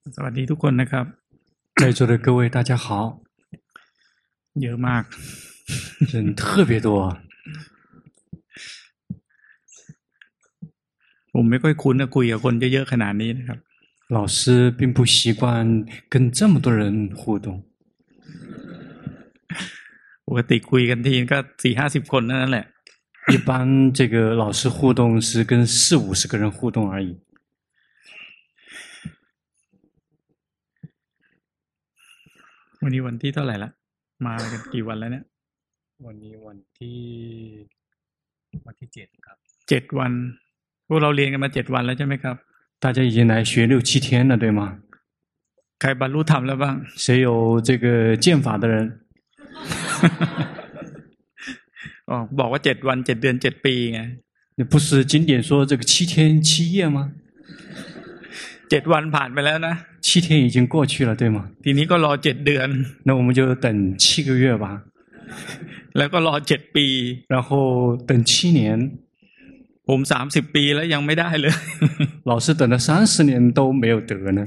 สวัสดีทุกคนนะครับ在座的各位大家好， เยอะมาก人特别多。 ผมไม่ค่อยคุ้นคุยกับคนเยอะๆขนาดนี้นะครับ老师并不习惯跟这么多人互动。 ปกติคุยกันทีก็40-50 คนนั่นแหละ一般这个老师互动是跟40-50个人互动而已。 วันนี้วันที่เท่าไหร่ละมากันกี่วันแล้วเนี่ยวันนี้วันที่7ครับ 7 วันพวกเราเรียนกันมา7 วันแล้วใช่ไหมครับ大家已经来学6-7天了，对吗？ ใครบรรลุธรรมแล้วบ้าง谁有这个剑法的人？ อ๋อบอกว่า7 วัน7 เดือน7 ปีไง不是经典说这个7天7夜吗 ？7 วันผ่านไปแล้วนะ 7天已经过去了，对吗？ ทีนี้ก็รอ7 เดือน那我们就等7个月吧。 แล้วก็รอ7 ปี然后等7年。 ผม30 ปีแล้วยังไม่ได้เลย老师等了30年都没有得呢。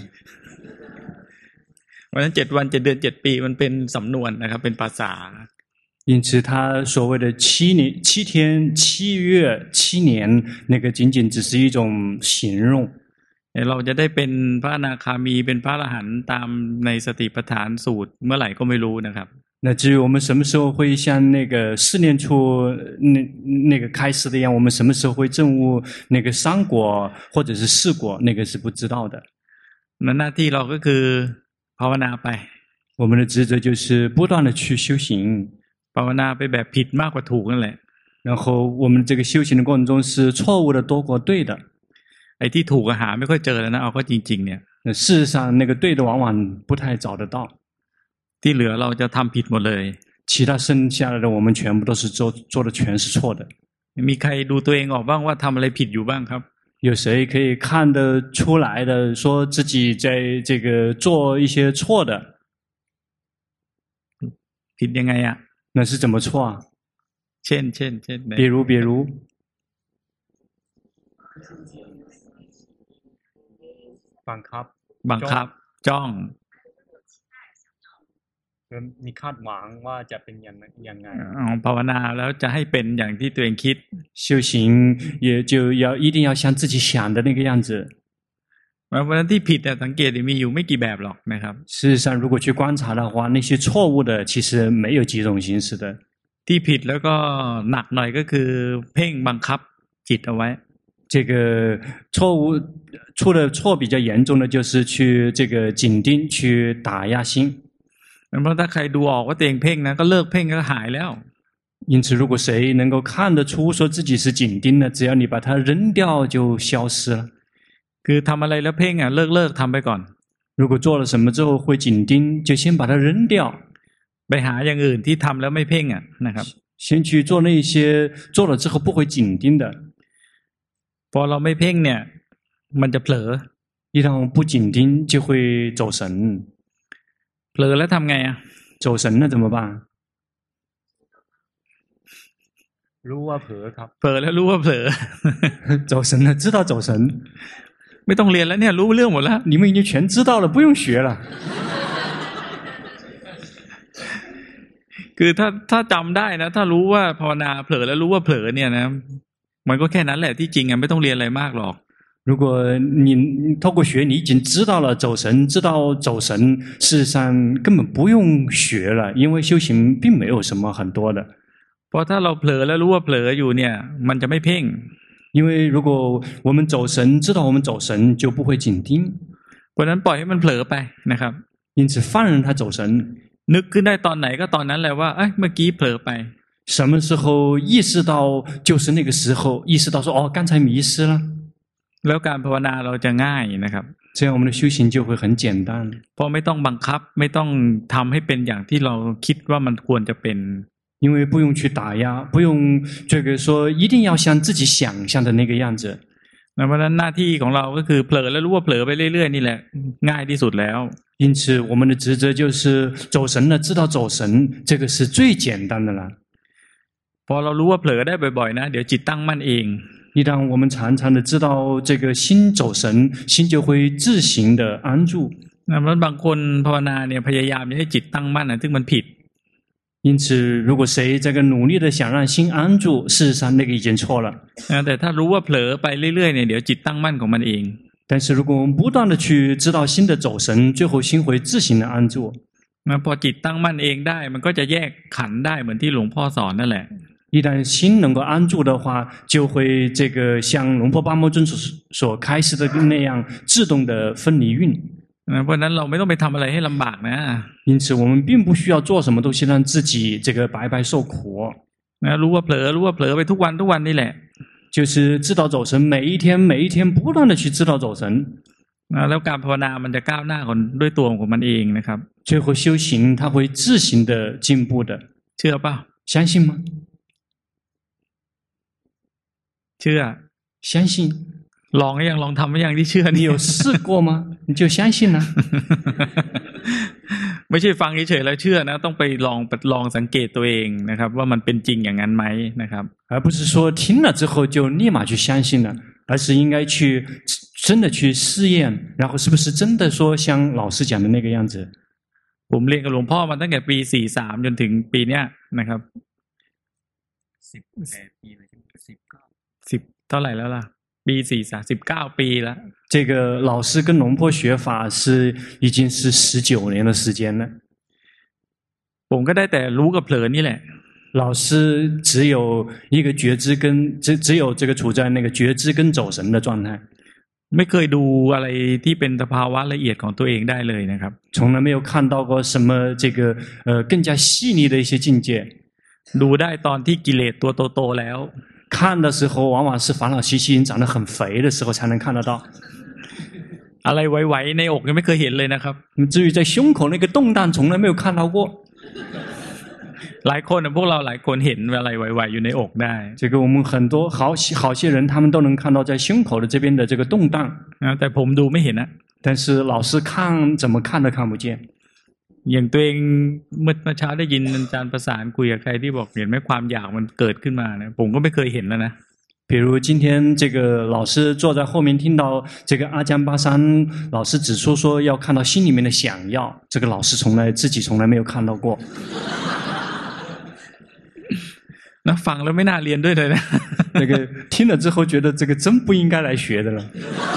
เพราะฉะนั้น7 วัน7 เดือน7 ปีมันเป็นสำนวนนะครับเป็นภาษา因此他所谓的7天7月7年那个仅仅只是一种形容。 เราจะได้เป็นพระอนาคามีเป็นพระอรหันต์ตามในสติปัฏฐานสูตรเมื่อไหร่ก็ไม่รู้นะครับ那至于我们什么时候会像那个4念处那个开始的一样，我们什么时候会证悟那个3果或者是4果，那个是不知道的。 หน้าที่เราก็คือภาวนาไป我们的职责就是不断的去修行， ภาวนาไปแบบผิดมากกว่าถูกนั่นแหละ然后我们这个修行的过程中是错误的多过对的。 ไอ้ที่ถูกหาไม่ค่อยเจอแล้วนะเอาก็จริงๆเนี่ย事实上那个对的往往不太找得到。 ที่เหลือเราจะทำผิดหมดเลย其他剩下来的我们全部都是做的全是错的。 มีใครดูตัวเองออกบ้างว่าทำอะไรผิดอยู่บ้างครับ有谁可以看得出来的说自己在这个做一些错的？ ผิดยังไงอ่ะ那是怎么错啊？ เช่น比如บังคับจ้องมีคาดหวังว่าจะเป็นยังไงภาวนาแล้วจะให้เป็นอย่างที่ตัวเองคิด修行也就一定要像自己想的那个样子。 เพราะฉะนั้นที่ผิดสังเกตมีอยู่ไม่กี่แบบหรอกนะครับ事实上如果去观察的话那些错误的其实没有几种形式的。 ที่ผิดแล้วก็หนักหน่อยก็คือเพ่งบังคับจิตเอาไว้这个错误出的错比较严重的就是去这个紧盯去打压心。 เพราะถ้าใครดูออกว่าตัวเองเพ่งนะก็เลิกเพ่งก็หายแล้ว因此如果谁能够看得出说自己是紧盯的只要你把它扔掉就消失了。 คือทำอะไรแล้วเพ่งเลิกทำไปก่อน如果做了什么之后会紧盯就先把它扔掉ไปหาอย่างอื่นที่ทำแล้วไม่เพ่งนะครับ先去做那些做了之后不会紧盯的。 พอเราไม่เพ่งเนี่ยมันจะเผลอ一旦不紧盯就会走神。 เผลอแล้วทำไง走神了怎么办？รู้ว่าเผลอครับเผลอแล้วรู้ว่าเผลอ走神了知道走神ไม่ต้องเรียนแล้วเนี่ยรู้เรื่องหมดแล้ว你们已经全知道了不用学了คือถ้าจำได้นะถ้ารู้ว่าภาวนาเผลอแล้วรู้ว่าเผลอเนี่ยนะมันก็แค่นั้นแหละที่จริงไม่ต้องเรียนอะไรมากหรอก如果你透过学你已经知道了走神知道走神事实上根本不用学了因为修行并没有什么很多的เพราะถ้าเราเผลอแล้วรู้ว่าเผลออยู่เนี่ยมันจะไม่เพ่ง因为如果我们走神知道我们走神就不会紧盯เพราะนั้นปล่อยให้มันเผลอไปนะครับ因此放任它走神นึกขึ้นได้ตอนไหนก็ตอนนั้นแหละว่าเมื่อกี้เผลอไป什么时候意识到就是那个时候意识到说刚才迷失了แล้วการภาวนาเราจะง่ายนะครับ这样我们的修行就会很简单เพราะไม่ต้องบังคับไม่ต้องทำให้เป็นอย่างที่เราคิดว่ามันควรจะเป็น因为不用去打压不用这个说一定要像自己想象的那个样子เพราะฉะนั้นหน้าที่ของเราก็คือเผลอแล้วรู้ว่าเผลอไปเรื่อยๆนี่แหละง่ายที่สุดแล้ว因此我们的职责就是走神了知道走神这个是最简单的了พอเรารู้ว่าเผลอได้บ่อยๆนะเดี๋ยวจิตตั้งมั่นเอง一旦我们常常的知道这个心走神心就会自行的安住แล้วบางคนภาวนาเนี่ยพยายามจะให้จิตตั้งมั่นซึ่งมันผิด因此，如果谁这个努力的想让心安住，事实上那个已经错了。 แต่ถ้ารู้ว่าเผลอไปเรื่อยๆเนี่ยเดี๋ยวจิตตั้งมั่นของมันเอง但是如果我们不断的去知道心的走神，最后心会自行的安住。 พอจิตตั้งมั่นเองได้มันก็จะแยกขันธ์ได้เหมือนที่หลวงพ่อสอนนั่นแหละ一旦心能够安住的话，就会这个像龙婆巴摩尊所开示的那样，自动的分离运。 เพราะนั้นเราไม่ต้องไปทำอะไรให้ลำบากนะ因此，我们并不需要做什么东西让自己这个白白受苦。 รู้ว่าเผลอไปทุกวันนี่แหละ就是知道走神，每一天不断的去知道走神。 แล้วการภาวนามันจะก้าวหน้าคนด้วยตัวของมันเองนะครับ最后修行，它会自行的进步的。 เชื่อเปล่า相信吗？ เชื่อ相信。 ลองยังลองทำยังที่เชื่อ你有试过吗？你就相信了。 ไม่ใช่ฟังเฉยๆแล้วเชื่อนะต้องไปลองสังเกตตัวเองนะครับว่ามันเป็นจริงอย่างนั้นไหมนะครับ而不是说听了之后就立马去相信了，而是应该去真的去试验，然后是不是真的说像老师讲的那个样子。 ผมเรียนกับหลวงพ่อมาตั้งแต่ปี43จนถึงปีเนี้ยนะครับ18ปีเลย10เท่าไหร่แล้วล่ะปี43 19ปีแล้ว这个老师跟龙婆学法是已经是19年的时间了。 ผมก็ได้แต่รู้กับเผลอนี่แหละ老师只有一个觉知跟只有这个处在那个觉知跟走神的状态。 ไม่เคยดูอะไรที่เป็นสภาวะละเอียดของตัวเองได้เลยนะครับ从来没有看到过什么这个更加细腻的一些境界。 ดูได้ตอนที่กิเลสตัวโตๆแล้ว看的时候往往是烦恼习气已经长得很肥的时候才能看得到。 อะไรไหวๆในอกยังไม่เคยเห็นเลยนะครับ至于在胸口那个动荡从来没有看到过。 หลายคนพวกเราหลายคนเห็นอะไรไหวๆอยู่ในอกได้这个我们很多好些人他们都能看到在胸口的这边的这个动荡แต่ผมดูไม่เห็นนะ但是老师看怎么看都看不见。 อย่างตัวเองเมื่อเช้าได้ยินอาจารย์ประสานคุยกับใครที่บอกเห็นไหมความอยากมันเกิดขึ้นมานะผมก็ไม่เคยเห็นแล้วนะ比如今天这个老师坐在后面听到这个阿江巴山老师指出说要看到心里面的想要，这个老师自己从来没有看到过。 那ฟังแล้วไม่น่าเรียนด้วยเลยนะ那个听了之后觉得这个真不应该来学的了。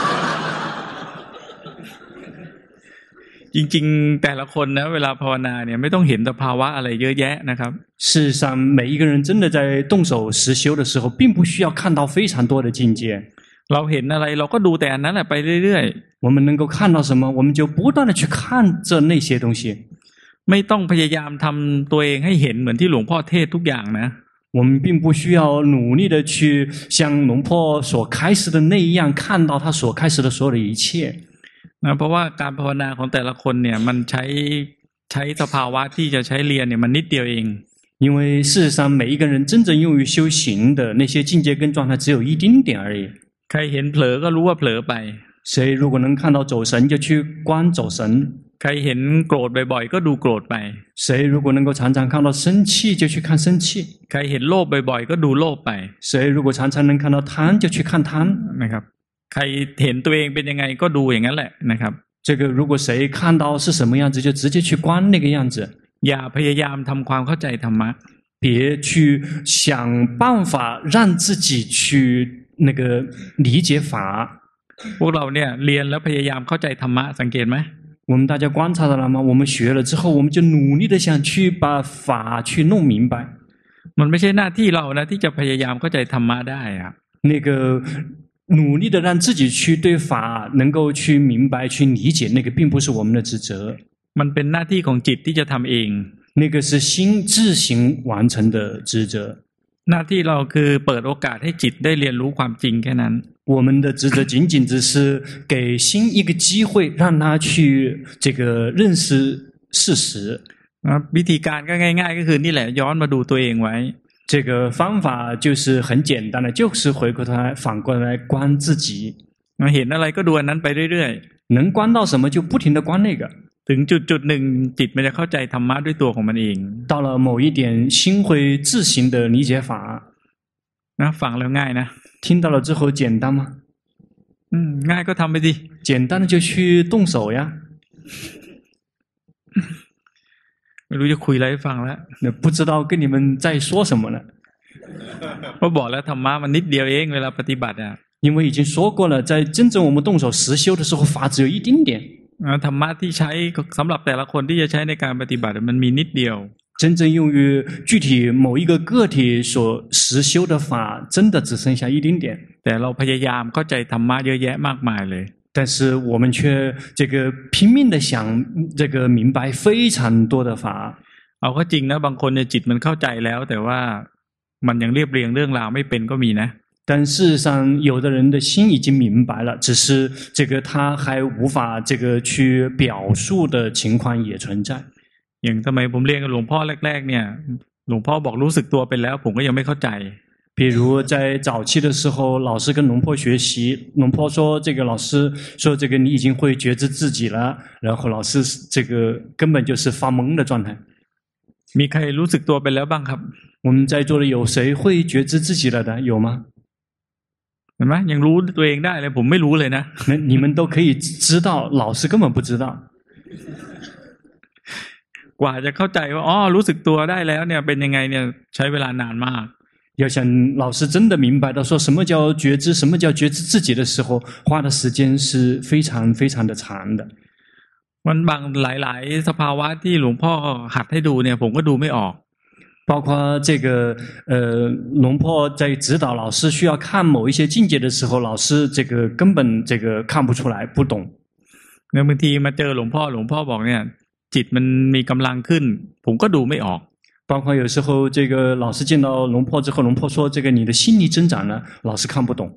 จริงๆแต่ละคนนะเวลาภาวนาเนี่ยไม่ต้องเห็นสภาวะอะไรเยอะแยะนะครับ事实上每一个人真的在动手实修的时候并不需要看到非常多的境界。 เราเห็นอะไรเราก็ดูแต่อันนั้นแหละไปเรื่อยๆ我们能够看到什么我们就不断的去看着那些东西。 ไม่ต้องพยายามทำตัวเองให้เห็นเหมือนที่หลวงพ่อเทศทุกอย่างนะ我们并不需要努力的去像龙婆所开示的那样看到他所开示的所有的一切。 เพราะว่าการภาวนาของแต่ละคนเนี่ยมันใช้สภาวะที่จะใช้เรียนเนี่ยมันนิดเดียวเอง因为事实上每一个人真正用于修行的那些境界跟状态只有一丁点而已。 ใครเห็นเผลอก็รู้ว่าเผลอไป谁如果能看到走神就去观走神。 ใครเห็นโกรธบ่อยๆก็ดูโกรธไป谁如果能够常常看到生气就去看生气。 ใครเห็นโลภบ่อยๆก็ดูโลภไป谁如果常常能看到贪就去看贪นะครับใครเห็นตัวเองเป็นยังไงก็ดูอย่างนั้นแหละนะครับ这个如果谁看到是什么样子就直接去观那个样子。 อย่าพยายามทำความเข้าใจธรรมะ别去想办法让自己去那个理解法。 พวกเราเนี่ยเรียนแล้วพยายามเข้าใจธรรมะสังเกตไหม我们大家观察到了吗？我们学了之后我们就努力的想去把法去弄明白。 มันไม่ใช่หน้าที่เรานะที่จะพยายามเข้าใจธรรมะได้อะ那个努力的让自己去对法能够去明白去理解，那个并不是我们的职责。 มันเป็นหน้าที่ของจิตที่จะทำเอง那个是心自行完成的职责。 หน้าที่เราคือเปิดโอกาสให้จิตได้เรียนรู้ความจริงแค่นั้น我们的职责仅仅只是给心一个机会让他去这个认识事实。 วิธีการก็ง่ายๆก็คือนี่แหละย้อนมาดูตัวเองไว้这个方法就是很简单的，就是回过头来反过来观自己。 เห็นอะไรก็ดูอันนั้นไปเรื่อยๆ能观到什么就不停的观那个。 ถึงจุดหนึ่งจิตมันจะเข้าใจธรรมะด้วยตัวของมันเอง到了某一点心会自行的理解法นะฟังแล้วง่ายนะ听到了之后简单吗ง่ายก็ทำไปสิ简单的就去动手呀ไม่รู้จะคุยอะไรให้ฟังแล้ว那不知道跟你们在说什么了。 เพราะบอกแล้วธรรมะมันนิดเดียวเองเวลาปฏิบัติอ่ะ因为已经说过了，在真正我们动手实修的时候，法只有一丁点。 ธรรมะที่ใช้สำหรับแต่ละคนที่จะใช้ในการปฏิบัติมันมีนิดเดียว真正用于具体某一个个体所实修的法，真的只剩下一丁点。 แต่เราพยายามเข้าใจธรรมะเยอะแยะมากมายเลย但是我们却这个拼命的想这个明白非常多的法。 เอาเข้าจริงนะบางคนเนี่ยจิตมันเข้าใจแล้ว แต่ว่ามันยังเรียบเรียงเรื่องราวไม่เป็นก็มีนะ但事实上，有的人的心已经明白了，只是这个他还无法这个去表述的情况也存在。 อย่างสมัยผมเรียนกับหลวงพ่อแรกๆเนี่ยหลวงพ่อบอกรู้สึกตัวเป็นแล้วผมก็ยังไม่เข้าใจ比如在早期的时候，老师跟龙婆学习，龙婆说这个老师说这个你已经会觉知自己了，然后老师这个根本就是发懵的状态。 มีใครรู้สึกตัวเป็นแล้วบ้างครับ我们在座的有谁会觉知自己了的？有吗？ เห็นไหมยังรู้ตัวเองได้เลยผมไม่รู้เลยนะ那你们都可以知道，老师根本不知道。 กว่าจะเข้าใจว่าอ๋อรู้สึกตัวได้แล้วเนี่ยเป็นยังไงเนี่ยใช้เวลานานมาก要想老师真的明白到说什么叫觉知，什么叫觉知自己的时候，花的时间是非常非常的长的。 มันบางหลายๆสภาวะที่หลวงพ่อหัดให้ดูเนี่ยผมก็ดูไม่ออก包括这个龙婆在指导老师需要看某一些境界的时候，老师这个根本这个看不出来，不懂。 เนี่ยบางทีมาเจอหลวงพ่อบอกเนี่ยจิตมันมีกำลังขึ้นผมก็ดูไม่ออก包括有时候这个老师见到龙婆之后，龙婆说这个你的心力增长了，老师看不懂。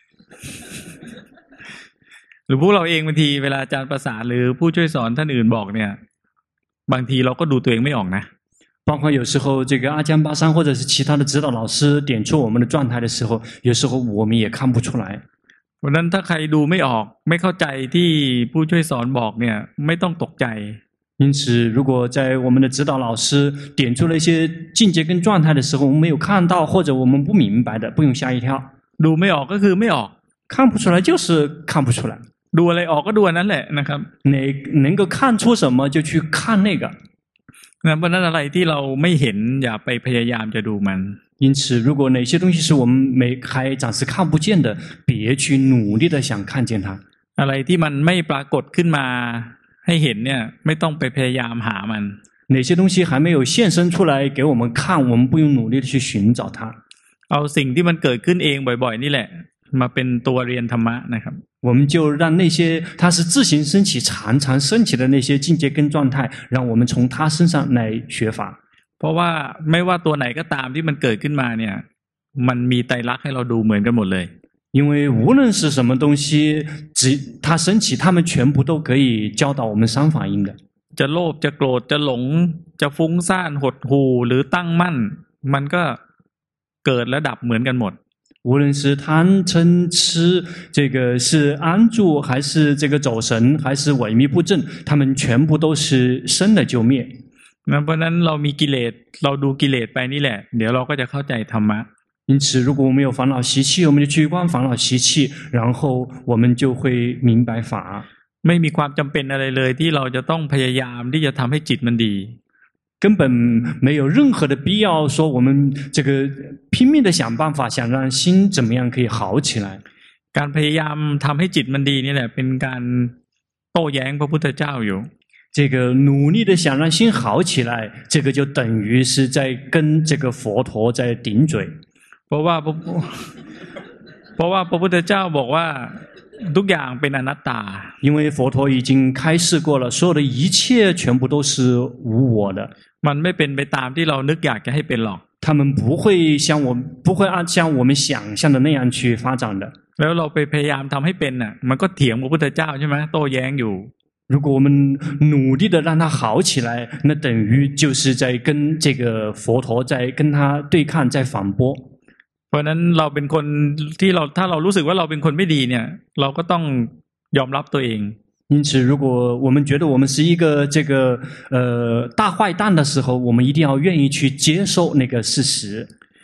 หรือพวกเราเองบางทีเวลาอาจารย์ประสานหรือผู้ช่วยสอนท่านอื่นบอกเนี่ยบางทีเราก็ดูตัวเองไม่ออกนะ包括有时候这个阿江巴桑或者是其他的指导老师点出我们的状态的时候，有时候我们也看不出来。 เพราะนั้นถ้าใครดูไม่ออกไม่เข้าใจที่ผู้ช่วยสอนบอกเนี่ยไม่ต้องตกใจ因此，如果在我们的指导老师点出了一些境界跟状态的时候，我们没有看到或者我们不明白的，不用吓一跳。 ดูไม่ออกก็คือไม่ออก看不出来就是看不出来。 ดูอะไรออกก็ดูอันนั้นแหละนะครับ能够看出什么就去看那个。 นะเพราะนั้นอะไรที่เราไม่เห็นอย่าไปพยายามจะดูมัน因此，如果哪些东西是我们还暂时看不见的，别去努力的想看见它。 อะไรที่มันไม่ปรากฏขึ้นมาให้เห็นเนี่ยไม่ต้องไปพยายามหามัน哪些东西还没有现身出来给我们看，我们不用努力的去寻找它。 เอาสิ่งที่มันเกิดขึ้นเองบ่อยๆนี่แหละมาเป็นตัวเรียนธรรมะนะครับ我们就让那些它是自行升起、常常升起的那些境界跟状态，让我们从它身上来学法。 เพราะว่าไม่ว่าตัวไหนก็ตามที่มันเกิดขึ้นมาเนี่ยมันมีไตรลักษณ์ให้เราดูเหมือนกันหมดเลย因为无论是什么东西，它升起，它们全部都可以教导我们三法印的。 จะโลภจะโกรธจะหลงจะฟุ้งซ่านหดหู่หรือตั้งมั่นมันก็เกิดและดับเหมือนกันหมด无论是贪嗔痴，这个是安住，还是这个走神，还是萎靡不振，它们全部都是生了就灭。 เพราะนั้นเรามีกิเลสเราดูกิเลสไปนี่แหละเดี๋ยวเราก็จะเข้าใจธรรมะ因此，如果我们有烦恼习气，我们就去观烦恼习气，然后我们就会明白法。 ไม่มีความจำเป็นอะไรเลยที่เราจะต้องพยายามที่จะทำให้จิตมันดี根本没有任何的必要说我们这个拼命的想办法，想让心怎么样可以好起来。 การพยายามทำให้จิตมันดีนี่แหละเป็นการโต้แย้งพระพุทธเจ้าอยู่这个努力的想让心好起来，这个就等于是在跟这个佛陀在顶嘴。 เพราะว่าพระพุทธเจ้าบอกว่าทุกอย่างเป็นอนัตตา因为佛陀已经开示过了，所有的一切全部都是无我的。 มันไม่เป็นไปตามที่เรานึกอยากจะให้เป็นหรอก他们不会按像我们想象的那样去发展的。 แล้วเราไปพยายามทำให้เป็นน่ะมันก็เถียงพระพุทธเจ้าใช่ไหมโต้แย้งอยู่如果我们努力的让它好起来，那等于就是在跟这个佛陀在跟他对抗，在反驳。 เพราะนั้นเราเป็นคนที่เราถ้าเรารู้สึกว่าเราเป็นคนไม่ดีเนี่ยเราก็ต้องยอมรับตัวเอง因此，如果我们觉得我们是一个这个大坏蛋的时候，我们一定要愿意去接受那个事实。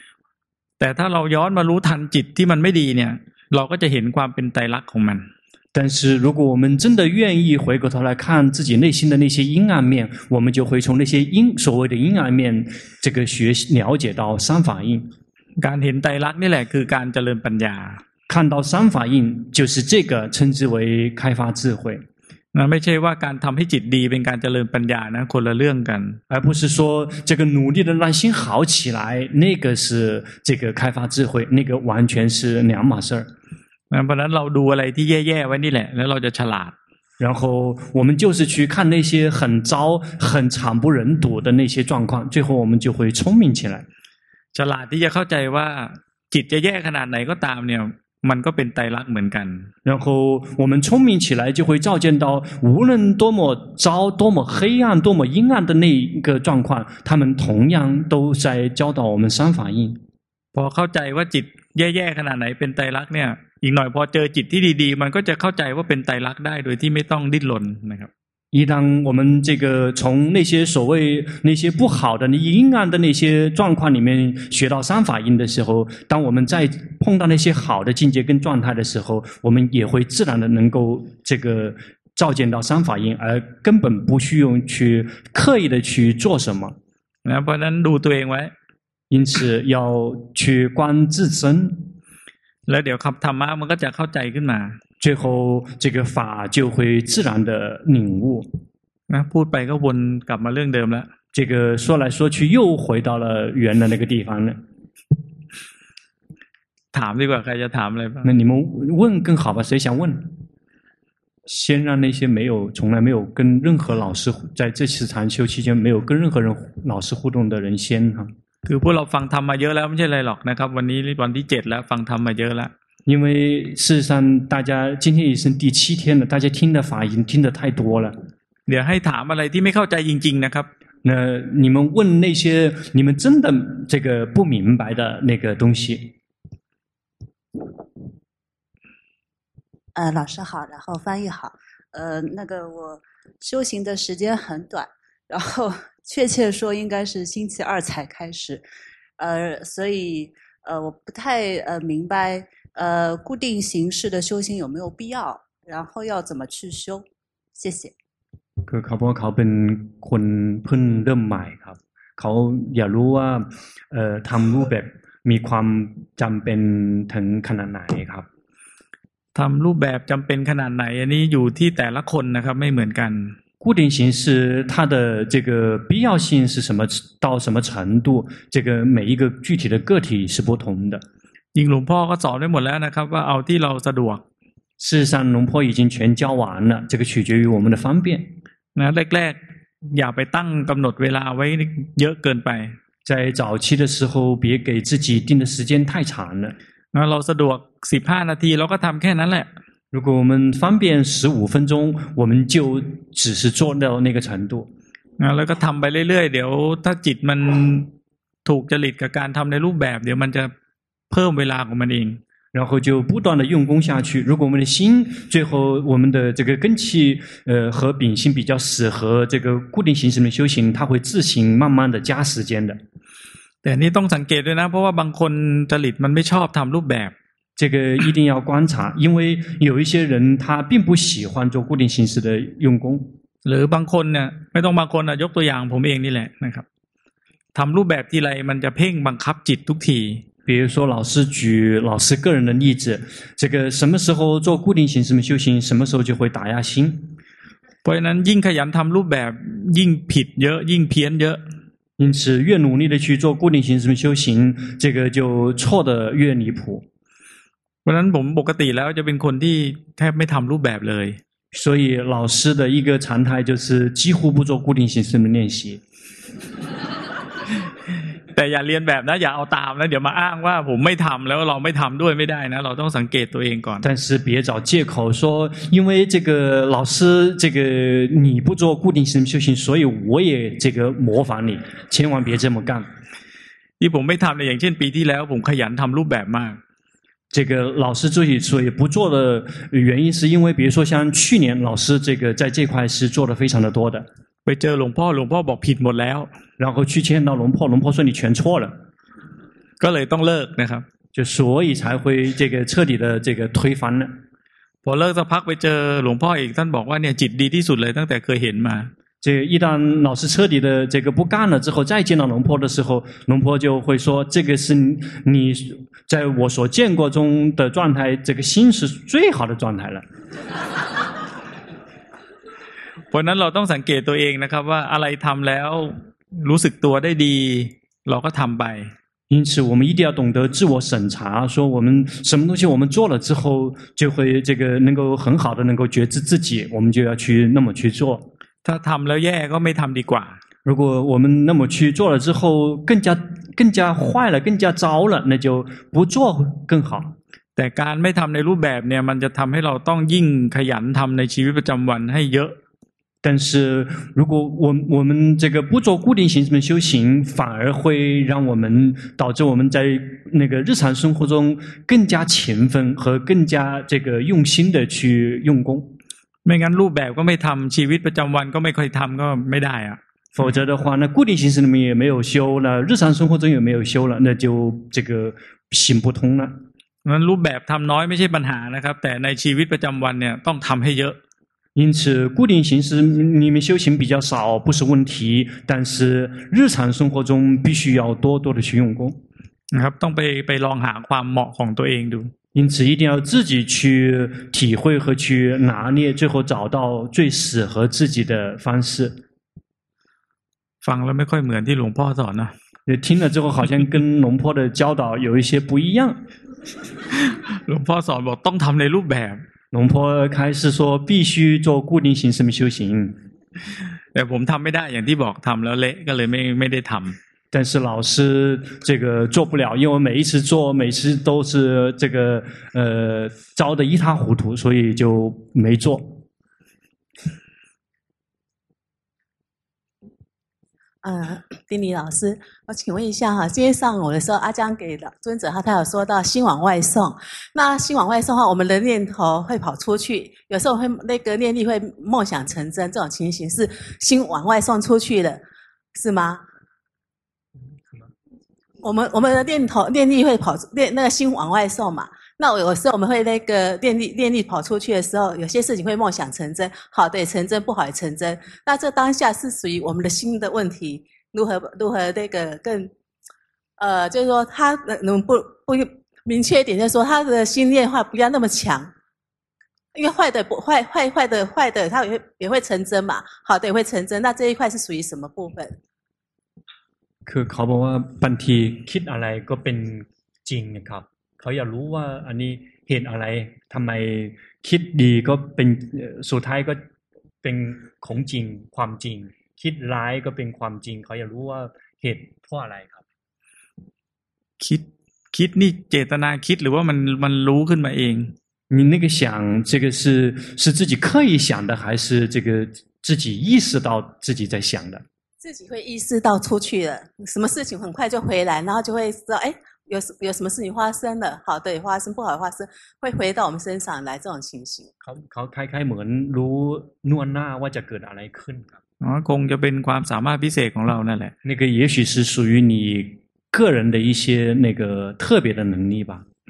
แต่ถ้าเราย้อนมารู้ทันจิตที่มันไม่ดีเนี่ยเราก็จะเห็นความเป็นไตรลักษณ์ของมัน但但是如果我们真的愿意回过头来看自己内心的那些阴暗面，我们就会从那些所谓的阴暗面这个了解到三法印。 การเห็นไตรลักษณ์นี่แหละคือการเจริญปัญญา看到三法印就是这个称之为开发智慧。 นะไม่ใช่ว่าการทำให้จิตดีเป็นการเจริญปัญญานะคนละเรื่องกัน而不是说这个努力的让心好起来，那个是这个开发智慧，那个完全是两码事儿。 นะเพราะฉะนั้นเราดูอะไรที่แย่ๆไว้นี่แหละแล้วเราจะฉลาด然后我们就是去看那些很糟、很惨不忍睹的那些状况，最后我们就会聪明起来。 ฉลาดที่จะเข้าใจว่าจิตจะแย่ขนาดไหนก็ตามเนี่ยมันก็เป็นไตรลักษณ์เหมือนกัน然后我们聪明起来，就会照见到，无论多么糟、多么黑暗、多么阴暗的那一个状况，他们同样都在教导我们三法印。 พอเข้าใจว่าจิตแย่ๆขนาดไหนเป็นไตรลักษณ์เนี่ยอีกหน่อยพอเจอจิตที่ดีๆมันก็จะเข้าใจว่าเป็นไตรลักษณ์ได้โดยที่ไม่ต้องดิ้นรนนะครับ一当我们这个从那些所谓那些不好的、阴暗的那些状况里面学到三法印的时候，当我们在碰到那些好的境界跟状态的时候，我们也会自然的能够这个照见到三法印，而根本不需要去刻意的去做什么。 นะเพราะฉะนั้นดูตัวเองไว้因此要去观自身， แล้วเดี๋ยวคำธรรมะมันก็จะเข้าใจขึ้นมา最后这个法就会自然的领悟。 นะพูดไปก็วนกลับมาเรื่องเดิมแล้ว这个说来说去又回到了原来那个地方了。 ถามดีกว่าใครจะถามอะไรบ้าง那你们问更好吧？谁想问？先让那些从来没有跟任何老师在这次禅修期间没有跟任何人老师互动的人先哈。 คือพวกเราฟังธรรมมาเยอะแล้วไม่ใช่อะไรหรอกนะครับวันนี้วันที่7แล้วฟังธรรมมาเยอะแล้ว因为事实上，大家今天已是第7天了，大家听的法已经听得太多了。 เดี๋ยวให้ถามอะไรที่ไม่เข้าใจจริงๆนะครับ那你们问那些你们真的这个不明白的那个东西。 老师好，然后翻译好。那个我修行的时间很短，然后确切说应该是星期2才开始，所以我不太明白固定形式的修行有没有必要，然后要怎么去修？谢谢。 คือเขาบอกเขาเป็นคนเพิ่งเริ่มใหม่ครับเขาอยากรู้ว่าทำรูปแบบมีความจำเป็นถึงขนาดไหนครับทำรูปแบบจำเป็นขนาดไหนอันนี้อยู่ที่แต่ละคนนะครับไม่เหมือนกัน固定形式它的这个必要性是什么到什么程度，这个每一个具体的个体是不同的。 ยิงหลวงพ่อก็สอนไว้หมดแล้วนะครับว่าเอาที่เราสะดวก事实上龙婆已经全教完了，这个取决于我们的方便。 นะแรกๆอย่าไปตั้งกำหนดเวลาไว้เยอะเกินไป在早期的时候别给自己定的时间太长了。 นะเราสะดวก15นาทีเราก็ทำแค่นั้นแหละ如果我们方便15分钟，我们就只是做到那个程度。 นะแล้วก็ทำไปเรื่อยๆเดี๋ยวถ้าจิตมันถูกจริตกับการทำในรูปแบบเดี๋ยวมันจะเพิ่มเวลาของมันเอง然后就不断的用功下去。如果我们的心最后我们的这个根气和秉性比较适合这个固定形式的修行，它会自行慢慢的加时间的。 แต่นี่ต้องสังเกตด้วยนะเพราะว่าบางคนจริตมันไม่ชอบทำรูปแบบ这个一定要观察，因为有一些人他并不喜欢做固定形式的用功。 หรือบางคนเนี่ยไม่ต้องบางคนยกตัวอย่างผมเองนี่แหละนะครับทำรูปแบบทีไรมันจะเพ่งบังคับจิตทุกที比如说，老师举老师个人的例子，这个什么时候做固定形式的修行，什么时候就会打压心。 เพราะฉะนั้นยิ่งขยันทำรูปแบบยิ่งผิดเยอะยิ่งเพี้ยนเยอะ因此，越努力的去做固定形式的修行，这个就错的越离谱。 เพราะฉะนั้นผมปกติแล้วจะเป็นคนที่แทบไม่ทำรูปแบบเลย所以，老师的一个常态就是几乎不做固定形式的练习。 แต่อย่าเรียนแบบนะอย่าเอาตามนะเดี๋ยวมาอ้างว่าผมไม่ทำแล้วเราไม่ทำด้วยไม่ได้นะเราต้องสังเกตตัวเองก่อน但是别找借口说，因为这个老师这个你不做固定形式修行，所以我也这个模仿你，千万别这么干。 ที่ผมไม่ทำเนี่ยอย่างเช่นปีที่แล้วผมขยันทำรูปแบบมาก这个老师所以不做的原因，是因为比如说像去年老师这个在这块是做的非常的多的。 ไปเจอหลวงพ่อบอกผิดหมดแล้ว然后去见到龙婆，龙婆说你全错了， ก็เลยต้องเลิกนะครับ就所以才会这个彻底的这个推翻了。 พอเลิกสักพักไปเจอหลวงพ่ออีกท่านบอกว่าเนี่ยจิตดีที่สุดเลยตั้งแต่เคยเห็นมา这个一旦老师彻底的这个不干了之后，再见到龙婆的时候，龙婆就会说：“这个是你在我所见过中的状态，这个心是最好的状态了。” เพราะนั้นเราต้องสังเกตตัวเองนะครับว่าอะไรทำแล้วรู้สึกตัวได้ดีเราก็ทำไป因此，我们一定要懂得自我审查，说我们什么东西我们做了之后，就会这个能够很好的能够觉知自己，我们就要去那么去做。 ถ้าทำแล้วแย่ก็ไม่ทำดีกว่า如果我们那么去做了之后，更加坏了，更加糟了，那就不做更好。 แต่การไม่ทำในรูปแบบเนี่ยมันจะทำให้เราต้องยิ่งขยันทำในชีวิตประจำวันให้เยอะ但是如果我们这个不做固定形式的修行，反而会让我们导致我们在那个日常生活中更加勤奋和更加这个用心的去用功。 ไม่งั้นรูปแบบก็ไม่ทำชีวิตประจำวันก็ไม่ค่อยทำก็ไม่ได้อะ否则的话，那固定形式里面也没有修了，日常生活中也没有修了，那就这个行不通了。 งั้นรูปแบบทำน้อยไม่ใช่ปัญหานะครับแต่ในชีวิตประจำวันเนี่ยต้องทำให้เยอะ因此，固定形式里面修行比较少不是问题，但是日常生活中必须要多多的去用功。 นะครับต้องไปลองหาความเหมาะของตัวเองดู因此，一定要自己去体会和去拿捏，最后找到最适合自己的方式。 ฟังแล้วไม่ค่อยเหมือนที่หลวงพ่อสอนนะ听了之后，好像跟龙婆的教导有一些不一样。 หลวงพ่อสอนบอกต้องทำในรูปแบบ龙婆开始说必须做固定形式的修行， แต่ผมทำไม่ได้อย่างที่บอกทำแล้วเละก็เลยไม่ได้ทำ但是老师这个做不了，因为每一次做，每次都是这个糟得一塌糊涂，所以就没做。 丁尼老师，我请问一下哈，今天上午的时候，阿江给尊者他有说到心往外送，那心往外送的话，我们的念头会跑出去，有时候会那个念力会梦想成真，这种情形是心往外送出去了，是吗？我们的念力会跑那个心往外送嘛？那有时候我们会那个念力跑出去的时候，有些事情会梦想成真，好的也成真，不好也成真。那这当下是属于我们的心的问题，如何那个更就是说他能不明确一点，就是说他的心念化不要那么强，因为坏的它也会成真嘛，好的也会成真。那这一块是属于什么部分？ คือเขาบอกว่าบางทีคิดอะไรก็เป็นจริงนะครับเขาอยากรู้ว่าอันนี้เหตุอะไรทำไมคิดดีก็เป็นสุดท้ายก็เป็นของจริงความจริงคิดร้ายก็เป็นความจริงเขาอยากรู้ว่าเหตุเพราะอะไรครับคิดนี่เจตนาคิดหรือว่ามันรู้ขึ้นมาเอง你那个想这个是自己刻意想的还是这个自己意识到自己在想的自己会意识到出去了，什么事情很快就回来，然后就会知道，哎，有什么事情发生了，好的也发生，不好的发生，会回到我们身上来这种情形。 เขาคล้ายๆเหมือนรู้ล่วงหน้าว่าจะเกิดอะไรขึ้นครับคงจะเป็นความสามารถพิเศษของเรานั่นแหละ那个也许是属于你个人的一些那个特别的能力吧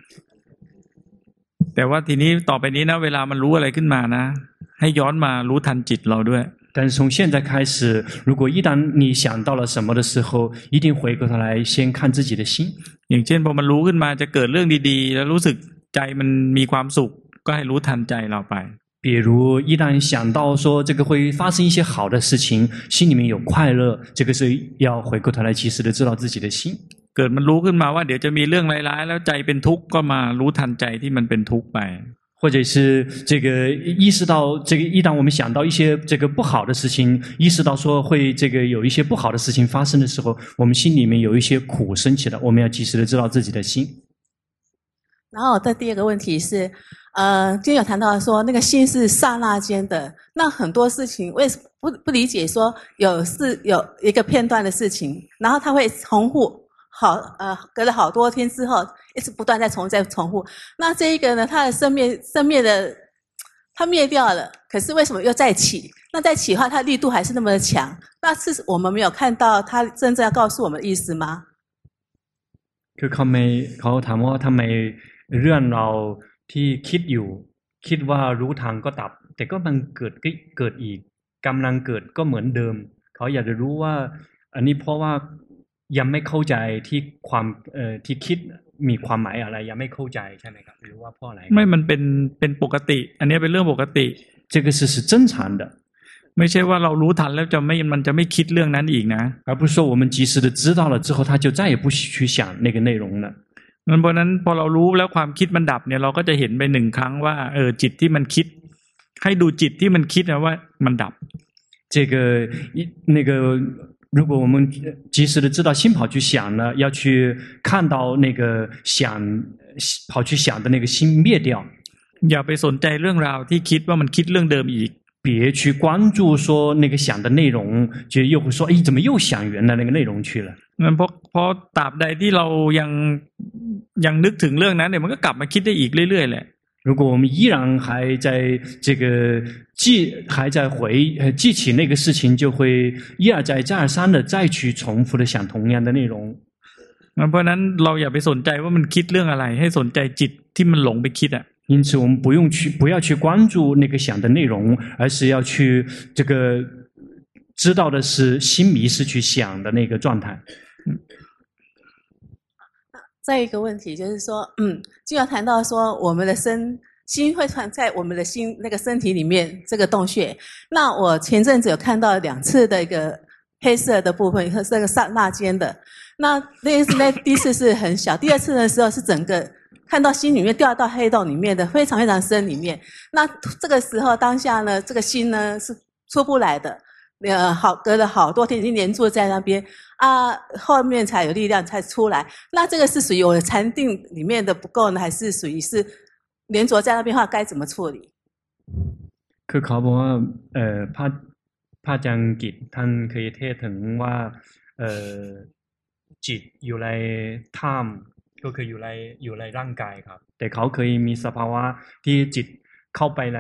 แต่ว่าทีนี้ต่อไปนี้นะเวลามันรู้อะไรขึ้นมานะให้ย้อนมารู้ทันจิตเราด้วย但是从现在开始，如果一旦你想到了什么的时候，一定回过头来先看自己的心。 อย่างเช่นพอมันรู้ขึ้นมาจะเกิดเรื่องดีๆแล้วรู้สึกใจมันมีความสุขก็ให้รู้ทันใจเราไป比如一旦想到说这个会发生一些好的事情，心里面有快乐，这个是要回过头来及时的知道自己的心。 เกิดมันรู้ขึ้นมาว่าเดี๋ยวจะมีเรื่องร้ายๆแล้วใจเป็นทุกข์ก็มารู้ทันใจที่มันเป็นทุกข์ไป或者是这个意识到这个，一旦我们想到一些这个不好的事情，意识到说会这个有一些不好的事情发生的时候，我们心里面有一些苦升起来，我们要及时的知道自己的心。 然后这第二个问题是，今天有谈到说那个心是刹那间的，那很多事情为什么不理解说有一个片段的事情，然后它会重复。隔了好多天之后，一直不断再重复。那这一个呢，它的生灭的，它灭掉了，可是为什么又再起？那再起的话，它力度还是那么的强。那是我们没有看到它真正要告诉我们的意思吗？ คือเขาถามว่าทำไมเรื่องเราที่คิดอยู่คิดว่ารู้ทางก็ดับแต่ก็มันเกิดอีกกำลังเกิดก็เหมือนเดิมเขาอยากจะรู้ว่าอันนี้เพราะว่ายังไม่เข้าใจที่ความที่คิดมีความหมายอะไรยังไม่เข้าใจใช่ไหมครับหรือว่าเพราะอะไรไม่มันเป็นปกติอันนี้เป็นเรื่องปกติ这个是正常的ไม่ใช่ว่าเรารู้ทันแล้วมันจะไม่คิดเรื่องนั้นอีกนะ而不是说我们及时的知道了之后他就再也不去想那个内容了เพราะนั้นพอเรารู้แล้วความคิดมันดับเนี่ยเราก็จะเห็นไปหนึ่งครั้งว่าจิตที่มันคิดให้ดูจิตที่มันคิดนะว่ามันดับ这个那个如果我们及时的知道心跑去想了要去看到那个跑去想的那个心灭掉อย่าไปสนใจเรื่องราวที่คิดว่ามันคิดเรื่องเดิมอีก别去关注说那个想的内容就又会说怎么又想原来那个内容去了เพราะตราบใดที่เรายังนึกถึงเรื่องนั้นเนี่ยมันก็กลับมาคิดได้อีกเรื่อยๆแหละ如果我们依然还在这个还在记起那个事情就会一而再再而三的再去重复的想同样的内容เพราะนั้นเราอย่าไปสนใจว่ามันคิดเรื่องอะไรให้สนใจจิตที่มันหลงไปคิดอ่ะ因此我们不要去关注那个想的内容而是要去这个知道的是心迷失去想的那个状态再一个问题就是说就要谈到说我们的心会存在我们的心那个身体里面这个洞穴那我前阵子有看到2次的一个黑色的部分和这个刹那间的那第一次是很小第二次的时候是整个看到心里面掉到黑洞里面的非常非常深里面那这个时候当下呢这个心呢是出不来的隔了好多天已经黏住在那边后面才有力量才出来那这个是属于我的禅定里面的不够呢还是属于是黏着在那边的话该怎么处理คือเขาบอกว่าพระอาจารย์กิจท่านเคยเทศถึงว่าจิตอยู่ในถ้ำก็คืออยู่ในร่างกายครับแต่เขาเคยมีสภาวะที่จิตเข้าไปใน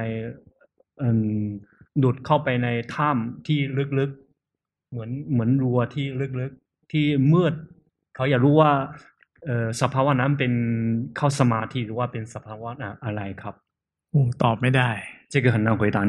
ดูดเข้าไปในถ้ำที่ลึกๆเหมือนรัวที่ลึกๆที่มืดเขาอยากรู้ว่าสภาวะนั้นเป็นเข้าสมาธิหรือว่าเป็นสภาวะอะไรครับตอบไม่ได้这个很难回答你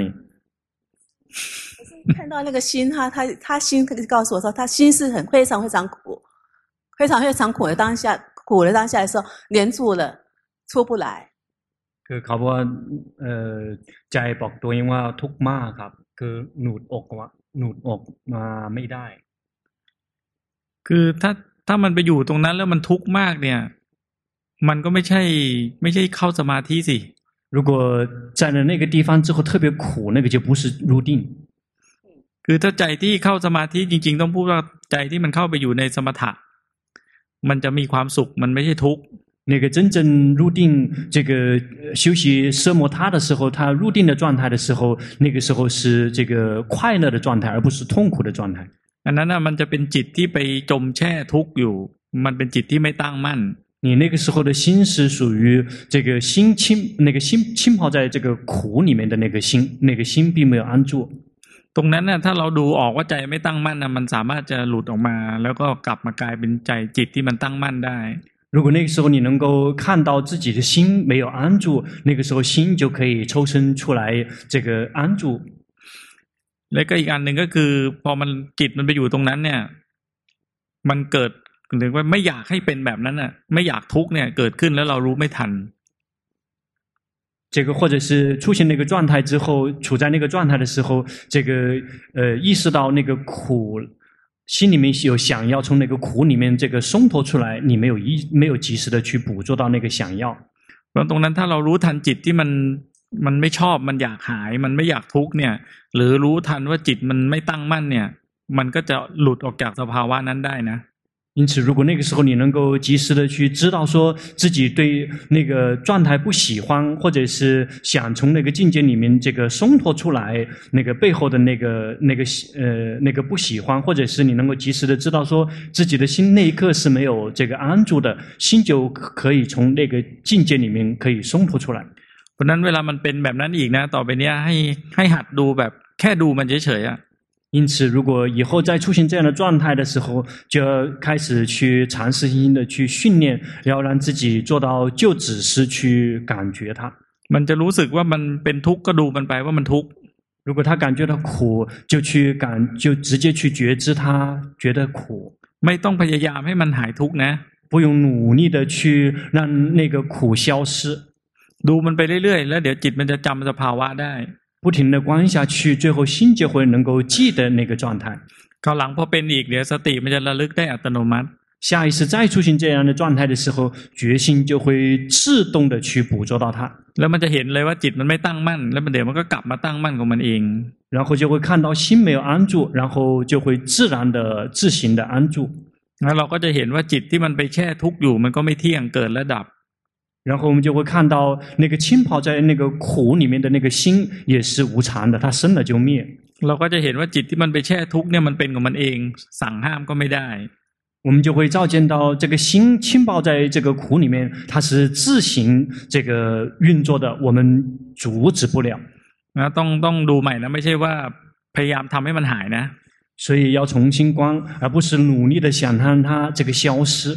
看到那个心他心告诉我说他心是非常非常苦非常非常苦的当下的时候黏住了出不来คือเขาบอกว่าใจบอกตัวเองว่าทุกข์มากครับคือหนูดอกมาไม่ได้คือถ้ามันไปอยู่ตรงนั้นแล้วมันทุกข์มากเนี่ยมันก็ไม่ใช่เข้าสมาธิสิ如果在了那个地方之后特别苦那个就不是入定คือถ้าใจที่เข้าสมาธิจริงๆต้องพูดว่าใจที่มันเข้าไปอยู่ในสมถะมันจะมีความสุขมันไม่ใช่ทุกข์那个真正入定这个休息奢摩他的时候他入定的状态的时候那个时候是这个快乐的状态而不是痛苦的状态อันนั้นมันจะเป็นจิตที่ไปจมแช่ทุกข์อยู่มันเป็นจิตที่ไม่ตั้งมั่น你那个时候的心是属于这个心浸泡在这个苦里面的那个心并没有安住ตรงนั้นน่ะถ้าเราดูออกว่าใจไม่ตั้งมั่นน่ะมันสามารถจะหลุดออกมาแล้วก็กลับมากลายเป็นใจจิตที่มันตั้งมั่นได้如果那个时候你能够看到自己的心没有安住那个时候心就可以抽身出来这个安住แล้วก็อีกอันหนึ่งก็คือพอมันจิตมันไปอยู่ตรงนั้นเนี่ยมันเกิดหรือว่าไม่อยากให้เป็นแบบนั้นน่ะไม่อยากทุกข์เนี่ยเกิดขึ้นแล้วเรารู้ไม่ทัน这个或者是出现那个状态之后处在那个状态的时候这个意识到那个苦心里面有想要从那个苦里面这个松脱出来你没有及时的去捕捉到那个想要เพราะตรงนั้นถ้าเรารู้ทันจิตที่มันไม่ชอบมันอยากหายมันไม่อยากทุกข์เนี่ยหรือรู้ทันว่าจิตมันไม่ตั้งมั่นเนี่ยมันก็จะหลุดออกจากสภาวะนั้นได้นะ因此如果那个时候你能够及时的去知道说自己对那个状态不喜欢或者是想从那个境界里面这个松脱出来那个背后的那个不喜欢或者是你能够及时的知道说自己的心那一刻是没有这个安住的心就可以从那个境界里面可以松脱出来เพราะนั้นเวลามันเป็นแบบนั้นอีกนะต่อไปเนี้ยให้หัดดูแบบแค่ดูมันเฉยๆอ่ะ因此如果以后再出现这样的状态的时候就要开始去尝试性的去训练要让自己做到就只是去感觉它มันจะรู้สึกว่ามันเป็นทุกข์ก็ดูมันไปว่ามันทุกข์如果他感觉到苦，就直接去觉知他觉得苦， ไม่ต้องพยายามให้มันหายทุกข์นะ不用努力的去让那个苦消失。 ดูมันไปเรื่อยๆแล้วเดี๋ยวจิตมันจะจำสภาวะได้不停的观下去，最后心就会能够记得那个状态。 คราวหลังพอเป็นอีกเดี๋ยวสติมันจะระลึกได้อัตโนมัติ下一次再出现这样的状态的时候，决心就会自动的去捕捉到它， แล้วมันจะเห็นเลยว่าจิตมันไม่ตั้งมั่นแล้วมันเดี๋ยวมันก็กลับมาตั้งมั่นของมันเอง然后就会看到心没有安住，然后就会自然的自行的安住。 แล้วเราก็จะเห็นว่าจิตที่มันไปแช่ทุกข์อยู่มันก็ไม่เที่ยงเกิดและดับ然后我们就会看到那个浸泡在那个苦里面的那个心也是无常的，它生了就灭。 เราก็จะเห็นว่าจิตที่มันไปแช่ทุกข์เนี่ยมันเป็นของมันเองสั่งห้ามก็ไม่ได้我们就会照见到这个心浸泡在这个苦里面，它是自行这个运作的，我们阻止不了。 นะต้องดูใหม่นะไม่ใช่ว่าพยายามทำให้มันหายนะ所以要重新观，而不是努力的想让它这个消失。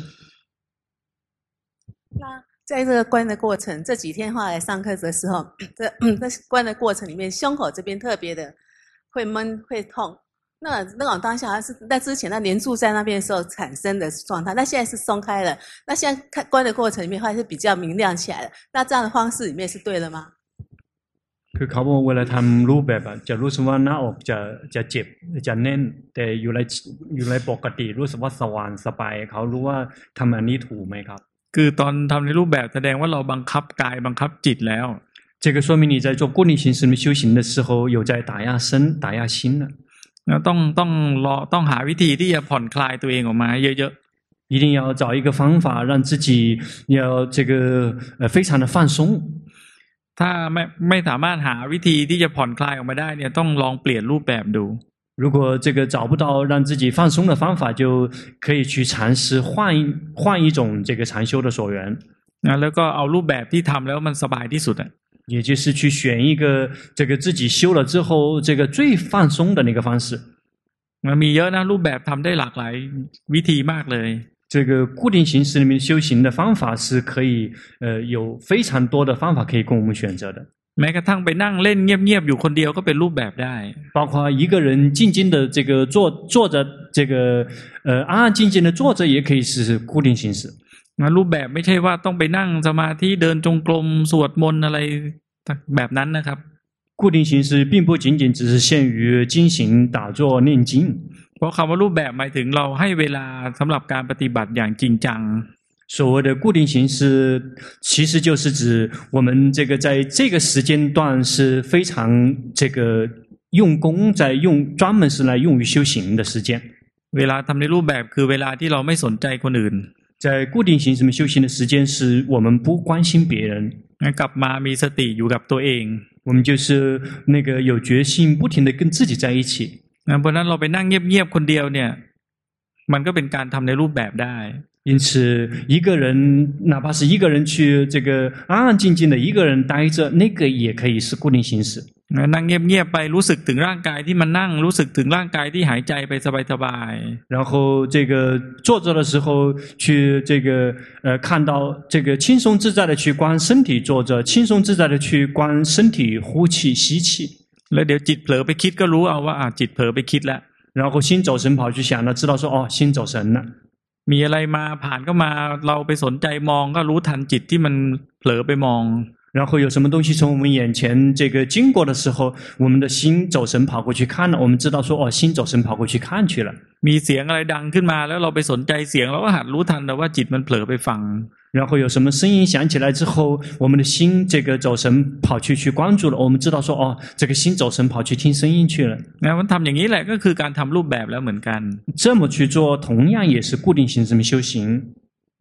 那在这个观的过程，这几天后来上课的时候，在观的过程里面，胸口这边特别的会闷会痛。那种当下是在之前它黏住在那边的时候产生的状态，那现在是松开了。那现在看观的过程里面，还是比较明亮起来了。那这样的方式里面是对的吗？ คือเขาบอกเวลาทำรูปแบบจะรู้สึกว่าหน้าอกจะเจ็บจะแน่นแต่อยู่ในปกติรู้สึกว่าสว่างสบายเขารู้ว่าทำอันนี้ถูกไหมครับคือตอนทำในรูปแบบแสดงว่าเราบังคับกายบังคับจิตแล้ว这个说明你在做固定形式修行的时候有在打压身打压心了ต้องหาวิธีที่จะผ่อนคลายตัวเองออกมาเยอะๆ一定要找一个方法让自己要这个非常的放松ถ้าไม่สามารถหาวิธีที่จะผ่อนคลายออกมาได้เนี่ยต้องลองเปลี่ยนรูปแบบดู如果这个找不到让自己放松的方法，就可以去尝试换一种这个禅修的所缘。 แล้วก็เอารูปแบบที่ทำแล้วมันสบายที่สุด也就是去选一个这个自己修了之后这个最放松的那个方式。 มันมีเยอะนะรูปแบบทำได้หลากหลายวิธีมากเลย这个固定形式里面修行的方法是可以有非常多的方法可以供我们选择的。 แม้กระทั่งไปนั่งเล่นเงียบๆอยู่คนเดียวก็เป็นรูปแบบได้包括一个人静静的这个坐着这个安安静静的坐着也可以是固定形式รูปแบบไม่ใช่ว่าต้องไปนั่งสมาธิเดินจงกรมสวดมนต์อะไรแบบนั้นนะครับ固定形式并不仅仅只是限于经行打坐念经เพราะคำว่ารูปแบบหมายถึงเราให้เวลาสำหรับการปฏิบัติอย่างจริงจัง所谓的固定形式其实就是指我们这个在这个时间段是非常这个用功在专门是来用于修行的时间เวลาทำในรูปแบบคือเวลาที่เราไม่สนใจคนอื่น在固定形式里面修行的时间是我们不关心别人กลับมามีสติอยู่กับตัวเอง我们就是那个有决心不停地跟自己在一起เพราะนั้นเราไปนั่งเงียบๆคนเดียวเนี่ยมันก็เป็นการทำในรูปแบบได้因此一个人哪怕是一个人去这个安安静静的一个人待着那个也可以是固定形式นั่งเงียบๆไปรู้สึกถึงร่างกายที่มันนั่งรู้สึกถึงร่างกายที่หายใจไปสบายๆ然后这个坐着的时候去这个看到这个轻松自在的去观身体坐着轻松自在的去观身体呼气吸气แล้วเดี๋ยวจิตเผลอไปคิดก็รู้เอาว่าจิตเผลอไปคิดแล้ว然后心走神跑去想了知道说哦心走神了มีอะไรมาผ่านเข้ามาเราไปสนใจมองก็รู้ทันจิตที่มันเผลอไปมอง然后有什么东西从我们眼前这个经过的时候我们的心走神跑过去看了我们知道说哦心走神跑过去看去了มีเสียงอะไรดังขึ้นมาแล้วเราไปสนใจเสียงเราก็หัดรู้ทันแต่ว่าจิตมันเผลอไปฟัง然后有什么声音响起来之后我们的心这个走神跑去关注了我们知道说哦这个心走神跑去听声音去了มันทำอย่างนี้แหละก็คือการทำรูปแบบแล้วเหมือนกัน这么去做同样也是固定形式的修行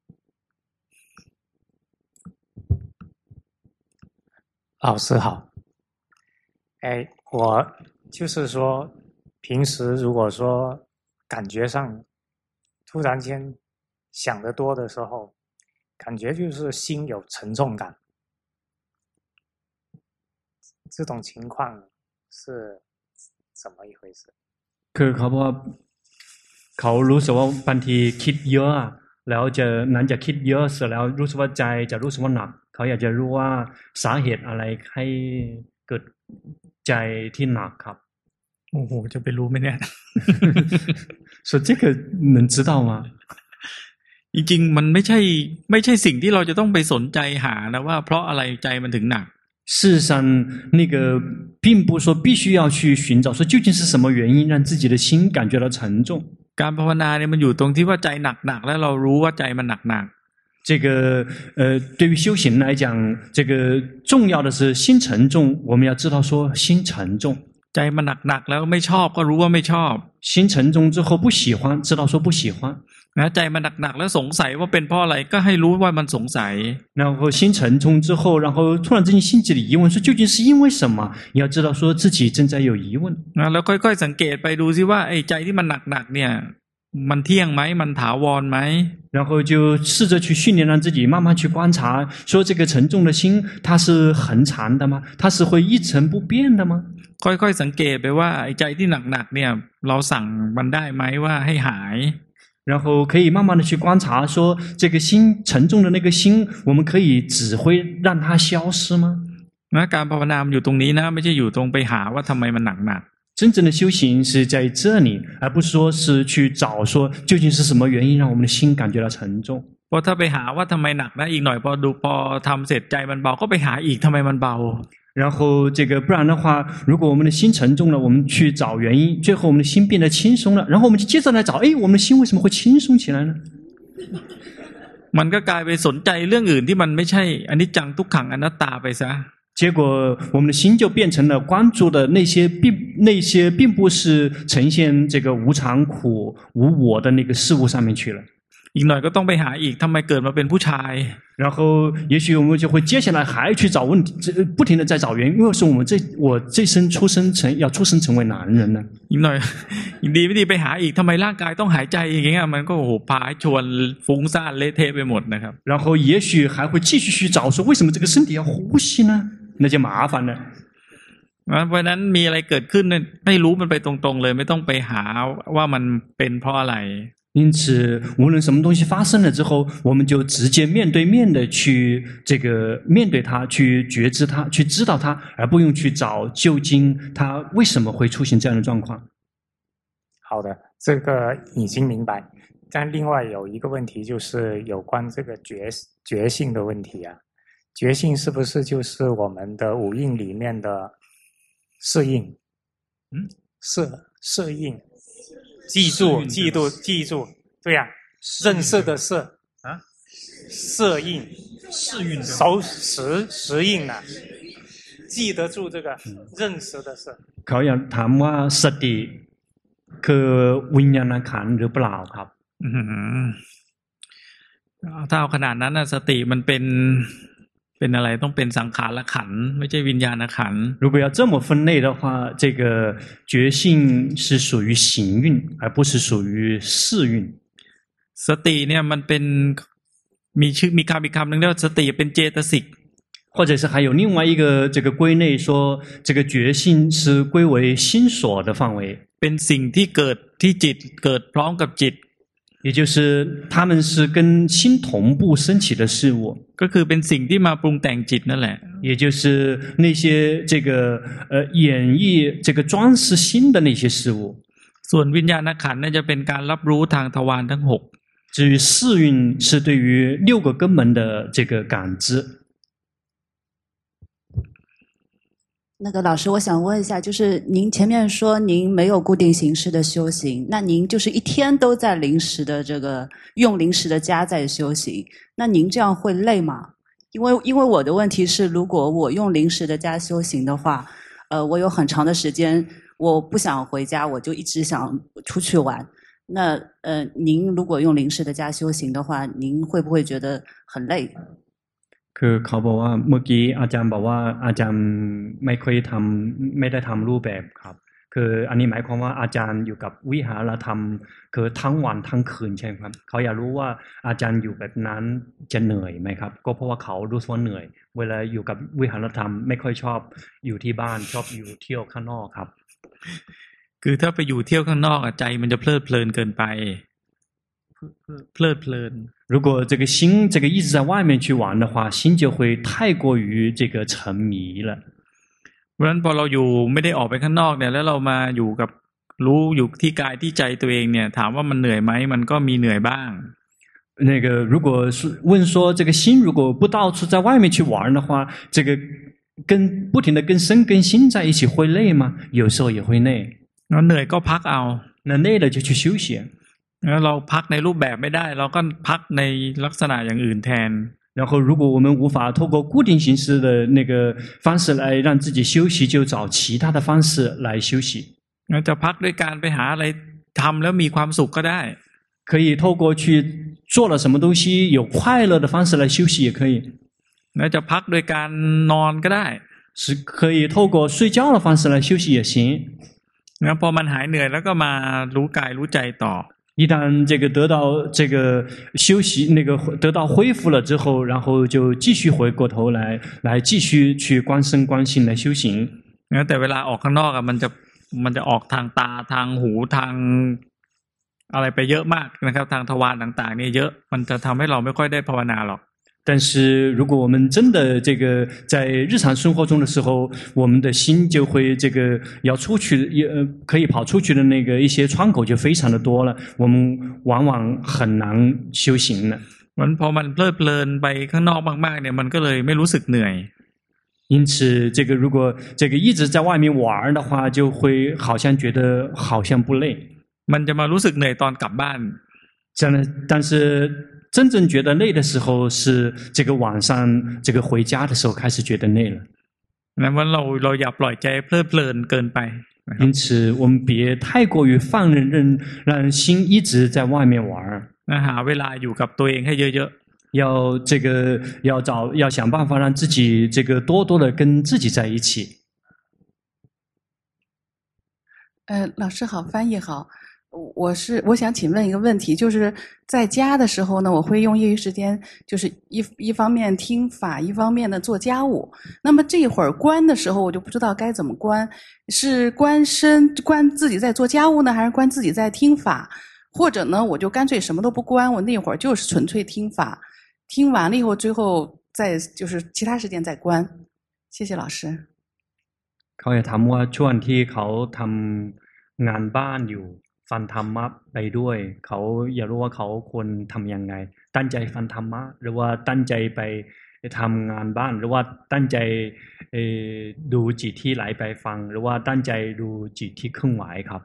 老师好我就是说平时如果说感觉上突然间想得多的时候感觉就是心有沉重感这种情况是怎么一回事คือเขาบอกว่าเขารู้สึกว่าบางทีคิดเยอะแล้วจะนั้นจะคิดเยอะเสร็จแล้วรู้สึกว่าใจจะรู้สึกว่าหนักเขาอยากจะรู้ว่าสาเหตุอะไรให้เกิดใจที่หนักครับโอ้โหจะไปรู้ไหมเนี่ย说这个能知道吗？ จริงๆมันไม่ใช่สิ่งที่เราจะต้องไปสนใจหานะว่าเพราะอะไรใจมันถึงหนัก事实上，那个并不说必须要去寻找，说究竟是什么原因让自己的心感觉到沉重。 การภาวนาเนี่ยมันอยู่ตรงที่ว่าใจหนักๆแล้วเรารู้ว่าใจมันหนัก这个对于修行来讲，这个重要的是心沉重，我们要知道说心沉重。 ๆใจมันหนักๆแล้วไม่ชอบก็รู้ว่าไม่ชอบ心沉重之后不喜欢，知道说不喜欢。 นะใจมันหนักๆแล้วสงสัยว่าเป็นเพราะอะไรก็ให้รู้ว่ามันสงสัย然后心沉重之后，然后突然之间心里疑问说究竟是因为什么？你要知道说自己正在有疑问。 นะแล้วค่อยๆสังเกตไปดูซิว่าไอ้ใจที่มันหนักๆเนี่ยมันเที่ยงไหมมันถาวรไหม然后就试着去训练，让自己慢慢去观察，说这个沉重的心，它是恒常的吗？它是会一成不变的吗？ ค่อยๆสังเกตไปว่าไอ้ใจที่หนักๆเนี่ยเราสั่งมันได้ไหมว่าให้หาย然后可以慢慢的去观察，说这个心沉重的那个心，我们可以指挥让它消失吗？ นะการภาวนามันอยู่ตรงนี้นะไม่ใช่อยู่ตรงไปหาว่าทำไมมันหนัก真正的修行是在这里，而不是说是去找说究竟是什么原因让我们的心感觉到沉重。 เพราะถ้าไปหาว่าทำไมหนักนะอีกหน่อยพอทำเสร็จใจมันเบาก็ไปหาอีกทำไมมันเบา然后这个不然的话，如果我们的心沉重了，我们去找原因，最后我们的心变得轻松了，然后我们就接着来找，哎，我们的心为什么会轻松起来呢？ มันก็กลายไปสนใจเรื่องอื่นที่มันไม่ใช่อนิจจังทุกขังอนัตตาไปซะ结果我们的心就变成了关注的那些并不是呈现这个无常苦无我的那个事物上面去了。 อีกหน่อยก็ต้องไปหาอีกทำไมเกิดมาเป็นผู้ชาย然后也许我们就会接下来还去找问题，不停的在找原因，为什么我这生要出生成为男人呢？ อีกหน่อยอีกดีไม่ดีไปหาอีกทำไมร่างกายต้องหายใจอย่างเงี้ยมันก็โอ้โหพาชวนฟุ้งซ่านเละเทะไปหมดนะครับ然后也许还会继续去找说为什么这个身体要呼吸呢？那就麻烦了。 เพราะนั้นมีอะไรเกิดขึ้นให้รู้มันไปตรงๆเลยไม่ต้องไปหาว่ามันเป็นเพราะอะไร因此无论什么东西发生了之后，我们就直接面对面的去这个面对它，去觉知它，去知道它，而不用去找究竟它为什么会出现这样的状况。 好的，这个已经明白。但另外有一个问题就是有关这个觉性的问题啊，觉性是不是就是我们的五蕴里面的色印？色印。记住，对呀、认识的色啊，色印，识印啊，记得住这个认识的色。 เขาอยากถามว่าสติคือวิญญาณขันธ์หรือเปล่าครับถ้าเอาขนาดนั้นสติมันเป็นอะไรต้องเป็นสังขารขันธ์ไม่ใช่วิญญาณขันธ์如果要这么分类的话，这个觉性是属于行运，而不是属于事运。 สติเนี่ยมันเป็นมีชื่อมีคำอีกคำหนึ่งเรียกว่าสติเป็นเจตสิก或者是还有另外一个这个归类说，这个觉性是归为心所的范围， เป็นสิ่งที่เกิดที่จิตเกิดพร้อมกับจิต也就是他们是跟心同步升起的事物， ก็คือเป็นสิ่งที่มาปรุงแต่งจิตนั่นแหละ也就是那些这个演绎这个装饰心的那些事物。 ส่วนวิญญาณขันธ์เนี่ยจะเป็นการรับรู้ทางทวารทั้ง6 至于四蕴是对于6个根门的这个感知。 那个老师，我想问一下，就是您前面说您没有固定形式的修行，那您就是一天都在临时的用临时的家在修行，那您这样会累吗？因为我的问题是，如果我用临时的家修行的话，我有很长的时间我不想回家，我就一直想出去玩。那您如果用临时的家修行的话，您会不会觉得很累？ คือเขาบอกว่าเมื่อกี้อาจารย์บอกว่าอาจารย์ไม่ได้ทำรูปแบบครับคืออันนี้หมายความว่าอาจารย์อยู่กับวิหารธรรมคือทั้งวันทั้งคืนใช่ไหมครับเขาอยากรู้ว่าอาจารย์อยู่แบบนั้นจะเหนื่อยไหมครับก็เพราะว่าเขารู้สึกว่าเหนื่อยเวลาอยู่กับวิหารธรรมไม่ค่อยชอบอยู่ที่บ้านชอบอยู่เที่ยวข้างนอกครับคือถ้าไปอยู่เที่ยวข้างนอกใจมันจะเพลิดเพลินเกินไปเพลิดเพลิน如果这个心这个一直在外面去玩的话，心就会太过于这个沉迷了。 เพราะฉะนั้นพอเราอยู่ไม่ได้ออกไปข้างนอกเนี่ยแล้วเรามาอยู่กับรู้อยู่ที่กายที่ใจตัวเองเนี่ยถามว่ามันเหนื่อยไหมมันก็มีเหนื่อยบ้าง那个如果是问说这个心如果不到处在外面去玩的话，这个不停的跟身跟心在一起会累吗？有时候也会累。 แล้วเหนื่อยก็พักเอา那累了就去休息。 แล้วเราพักในรูปแบบไม่ได้เราก็พักในลักษณะอย่างอื่นแทน然后如果我们无法透过固定形式的那个方式来让自己休息，就找其他的方式来休息。 จะพักด้วยการไปหาอะไรทำแล้วมีความสุขก็ได้可以透过去做了什么东西有快乐的方式来休息也可以。 แล้วจะพักด้วยการนอนก็ได้是可以透过睡觉的方式来休息也行。 แล้วพอมันหายเหนื่อยแล้วก็มารู้กายรู้ใจต่อ一旦这个得到这个休息，那个得到恢复了之后，然后就继续回过头来继续去观身观心来修行。 แต่เวลาออกข้างนอกมันจะออกทางตาทางหูทางอะไรไปเยอะมากนะครับทางทวารต่างๆเนี่ยเยอะมันจะทำให้เราไม่ค่อยได้ภาวนาหรอก但是如果我们真的这个在日常生活中的时候，我们的心就会这个要出去可以跑出去的那个一些窗口就非常的多了，我们往往很难修行了。 มันพอมันเพลิดเพลินไปข้างนอกมากๆเนี่ยมันก็เลยไม่รู้สึกเหนื่อย因此这个如果这个一直在外面玩的话，就会好像觉得好像不累。 มันจะมารู้สึกเหนื่อยตอนกลับบ้าน但是真正觉得累的时候是这个晚上这个回家的时候开始觉得累了。 นั้นว่าเราอย่าปล่อยใจเพลิดเพลินเกินไป因此我们别太过于放任让心一直在外面玩หาเวลาอยู่กับตัวเองให้เยอะๆ要这个要想办法让自己这个多多的跟自己在一起。 老师好，翻译好。我想请问一个问题，就是在家的时候呢，我会用业余时间，就是一方面听法，一方面呢做家务。那么这会儿关的时候，我就不知道该怎么关，是关自己在做家务呢，还是关自己在听法？或者呢，我就干脆什么都不关，我那会儿就是纯粹听法，听完了以后，最后再就是其他时间再关。谢谢老师。 เขาจะถามว่าช่วงที่เขาทำงานบ้านอยู่ฟังธรรมะไปด้วยเขาอยากรู้ว่าเขาควรทำยังไงตั้งใจฟังธรรมะหรือว่าตั้งใจไปทำงานบ้านหรือว่าตั้งใจดูจิตที่ไหลไปฟังหรือว่าตั้งใจดูจิตที่เคลื่อนไหวครับ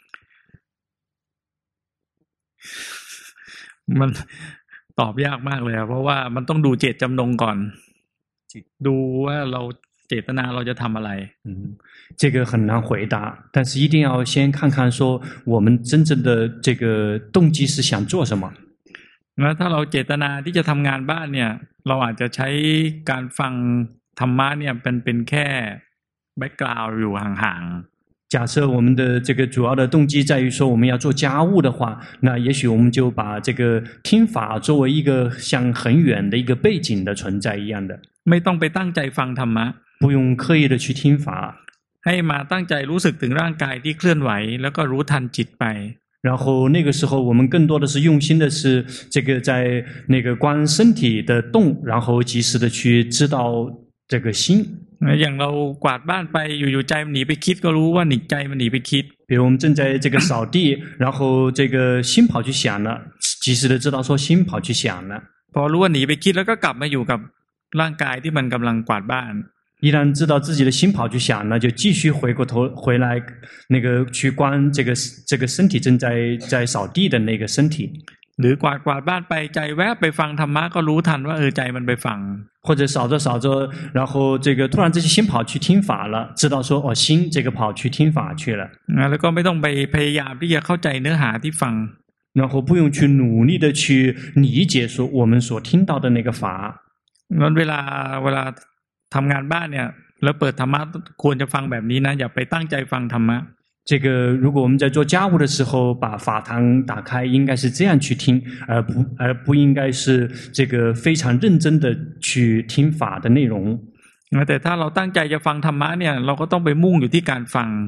มันตอบยากมากเลยเพราะว่ามันต้องดูเจตจำนงก่อนดูว่าเราเจตนาเราจะทำอะไร这个很难回答但是一定要先看看说我们真正的这个动机是想做什么แล้วถ้าเราเจตนาที่จะทำงานบ้านเนี่ยเราอาจจะใช้การฟังธรรมะเนี่ยเป็นแค่แบ็คกราวด์อยู่ห่างๆ假设我们的这个主要的动机在于说我们要做家务的话，那也许我们就把这个听法作为一个像很远的一个背景的存在一样的。 ไม่ต้องไปตั้งใจฟังธรรมะ不用刻意的去听法ให้มาตั้งใจรู้สึกถึงร่างกายที่เคลื่อนไหวแล้วก็รู้ทันจิตไป然后那个时候我们更多的是用心的是这个在那个观身体的动然后及时的去知道这个心อย่างเรากวาดบ้านไปอยู่ๆใจมันหนีไปคิดก็รู้ว่าหนีใจมันหนีไปคิด比如我们正在这个扫地然后这个心跑去想了及时的知道说心跑去想了พอรู้ว่าหนีไปคิดแล้วก็กลับมาอยู่กับร่างกายที่มันกำลังกวาดบ้าน一旦知道自己的心跑去想呢就继续回过头回来那个去观这个身体正在扫地的那个身体หรือกวาดบ้านไปใจแวบไปฟังธรรมะก็รู้ทันว่าใจมันไปฟัง或者扫着然后这个突然之间心跑去听法了知道说心这个跑去听法去了แล้วก็ไม่ต้องไปพยายามที่จะเข้าใจเนื้อหาที่ฟัง然后不用去努力的去理解说我们所听到的那个法งั้นเวลาทำงานบ้านเนี่ยแล้วเปิดธรรมะควรจะฟังแบบนี้นะอย่าไปตั้งใจฟังธรรมะ这个如果我们在做家务的时候把法堂打开应该是这样去听而不应该是这个非常认真的去听法的内容แต่ถ้าเราตั้งใจจะฟังธรรมะเนี่ยเราก็ต้องไปมุ่งอยู่ที่การฟัง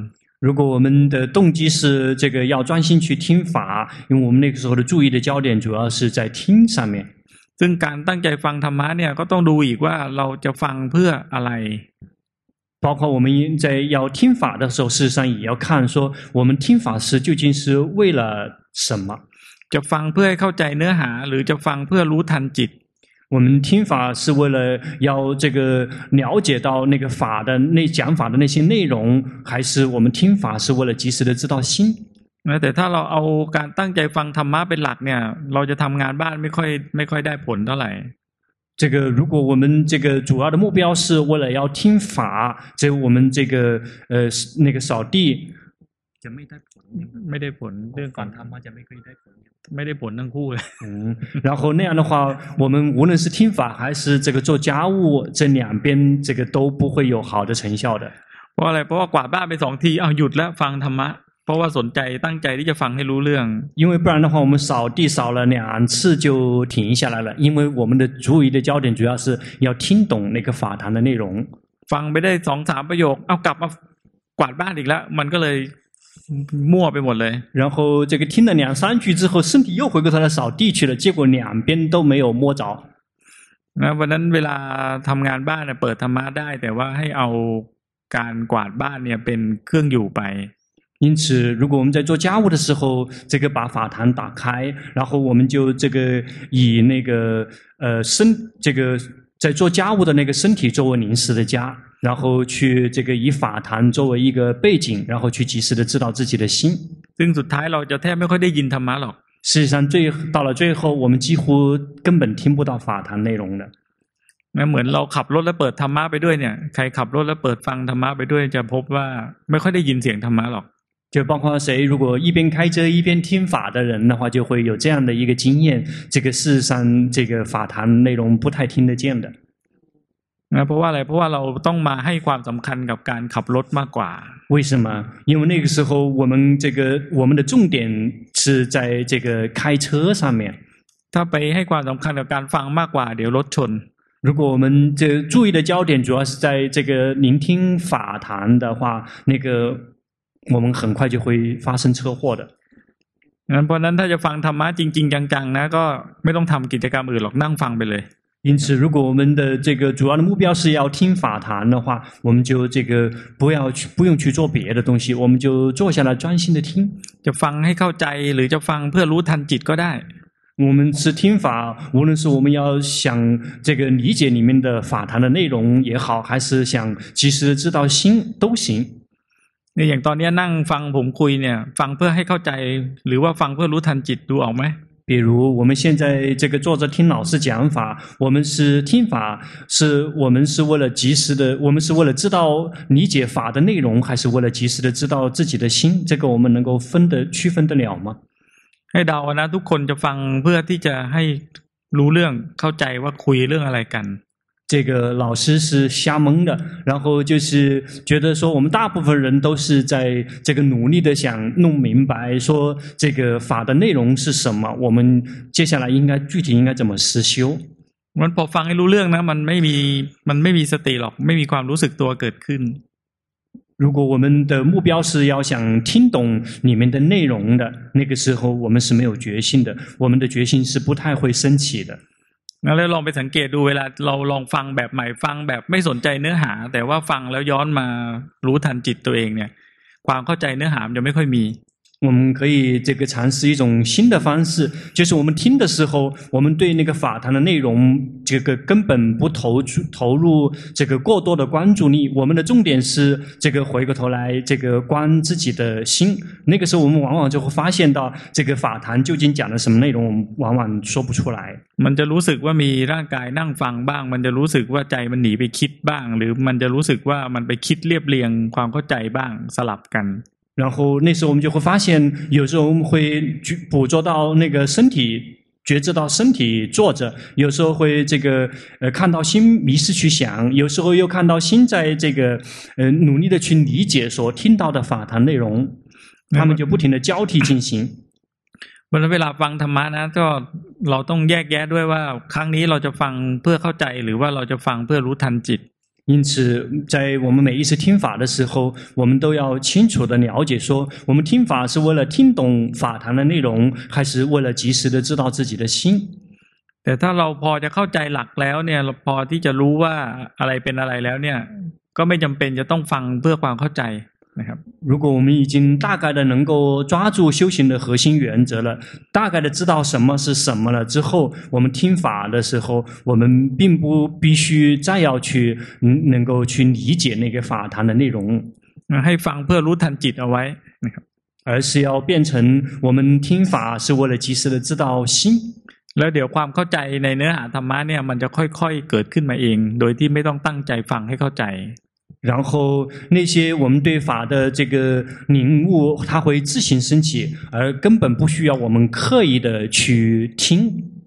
如果我们的动机是这个要专心去听法，因为我们那个时候的注意的焦点主要是在听上面。 ซึ่งการตั้งใจฟังธรรมะเนี่ยก็ต้องดูอีกว่าเราจะฟังเพื่ออะไร包括我们在要听法的时候，事实上也要看说我们听法是究竟是为了什么。 จะฟังเพื่อให้เข้าใจเนื้อหาหรือจะฟังเพื่อรู้ทันจิต我们听法是为了要这个了解到那个法的讲法的那些内容，还是我们听法是为了及时的知道心？ แต่ถ้าเราเอาการตั้งใจฟังธรรมะเป็นหลักเนี่ยเราจะทำงานบ้านไม่ค่อยได้ผลเท่าไหร่这个如果我们这个主要的目标是为了要听法，这我们这个那个扫地จะไม่ได้ผลไม่ได้ผลเรื่องก่อนทำมาจะไม่ค่อยได้ผลไม่ได้ผลทั้งคู่เลย然后那样的话，我们无论是听法还是这个做家务，这两边这个都不会有好的成效的。 เพราะอะไรเพราะว่ากวาดบ้านไป2 ทีเอาหยุดแล้วฟังธรรมะเพราะว่าสนใจตั้งใจที่จะฟังให้รู้เรื่อง因为不然的话，我们扫地扫了2次就停下来了，因为我们的注意的焦点主要是要听懂那个法堂的内容。 ฟังไปได้2-3 ประโยคเอากลับมากวาดบ้านอีกแล้วมันก็เลยมั่วไปหมดเลย然后这个听了2-3句之后，身体又回过头来扫地去了，结果两边都没有摸着。 นะวันนั้นเวลาทำงานบ้านเนี่ยเปิดธรรมะได้แต่ว่าให้เอาการกวาดบ้านเนี่ยเป็นเครื่องอยู่ไป因此，如果我们在做家务的时候，这个把法坛打开，然后我们就这个以那个这个在做家务的那个身体作为临时的家，然后去这个以法坛作为一个背景，然后去及时的知道自己的心。 ซึ่งสุดท้ายเราจะแทบไม่ค่อยได้ยินธรรมะหรอก事实上，到了最后，我们几乎根本听不到法坛内容的。 นะเหมือนเราขับรถแล้วเปิดธรรมะไปด้วยเนี่ยใครขับรถแล้วเปิดฟังธรรมะไปด้วยจะพบว่าไม่ค่อยได้ยินเสียงธรรมะหรอก就包括谁，如果一边开车一边听法的人的话，就会有这样的一个经验。这个事实上，这个法坛内容不太听得见的。 นะเพราะว่าอะไรเพราะว่าเราต้องมาให้ความสำคัญกับการขับรถมากกว่า为什么？因为那个时候我们的重点是在这个开车上面。 ถ้าไปให้ความสำคัญกับการฟังมากกว่าเดี๋ยวรถชน如果我们这注意的焦点主要是在这个聆听法坛的话，那个我们很快就会发生车祸的。 เพราะนั้นถ้าจะฟังธรรมะจริงๆจังๆนะก็ไม่ต้องทำกิจกรรมอื่นหรอกนั่งฟังไปเลย因此，如果我们的这个主要的目标是要听法坛的话，我们就这个不用去做别的东西，我们就坐下来专心的听。 จะฟังให้เข้าใจหรือจะฟังเพื่อรู้ทันจิตก็ได้我们是听法，无论是我们要想这个理解里面的法坛的内容也好，还是想及时的知道心都行。 เนี่ยอย่างตอนนี้นั่งฟังผมคุยเนี่ยฟังเพื่อให้เข้าใจหรือว่าฟังเพื่อรู้ทันจิตดูออกไหม比如我们现在这个坐着听老师讲法，我们是听法，我们是为了及时的，我们是为了知道理解法的内容，还是为了及时的知道自己的心？这个我们能够区分得了吗？ ให้เดานะทุกคนจะฟังเพื่อที่จะให้รู้เรื่องเข้าใจว่าคุยเรื่องอะไรกัน这个老师是瞎蒙的，然后就是觉得说我们大部分人都是在这个努力的想弄明白，说这个法的内容是什么，我们接下来具体应该怎么实修。 มันพอฟังให้รู้เรื่องนะมันไม่มีสติหรอกไม่มีความรู้สึกตัวเกิดขึ้น如果我们的目标是要想听懂里面的内容的，那个时候我们是没有决心的，我们的决心是不太会升起的。 แล้วลองไปสังเกตดูเวลาเราลองฟังแบบใหม่ฟังแบบไม่สนใจเนื้อหาแต่ว่าฟังแล้วย้อนมารู้ทันจิตตัวเองเนี่ยความเข้าใจเนื้อหามันจะไม่ค่อยมี我们可以这个尝试一种新的方式，就是我们听的时候，我们对那个法坛的内容，这个根本不投入这个过多的关注力。我们的重点是这个回过头来，这个观自己的心。那个时候，我们往往就会发现到这个法坛究竟讲了什么内容，我们往往说不出来。 มันจะรู้สึกว่ามีร่างกายนั่งฟังบ้างมันจะรู้สึกว่าใจมันหนีไปคิดบ้างหรือมันจะรู้สึกว่ามันไปคิดเรียบเรียงความเข้าใจบ้างสลับกัน然后那时候我们就会发现，有时候我们会捕捉到那个身体，觉知到身体坐着；有时候会这个看到心迷失去想；有时候又看到心在这个努力的去理解所听到的法坛内容，他们就不停的交替进行。 เวลาฟังธรรมะนะก็เราต้องแยกแยะด้วยว่าครั้งนี้เราจะฟังเพื่อเข้าใจหรือว่าเราจะฟังเพื่อรู้ทันจิต因此，在我们每一次听法的时候，我们都要清楚地了解说，我们听法是为了听懂法堂的内容，还是为了及时地知道自己的心。 แต่ถ้าเราพอจะเข้าใจหลักแล้วเนี่ยเราพอที่จะรู้ว่าอะไรเป็นอะไรแล้วเนี่ยก็ไม่จำเป็นจะต้องฟังเพื่อความเข้าใจนะครับ如果我们已经大概的能够抓住修行的核心原则了，大概的知道什么是什么了之后，我们听法的时候，我们并不必须再要去能够去理解那个法堂的内容， ให้ฟังเพื่อรู้ทันจิตเอาไว้นะครับ而是要变成我们听法是为了及时的知道心。 แล้วเดี๋ยวความเข้าใจในเนื้อหาธรรมะเนี่ยมันจะค่อยๆเกิดขึ้นมาเองโดยที่ไม่ต้องตั้งใจฟังให้เข้าใจ然后那些我们对法的这个领悟，它会自行升起，而根本不需要我们刻意的去听。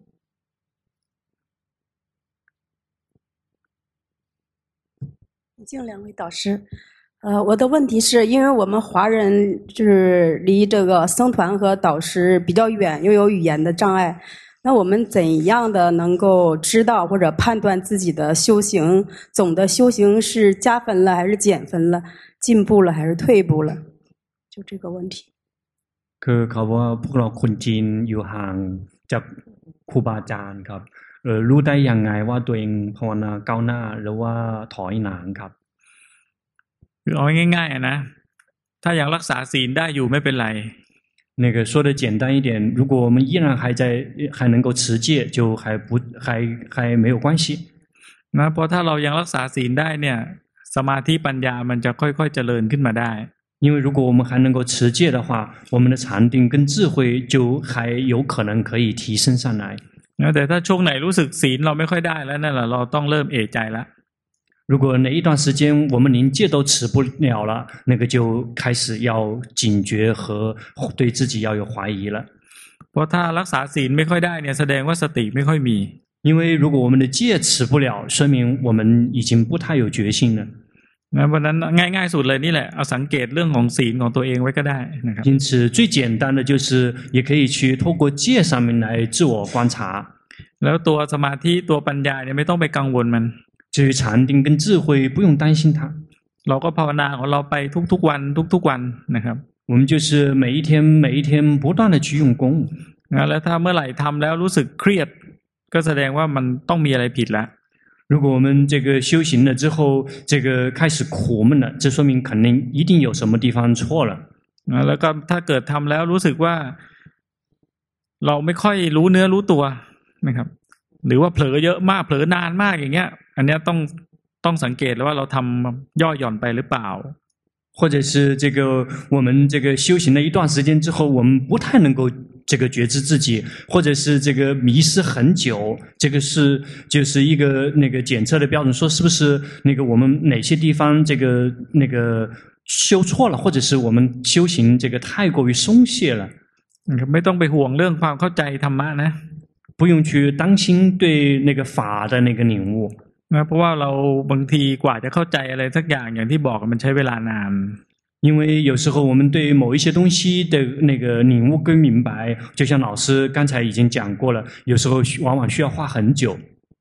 敬两位导师，我的问题是因为我们华人就是离这个僧团和导师比较远，又有语言的障碍。那我们怎样的能够知道或者判断自己的修行总的修行是加分了还是减分了，进步了还是退步了？就这个问题。 คือเขาว่าพวกเราคนจีนอยู่ห่างจากครูบาอาจารย์ครับรู้ได้ยังไงว่าตัวเองภาวนาก้าวหน้าหรือว่าถอยหลังครับคือเอาง่ายๆนะถ้ายังรักษาศีลได้อยู่ไม่เป็นไร那个说的简单一点，如果我们依然还能够持戒，就还没有关系。 นะเพราะถ้าเรายังรักษาศีลได้เนี่ยสมาธิปัญญามันจะค่อยๆเจริญขึ้นมาได้因为如果我们还能够持戒的话，我们的禅定跟智慧就还有可能可以提升上来。 แต่ถ้าช่วงไหนรู้สึกศีลเราไม่ค่อยได้แล้วนั่นแหละเราต้องเริ่มเอะใจแล้ว如果哪一段时间我们连戒都持不了了，那个就开始要警觉和对自己要有怀疑了。 เพราะถ้ารักษาศีลไม่ค่อยได้เนี่ยแสดงว่าสติไม่ค่อยมี因为如果我们的戒持不了，说明我们已经不太有决心了。 นะเพราะนั้นง่ายๆสุดเลยนี่แหละเอาสังเกตเรื่องของศีลของตัวเองไว้ก็ได้นะครับ因此最简单的就是也可以去透过戒上面来自我观察。 แล้วตัวสมาธิตัวปัญญาเนี่ยไม่ต้องไปกังวลมัน至于禅定跟智慧不用担心它เราก็ภาวนาของเราไปทุกๆวันทุกๆวันนะครับ我们就是每一天不断的去用功แล้วถ้าเมื่อไหร่ทำแล้วรู้สึกเครียดก็แสดงว่ามันต้องมีอะไรผิดแล้ว如果我们这个修行了之后这个开始苦闷了，这说明肯定一定有什么地方错了แล้วก็ถ้าเกิดทำแล้วรู้สึกว่าเราไม่ค่อยรู้เนื้อรู้ตัวนะครับหรือว่าเผลอเยอะมากเผลอนานมากอย่างเงี้ยอันนี้ต้องสังเกตแล้วว่าเราทำย่อหย่อนไปหรือเปล่า或者是这个我们这个修行了一段时间之后，我们不太能够这个觉知自己，或者是这个迷失很久，这个就是一个那个检测的标准，说是不是那个我们哪些地方这个那个修错了，或者是我们修行这个太过于松懈了。 ไม่ต้องไปห่วงเรื่องความเข้าใจธรรมะนะ不用去担心对那个法的那个领悟นะเพราะว่าเราบางทีกว่าจะเข้าใจอะไรสักอย่างที่บอกมันใช้เวลานาน因为有时候我们对某一些东西的那个领悟跟明白，就像老师刚才已经讲过了，有时候往往需要花很久。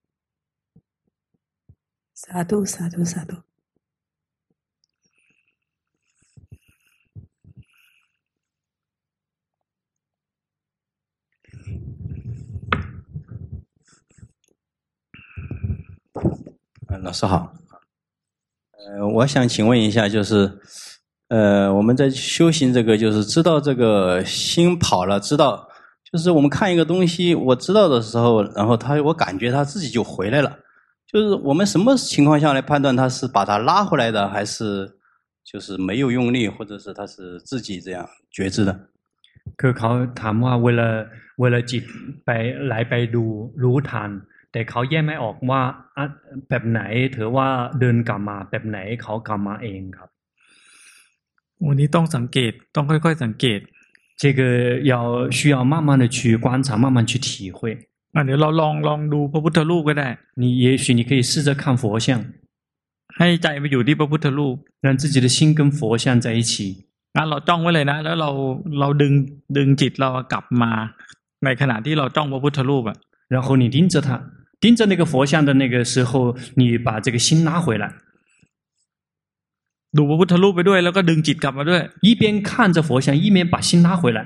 萨度萨度萨度。 老师好，我想请问一下，就是我们在修行这个，就是知道这个心跑了，知道就是我们看一个东西，我知道的时候，然后我感觉它自己就回来了，就是我们什么情况下来判断它是把它拉回来的，还是就是没有用力，或者是它是自己这样觉知的？ คือเขาถามว่าเวลาจิตไปไหลไปรู้ทันแต่เขาแยกไม่ออกว่าแบบไหนถือว่าเดินกลับมาแบบไหนเขากลับมาเองครับวันนี้ต้องสังเกตต้องค่อยๆสังเกต这个需要慢慢的去观察慢慢去体会เดี๋ยวเราลองดูพระพุทธรูปก็ได้也许你可以试着看佛像ให้ใจไปอยู่ที่พระพุทธรูป让自己的心跟佛像在一起เราจ้องไว้เลยนะแล้วเราดึงจิตเรากลับมาในขณะที่เราจ้องพระพุทธรูป然后你盯着那个佛像的那个时候你把这个心拉回来ดูพระพุทธรูปไปด้วยแล้วก็ดึงจิตกลับมาด้วย一边看着佛像一边把心拉回来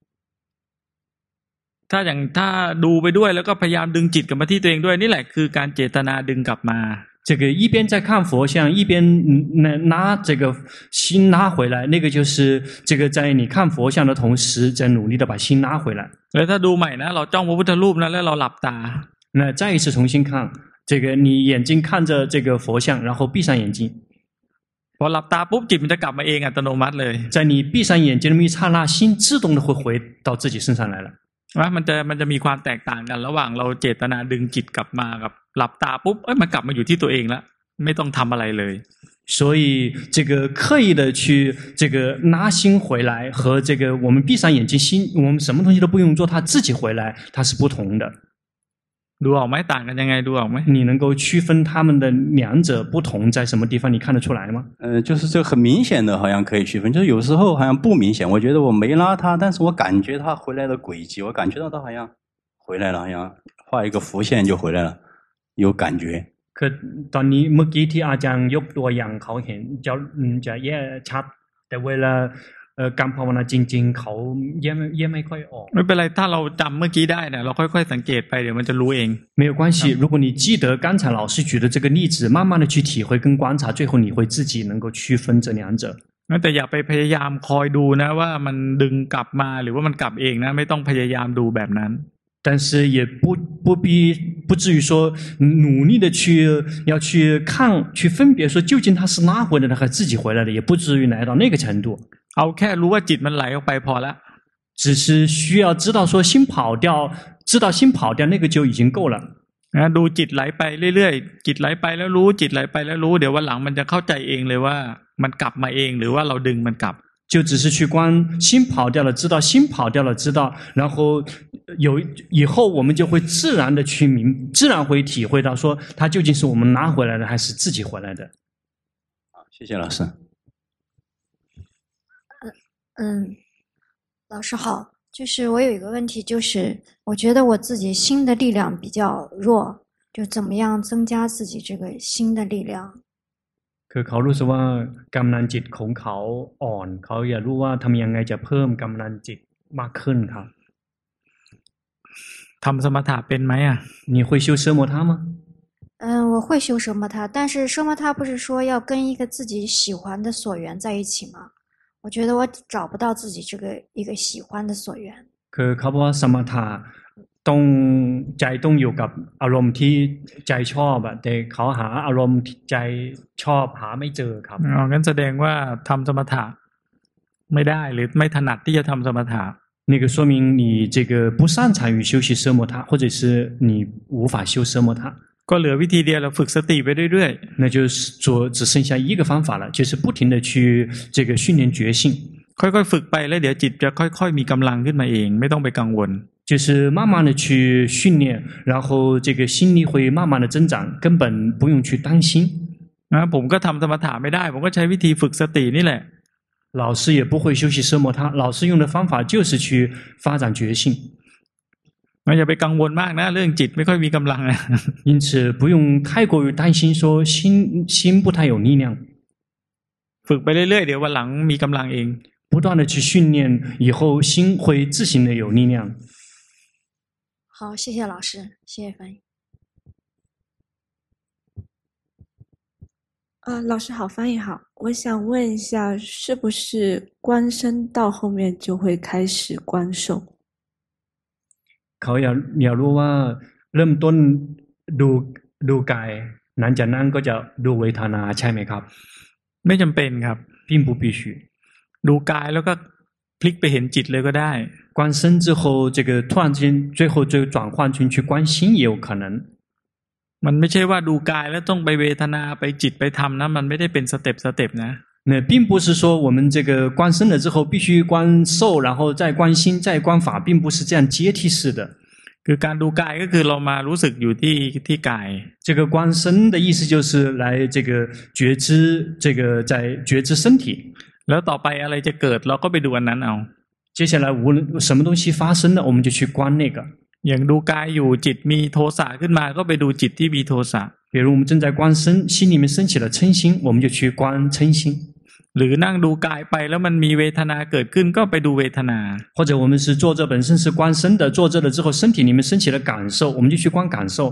ถ้าดูไปด้วยแล้วก็พยายามดึงจิตกลับมาที่ตัวเองด้วยนี่แหละคือการเจตนาดึงกลับมา这个一边在看佛像一边拿这个心拉回来那个就是这个在你看佛像的同时在努力的把心拉回来แล้วถ้าดูใหม่นะเราจ้องพระพุทธรูปนะแล้วเราหลับตา那再一次重新看这个你眼睛看着这个佛像然后闭上眼睛พอหลับตาปุ๊บจิตมันจะกลับมาเองอัตโนมัติเลย在你闭上眼睛的一刹那心自动的会回到自己身上来了ว่ามันจะมีความแตกต่างกันระหว่างเราเจตนาดึงจิตกลับมากับหลับตาปุ๊บมันกลับมาอยู่ที่ตัวเองแล้วไม่ต้องทำอะไรเลย所以这个刻意的去这个拉心回来和这个我们闭上眼睛心我们什么东西都不用做它自己回来它是不同的ดูออกไหมต่างกันยังไงดูออกไหม你能够区分他们的两者不同在什么地方你看得出来吗就是这个很明显的好像可以区分就是有时候好像不明显我觉得我没拉他但是我感觉他回来的轨迹我感觉到他好像回来了好像画一个浮线就回来了有感觉คือตอนนี้เมื่อกี้ที่อาจารย์ยกตัวอย่างเขาเห็นจะแยกชัดแต่เวลาการภาวนาจริงๆเขาแยกไม่ค่อยออกไม่เป็นไรถ้าเราจำเมื่อกี้ได้นะเราค่อยๆสังเกตไปเดี๋ยวมันจะรู้เอง没有关系如果你记得刚才老师举的这个例子慢慢的去体会跟观察最后你会自己能够区分这两者แต่อย่าไปพยายามคอยดูนะว่ามันดึงกลับมาหรือว่ามันกลับเองนะไม่ต้องพยายามดูแบบนั้น但是也不至于说努力的要去看去分别说究竟他是拉回来的还是自己回来的也不至于来到那个程度เอาแค่รู้ว่าจิตมันไหลออกไปพอละ只是需要知道说心跑掉知道心跑掉那个就已经够了นะดูจิตไหลไปเรื่อยๆจิตไหลไปแล้วรู้จิตไหลไปแล้วรู้เดี๋ยววันหลังมันจะเข้าใจเองเลยว่ามันกลับมาเองหรือว่าเราดึงมันกลับ就只是去观心跑掉了知道心跑掉了知道然后以后我们就会自然的自然会体会到说它究竟是我们拿回来的还是自己回来的谢谢老师老师好就是我有一个问题就是我觉得我自己心的力量比较弱就怎么样增加自己这个心的力量คือเขารู้สึกว่ากำลังจิตของเขาอ่อนเขาอยากรู้ว่าทำยังไงจะเพิ่มกำลังจิตมากขึ้นครับทำสมถะเป็นไหมอ่ะ你会修奢摩他吗我会修奢摩他但是奢摩他不是说要跟一个自己喜欢的所缘在一起吗我觉得我找不到自己这个一个喜欢的所缘คือเขาบอกว่าสมถะต้องใจต้องอยู่กับอารมณ์ที่ใจชอบแต่เขาหาอารมณ์ที่ใจชอบหาไม่เจอครับงั้นแสดงว่าทำสมถะไม่ได้หรือไม่ถนัดที่จะทำสมถะ那个说明你这个不擅长于休息奢摩他或者是你无法修奢摩他ก็เหลือวิธีเดียวเราฝึกสติไปเรื่อยๆ那就是只剩下一个方法了就是不停的去这个训练觉性ค่อยๆฝึกไปแล้วเดี๋ยวจิตจะค่อยๆมีกำลังขึ้นมาเองไม่ต้องไปกังวล就是慢慢的去训练然后这个心力会慢慢的增长根本不用去担心นะผมก็ทำสมถะไม่ได้ผมก็ใช้วิธีฝึกสตินี่แหละ老师也不会休息奢摩他老师用的方法就是去发展觉性อย่าไปกังวลมากนะเรื่องจิตไม่ค่อยมีกำลัง因此不用太过于担心说心不太有力量ฝึกไปเรื่อยๆเดี๋ยววันหลังมีกำลังเอง不断的去训练以后心会自行的有力量好谢谢老师谢谢翻译老师好翻译好我想问一下是不是观身到后面就会开始观受เขาอยากรู้ว่าเริ่มต้นดูกายหลังจากนั้นก็จะดูเวทนาใช่ไหมครับไม่จำเป็นครับ并不必须ดูกายแล้วก็พลิกไปเห็นจิตเลยก็ได้观身之后这个突然间最后就转换成去观心也有可能มันไม่ใช่ว่าดูกายแล้วต้องไปเวทนาไปจิตไปธรรมนะมันไม่ได้เป็นสเต็ปนะ那并不是说我们这个观身了之后必须观受然后再观心再观法并不是这样阶梯式的คือการดูกายก็คือเรามารู้สึกอยู่ที่กาย这个观身的意思就是来这个觉知这个在觉知身体แล้วต่อไปอะไรจะเกิดเราก็ไปดูอันนั้นเอา接下来无论什么东西发生了我们就去观那个อย่างดูกายอยู่จิตมีโทสะขึ้นมาก็ไปดูจิตที่มีโทสะ比如我们正在观身心里面升起了嗔心我们就去观嗔心หรือนั่งดูกายไปแล้วมันมีเวทนาเกิดขึ้นก็ไปดูเวทนา或者我们是坐着本身是观身的，坐着了之后身体里面升起了感受，我们就去观感受。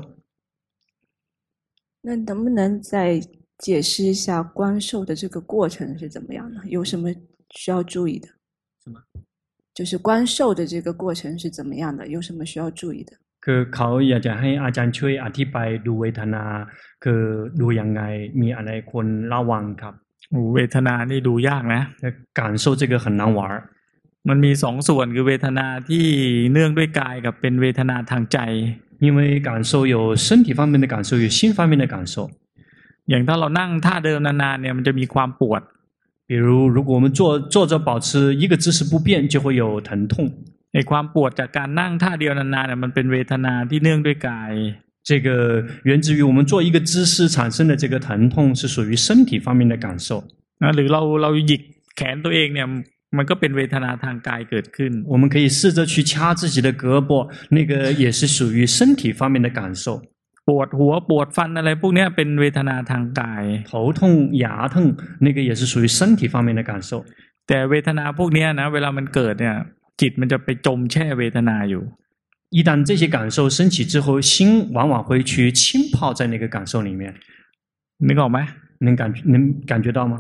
那能不能再解释一下观受的这个过程是怎么样的？有什么需要注意的？ 什么？ 就是观受的这个过程是怎么样的？有什么需要注意的？ คือเขาอยากจะให้อาจารย์ช่วยอธิบายดูเวทนาคือดูยังไงมีอะไรควรระวังครับเวทนานี่ดูยากนะ感受这个很难玩มันมีสองส่วนคือเวทนาที่เนื่องด้วยกายกับเป็นเวทนาทางใจ因为感受有身体方面的感受有心方面的感受อย่างถ้าเรานั่งท่าเดิมนานๆเนี่ยมันจะมีความปวด比如我们坐着保持一个姿势不变就会有疼痛ไอ้ความปวดจากการนั่งท่าเดียวนานๆเนี่ยมันเป็นเวทนาที่เนื่องด้วยกาย这个源自于我们做一个姿势产生的这个疼痛是属于身体方面的感受หรือเราหยิกแขนตัวเองเนี่ยมันก็เป็นเวทนาทางกายเกิดขึ้น我们可以试着去掐自己的胳膊那个也是属于身体方面的感受ปวดหัวปวดฟันอะไรพวกนี้เป็นเวทนาทางกาย头痛牙痛那个也是属于身体方面的感受แต่เวทนาพวกนี้นะเวลามันเกิดเนี่ยจิตมันจะไปจมแช่เวทนาอยู่一旦这些感受升起之后心往往会去浸泡在那个感受里面นึกออกไหม能感觉到吗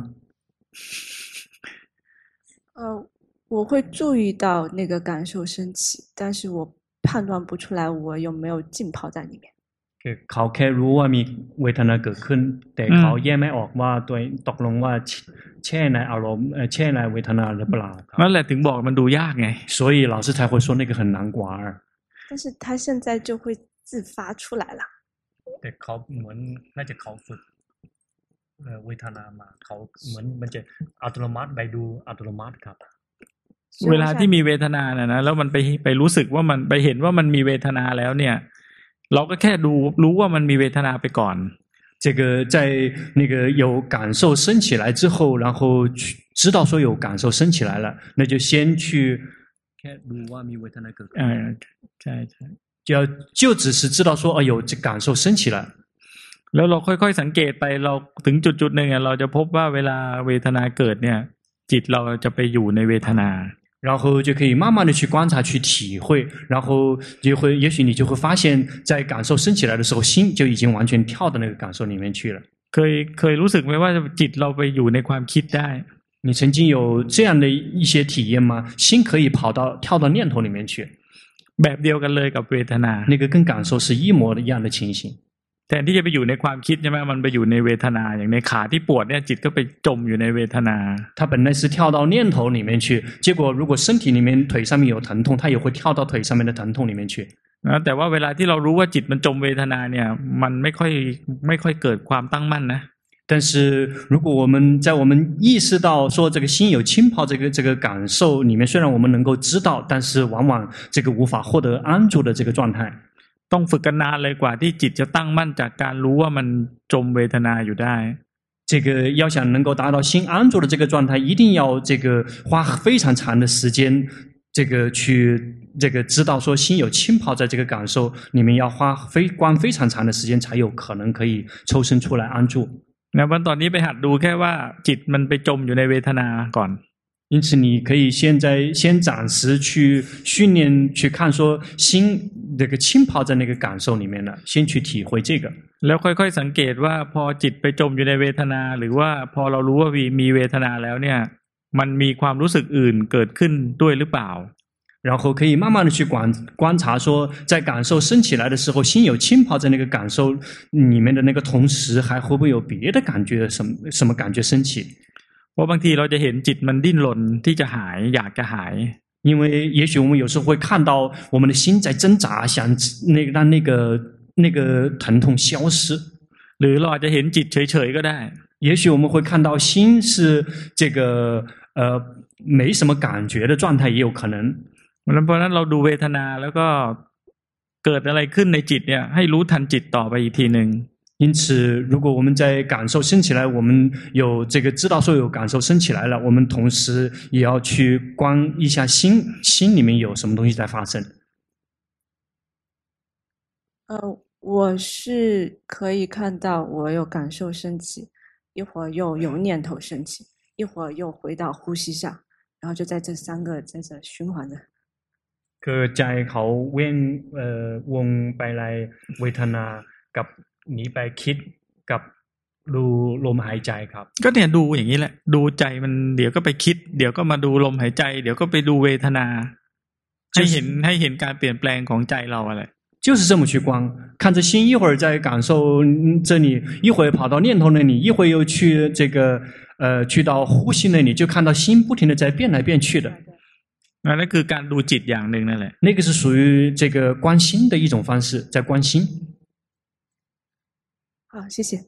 我会注意到那个感受升起但是我判断不出来我有没有浸泡在里面เขาแค่รู้ว่ามีเวทนาเกิดขึ้นแต่เขาแยกไม่ออกว่าตัวตกลงว่าแช่ในอารมณ์แช่ในเวทนาหรือเปล่านั่นแหละถึงบอกมันดูยากไง所以老师才会说那个很难玩但是他现在就会自发出来了แต่เขาเหมือนน่าจะเขาฝึกเวทนามาเขาเหมือนมันจะอัตโนมัติไปดูอัตโนมัติครับเวลาที่มีเวทนาเนี่ยนะแล้วมันไปรู้สึกว่ามันไปเห็นว่ามันมีเวทนาแล้วเนี่ยเราก็แค่รู้ว่ามันมีเวทนาไปก่อน这个在那个有感受升起来之后然后知道说有感受升起来了那就先去แค่รู้ว่ามีเวทนาเกิดใช่就只是知道说有这感受升起来แล้วเราค่อยๆสังเกตไปเราถึงจุดๆนึงเราจะพบว่าเวลาเวทนาเกิดเนี่ยจิตเราจะไปอยู่ในเวทนา然后就可以慢慢的去观察去体会然后也许你就会发现在感受升起来的时候心就已经完全跳到那个感受里面去了เคยรู้สึกไหมว่าจิตเราไปอยู่ในความคิดได้你曾经有这样的一些体验吗心可以跳到念头里面去แบบเดียวกันเลยกับเวทนา那个跟感受是一模一样的情形แทนที่จะไปอยู่ในความคิดใช่ไหมมันไปอยู่ในเวทนาอย่างในขาที่ปวดเนี่ยจิตก็ไปจมอยู่ในเวทนา它本来是跳到念头里面去结果如果身体里面腿上面有疼痛它也会跳到腿上面的疼痛里面去แต่ว่าเวลาที่เรารู้ว่าจิตมันจมเวทนาเนี่ยมันไม่ค่อยเกิดความตั้งมั่นนะ但是如果我们在我们意识到说这个心有浸泡这个感受里面虽然我们能够知道但是往往这个无法获得安住的这个状态ต้องฝึกกันนานเลยกว่าที่จิตจะตั้งมั่นจากการรู้ว่ามันจมเวทนาอยู่ได้这个要想能够达到心安住的这个状态一定要这个花非常长的时间这个去这个知道说心有浸泡在这个感受里面要花非常长的时间才有可能可以抽身出来安住นะวันตอนนี้ไปหัดดูแค่ว่าจิตมันไปจมอยู่ในเวทนาก่อน因此你可以先暂时去训练去看说心这个浸泡在那个感受里面了先去体会这个แล้วค่อยๆสังเกตว่าพอจิตไปจมอยู่ในเวทนาหรือว่าพอเรารู้ว่ามีเวทนาแล้วเนี่ยมันมีความรู้สึกอื่นเกิดขึ้นด้วยหรือเปล่า然后可以慢慢的去观察说在感受升起来的时候心有浸泡在那个感受里面的那个同时还会不会有别的感觉什么感觉升起เพราะบางทีเราจะเห็นจิตมันดิ้นรนที่จะหายอยากจะหาย因为也许我们有时候会看到我们的心在挣扎想让那个疼痛消失หรือเราอาจจะเห็นจิตเฉยๆก็ได้也许我们会看到心是这个没什么感觉的状态也有可能เพราะนั้นเราดูเวทนาแล้วก็เกิดอะไรขึ้นในจิตเนี่ยให้รู้ทันจิตต่อไปอีกทีนึง因此如果我们在感受升起来我们有这个知道说有感受升起来了我们同时也要去观一下心里面有什么东西在发生我是可以看到我有感受升起一会儿又有念头升起一会儿又回到呼吸上，然后就在这3个在这循环着。 คือใจเขาเว้นวงไปไล่เวทนากับหนีไปคิดกับดูลมหายใจครับก็เนี่ยดูอย่างนี้แหละดูใจมันเดี๋ยวก็ไปคิดเดี๋ยวก็มาดูลมหายใจเดี๋ยวก็ไปดูเวทนาให้เห็นการเปลี่ยนแปลงของใจเราอะไร就是这么去观，看着心一会儿在感受这里，一会儿跑到念头那里，一会儿又去这个去到呼吸那里，就看到心不停的在变来变去的。 นั่นคือการดูจิตอย่างหนึ่งนั่นแหละ那个是属于这个观心的一种方式，在观心。 好，谢谢。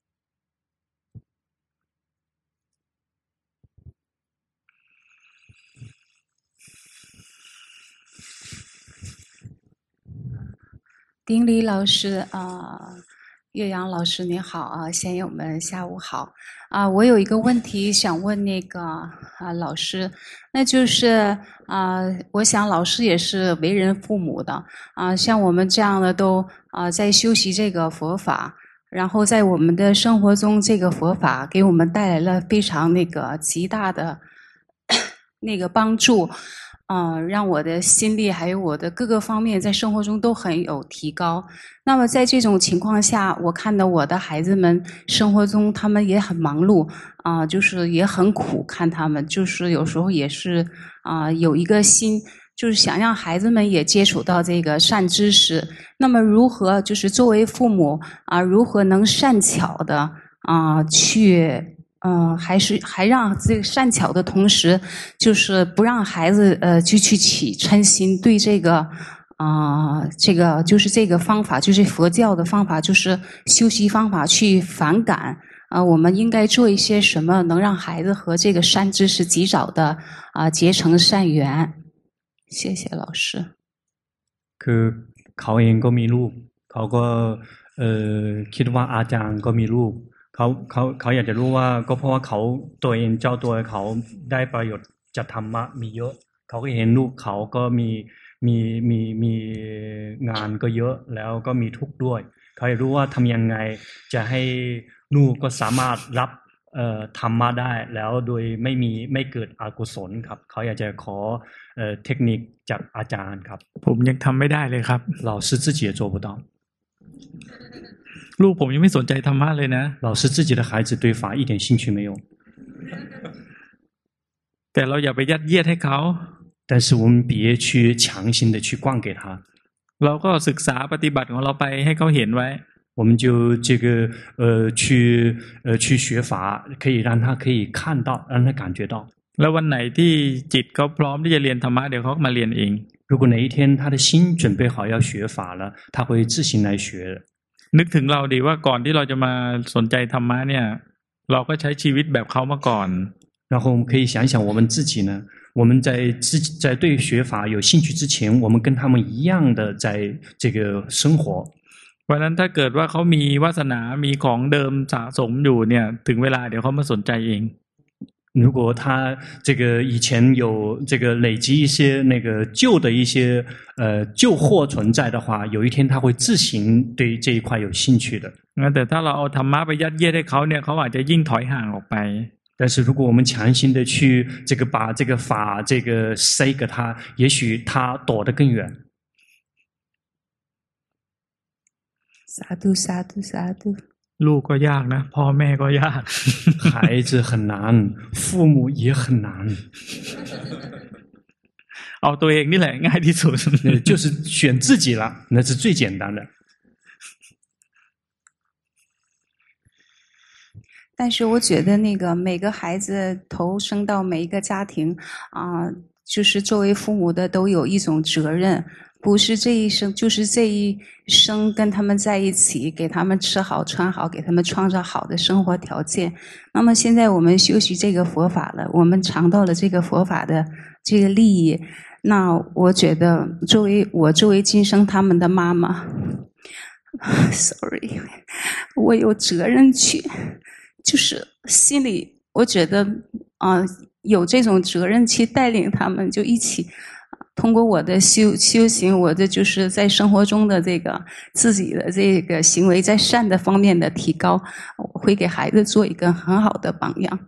丁黎老师岳阳老师你好啊，仙友们下午好啊，我有一个问题想问那个老师，那就是我想老师也是为人父母的像我们这样的都在修习这个佛法，然后在我们的生活中，这个佛法给我们带来了非常极大的那个帮助。让我的心力还有我的各个方面在生活中都很有提高。那么在这种情况下，我看到我的孩子们生活中他们也很忙碌就是也很苦，看他们就是有时候也是有一个心，就是想让孩子们也接触到这个善知识。那么如何就是作为父母如何能善巧的去还让这个善巧的同时，就是不让孩子就去起嗔心，对这个就是这个方法，就是佛教的方法，就是修习方法去反感我们应该做一些什么，能让孩子和这个善知识及早的结成善缘？谢谢老师。 คือเขาเองก็มีลูกเขาก็คิดว่าอาจารย์ก็มีลูกเขาอยากจะรู้ว่าก็เพราะว่าเขาตัวเองเจ้าตัวเขาได้ประโยชน์จากธรรมะมีเยอะเขาก็เห็นลูกเขาก็มีงานก็เยอะแล้วก็มีทุกข์ด้วยเขาอยากรู้ว่าทำยังไงจะให้ลูกก็สามารถรับธรรมะได้แล้วโดยไม่เกิดอกุศลครับเขาอยากจะขอเทคนิคจากอาจารย์ครับผมยังทำไม่ได้เลยครับ老师自己也做不到ลูกผมยังไม่สนใจธรรมะเลยนะ老师自己的孩子对法一点兴趣没有แต่เราอย่าไปยัดเยียดให้เขา但是我们别去强行的去灌给他เราก็ศึกษาปฏิบัติของเราไปให้เขาเห็นไว้我们就这个去学法可以让他可以看到让他感觉到แล้ววันไหนที่จิตเขาพร้อมที่จะเรียนธรรมะเดี๋ยวเขามาเรียนเอง如果哪一天他的心准备好要学法了他会自行来学นึกถึงเราดีว่าก่อนที่เราจะมาสนใจธรรมะเนี่ยเราก็ใช้ชีวิตแบบเขามาก่อน然后我们可以想想我们自己呢我们在对学法有兴趣之前我们跟他们一样的在这个生活เพราะนั้นถ้าเกิดว่าเขามีวาสนามีของเดิมสะสมอยู่เนี่ยถึงเวลาเดี๋ยวเขามาสนใจเอง如果他这个以前有这个累积一些那个旧的一些旧货存在的话有一天他会自行对这一块有兴趣的แต่ถ้าเราเอาธรรมะไปยัดเยียดให้เขาเนี่ยเขาอาจจะยิ่งถอยห่างออกไป但是如果我们强行的去这个把这个法这个塞给他也许他躲得更远สาธุสาธุสาธุลูกก็ยากนะพ่อแม่ก็ยาก孩子很难父母也很难เอาตัวเองนี่แหละง่ายที่สุด就是选自己了那是最简单的但是我觉得每个孩子投生到每一个家庭就是作为父母的都有一种责任不是这一生就是这一生跟他们在一起给他们吃好穿好给他们创造好的生活条件那么现在我们修习这个佛法了我们尝到了这个佛法的这个利益那我觉得作为今生他们的妈妈sorry 我有责任去就是心里我觉得有这种责任去带领他们就一起通过我的修行我的就是在生活中的这个自己的这个行为在善的方面的提高我会给孩子做一个很好的榜样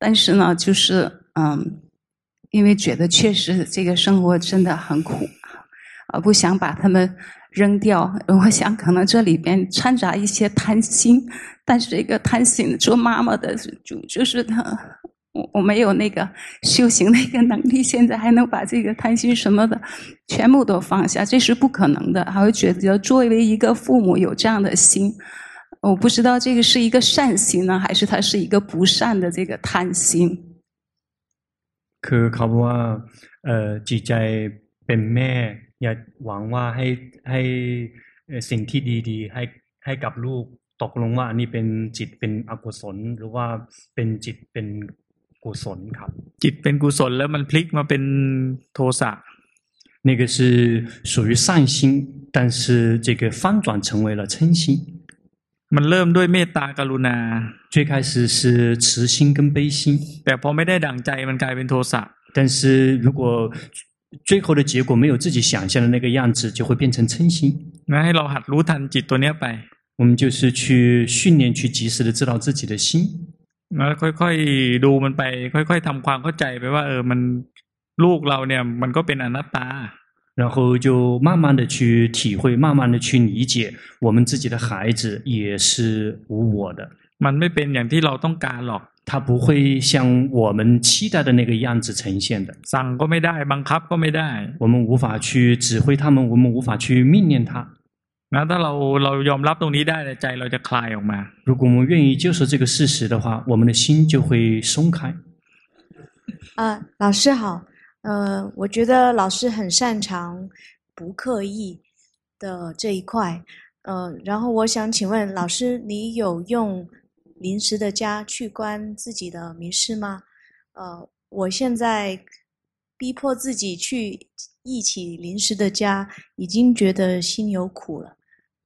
但是呢，就是因为觉得确实这个生活真的很苦不想把他们扔掉。我想可能这里边掺杂一些贪心，但是这个贪心做妈妈的就是我没有那个修行的一个能力，现在还能把这个贪心什么的全部都放下，这是不可能的。还会觉得作为一个父母有这样的心，我不知道这个是一个善心呢，还是它是一个不善的这个贪心。 คือเขาบอกว่าจิตใจเป็นแม่อย่าหวังว่าให้สิ่งที่ดีๆให้กับลูกตกลงว่าอันนี้เป็นจิตเป็นอกุศลหรือว่าเป็นจิตเป็นกุศลครับจิตเป็นกุศลแล้วมันพลิกมาเป็นโทสะ那个是属于善心，但是这个翻转成为了嗔心。 มันเริ่มด้วยเมตตากรุณา最开始是慈心跟悲心， แต่พอไม่ได้ดั่งใจมันกลายเป็นโทสะ但是如果最后的结果没有自己想象的那个样子，就会变成嗔心。 นะให้เราหัดรู้ทันจิตตัวเนี้ยไป我们就是去训练，去及时的知道自己的心。 แล้วค่อยๆดูมันไปค่อยๆทำความเข้าใจไปว่ามันลูกเราเนี่ยมันก็เป็นอนัตตา然后就慢慢的去体会，慢慢的去理解，我们自己的孩子也是无我的。 มันไม่เป็นอย่างที่เราต้องการหรอก他不会像我们期待的那个样子呈现的。 สั่งก็ไม่ได้บังคับก็ไม่ได้我们无法去指挥他们，我们无法去命令他。 นะถ้าเรายอมรับตรงนี้ได้ใจเราจะคลายออกมา如果我们愿意接受这个事实的话，我们的心就会松开。 老师好。我觉得老师很擅长不刻意的这一块，然后我想请问老师，你有用临时的家去观自己的迷失吗？我现在逼迫自己去忆起临时的家，已经觉得心有苦了。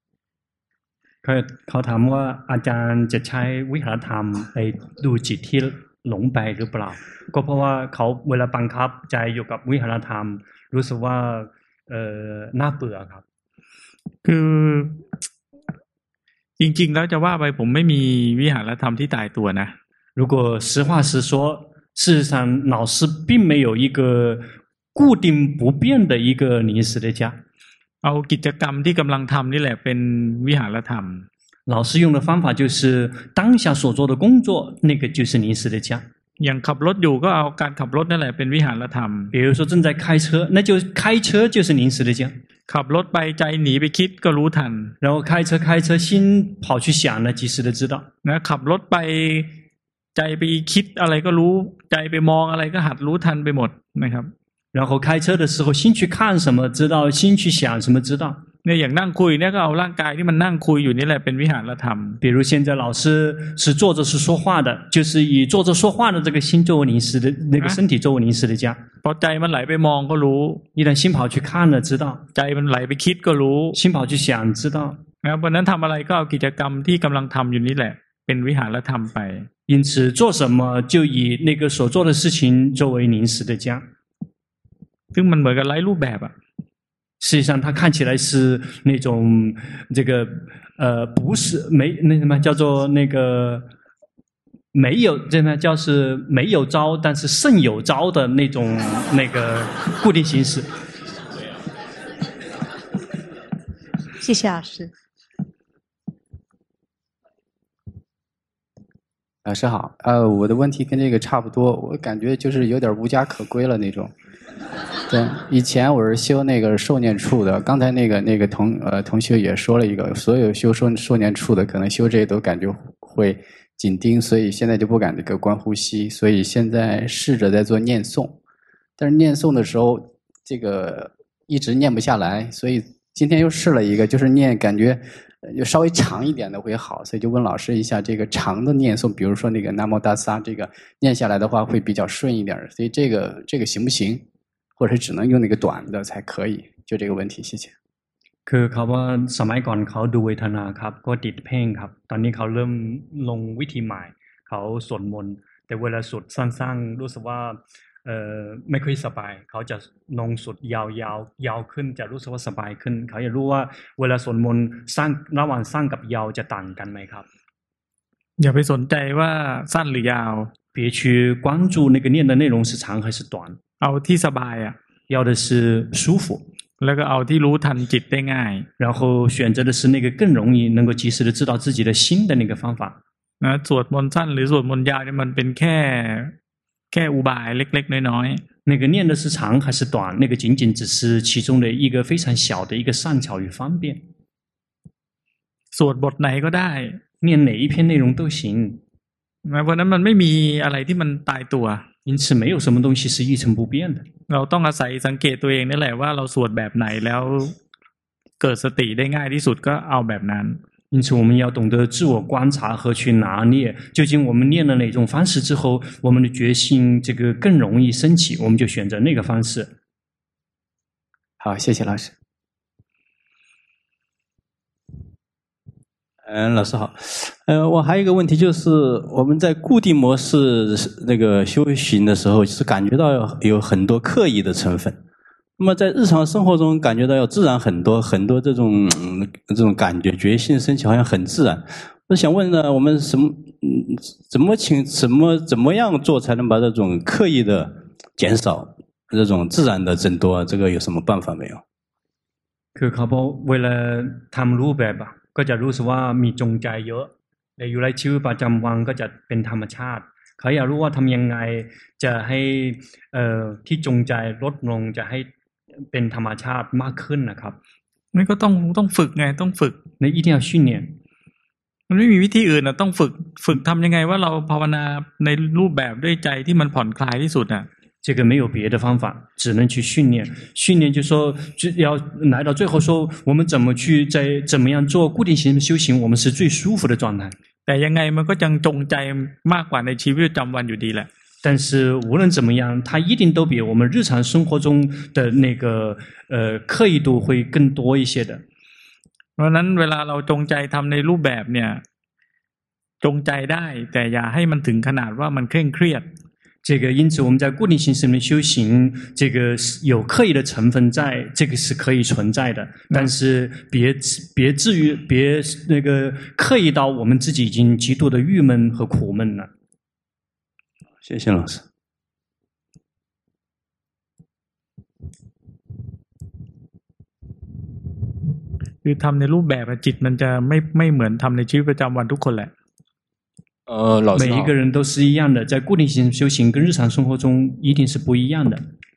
เขาถามว่าอาจารย์จะใช้วิหารธรรมไปดูจิตที่หลงไปหรือเปล่าก็เพราะว่าเขาเวลาบังคับใจอยู่กับวิหารธรรมรู้สึกว่าน่าเบื่อครับคือจริงๆแล้วจะว่าไปผมไม่มีวิหารธรรมที่ตายตัวนะ如果实话实说，事实上老师并没有一个固定不变的一个临时的家เอากิจกรรมที่กำลังทำนี่แหละเป็นวิหารธรรม老师用的方法就是当下所做的工作，那个就是临时的家。 อย่างขับรถอยู่ก็เอาการขับรถนั่นแหละเป็นวิหารธรรม比如说正在开车，那就开车就是临时的家。 ขับรถไปใจหนีไปคิดก็รู้ทัน然后开车心跑去想了，及时的知道。 นะขับรถไปใจไปคิดอะไรก็รู้ใจไปมองอะไรก็หัดรู้ทันไปหมดนะครับ然后开车的时候心去看什么知道，心去想什么知道。 เนี่ยอย่างนั่งคุยเนี่ยก็เอาร่างกายที่มันนั่งคุยอยู่นี่แหละเป็นวิหารธรรม比如现在老师是坐着是说话的，就是以坐着说话的这个心作为临时的那个身体作为临时的家。 พอใจมันไหลไปมองก็รู้一旦心跑去看了知道， ใจมันไหลไปคิดก็รู้心跑去想知道。 นะเพราะนั้นทำอะไรก็เอากิจกรรมที่กำลังทำอยู่นี่แหละเป็นวิหารธรรมไป因此做什么就以那个所做的事情作为临时的家。 ซึ่งมันเหมือนกับไร้รูปแบบอ่ะ实际上它看起来是那种这个不是没那什么叫做那个没有这呢叫是没有招但是胜有招的那种那个固定形式。 谢谢老师。 老师好，我的问题跟这个差不多，我感觉就是有点无家可归了那种。对，以前我是修那个受念处的，刚才那个同学也说了一个，所有修受念处的，可能修这些都感觉会紧盯，所以现在就不敢这个观呼吸，所以现在试着在做念诵，但是念诵的时候这个一直念不下来，所以今天又试了一个，就是念感觉就稍微长一点的会好，所以就问老师一下，这个长的念诵，比如说那个南无大萨，这个念下来的话会比较顺一点，所以这个行不行？或者只能用那个短的才可以？就这个问题，谢谢。 คือเขาว่าสมัยก่อนเขาดูเวทนาครับก็ติดเพ่งครับตอนนี้เขาเริ่มลงวิธีใหม่เขาสวดมนต์แต่เวลาสวดสั้นๆรู้สึกว่าไม่ค่อยสบายเขาจะลงสวดยาวขึ้นจะรู้สึกว่าสบายขึ้นเขาอยากรู้ว่าเวลาสวดมนต์สั้นระหว่างสั้นกับยาวจะต่างกันไหมครับอย่าไปสนใจว่าสั้นหรือยาว别去关注那个念的内容是长还是短， เอาที่สบายอ่ะ要的是舒服， แล้วก็เอาที่รู้ทันจิตได้ง่าย然后选择的是那个更容易能够及时的知道自己的心的那个方法。 นะสวดมนต์สั้นหรือสวดมนต์ยาวเนี่ยมันเป็นแค่อุบายเล็กๆน้อย那个念的是长还是短，那个仅仅只是其中的一个非常小的一个善巧与方便。 ๆสวดบทไหนก็ได้念哪一篇内容都行， นะเพราะนั้นมันไม่มีอะไรที่มันตายตัว因此没有什么东西是一成不变的。 เราต้องอาศัยสังเกตตัวเองนี่แหละว่าเราสวดแบบไหนแล้วเกิดสติได้ง่ายที่สุดก็เอาแบบนั้น因此，我们要懂得自我观察和去拿捏，究竟我们念了哪种方式之后，我们的决心这个更容易升起，我们就选择那个方式。 好，谢谢老师。 老师好，我还有一个问题就是，我们在固定模式那个修行的时候，是感觉到有很多刻意的成分。那么在日常生活中，感觉到要自然很多这种感觉，觉性升起好像很自然。我想问呢，我们怎么样做才能把这种刻意的减少，这种自然的增多？这个有什么办法没有？ คือเขาบอกเวลาทำรูปแบบอะก็จะรู้สึกว่ามีจงใจเยอะแต่อยู่ในชีวิตประจำวันก็จะเป็นธรรมชาติเขาอยากรู้ว่าทำยังไงจะให้ที่จงใจลดลงจะให้เป็นธรรมชาติมากขึ้นนะครับนี่ก็ต้องฝึกไงต้องฝึก那一定要训练มันไม่มีวิธีอื่นนะต้องฝึกทำยังไงว่าเราภาวนาในรูปแบบด้วยใจที่มันผ่อนคลายที่สุดอ่ะ这个没有别的方法，只能去训练。训练就说，要来到最后说，我们怎么去怎么样做固定型修行，我们是最舒服的状态。 แต่ยังไงมันก็ยังจงใจมากกว่าในชีวิตประจำวันอยู่ดีแหละ但是无论怎么样，它一定都比我们日常生活中的那个刻意度会更多一些的。 เพราะนั้นเวลาเราจงใจทำในรูปแบบเนี่ยจงใจได้แต่อย่าให้มันถึงขนาดว่ามันเคร่งเครียด这个因此我们在固定形式里面修行，这个有刻意的成分在，这个是可以存在的，但是别至于别那个刻意到我们自己已经极度的郁闷和苦闷了。 谢谢老师。 คือทำในรูปแบบจิตมันจะไม่เหมือนทำในชีวิตประจำวันทุกคนแหละ每一个人都是一样的，在固定型修行跟日常生活中一定是不一样的。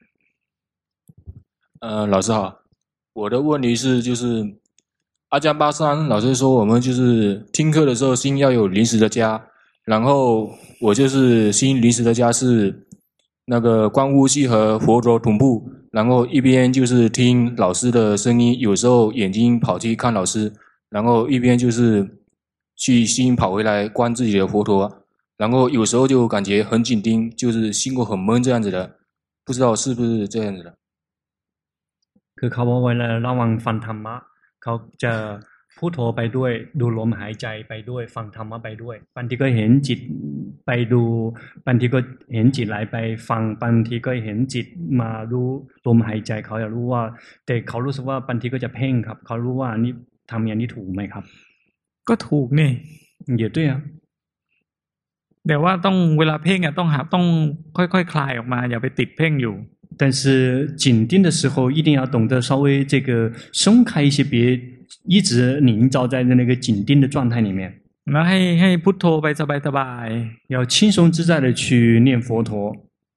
老师好，我的问题是就是阿姜巴桑老师说我们就是听课的时候心要有临时的家，然后我就是心临时的家是那个观呼吸和佛陀同步，然后一边就是听老师的声音，有时候眼睛跑去看老师，然后一边就是去心跑回来观自己的佛陀，然后有时候就感觉很紧盯，就是心会很闷这样子的，不知道是不是这样子的。 คือเขาบอกเวลาระวังฟังธรรมะเขาจะพุทโธไปด้วยดูลมหายใจไปด้วยฟังธรรมะไปด้วยบางทีก็เห็นจิตไปดูบางทีก็เห็นจิตไหลไปฟังบางทีก็เห็นจิตมารู้ลมหายใจเขาอยากรู้ว่าแต่เขารู้สึกว่าบางทีก็จะเพ่งครับเขารู้ว่านี่ทำอย่างนี้ถูกไหมครับก็ถูกนี่也对啊แต่ว่าต้องเวลาเพ่งอ่ะต้องค่อยๆคลายออกมาอย่าไปติดเพ่งอยู่但是紧盯的时候一定要懂得稍微这个松开一些，别一直凝照在那个紧盯的状态里面。 แล้วให้พุทโธไปสบายๆ要轻松自在的去念佛陀。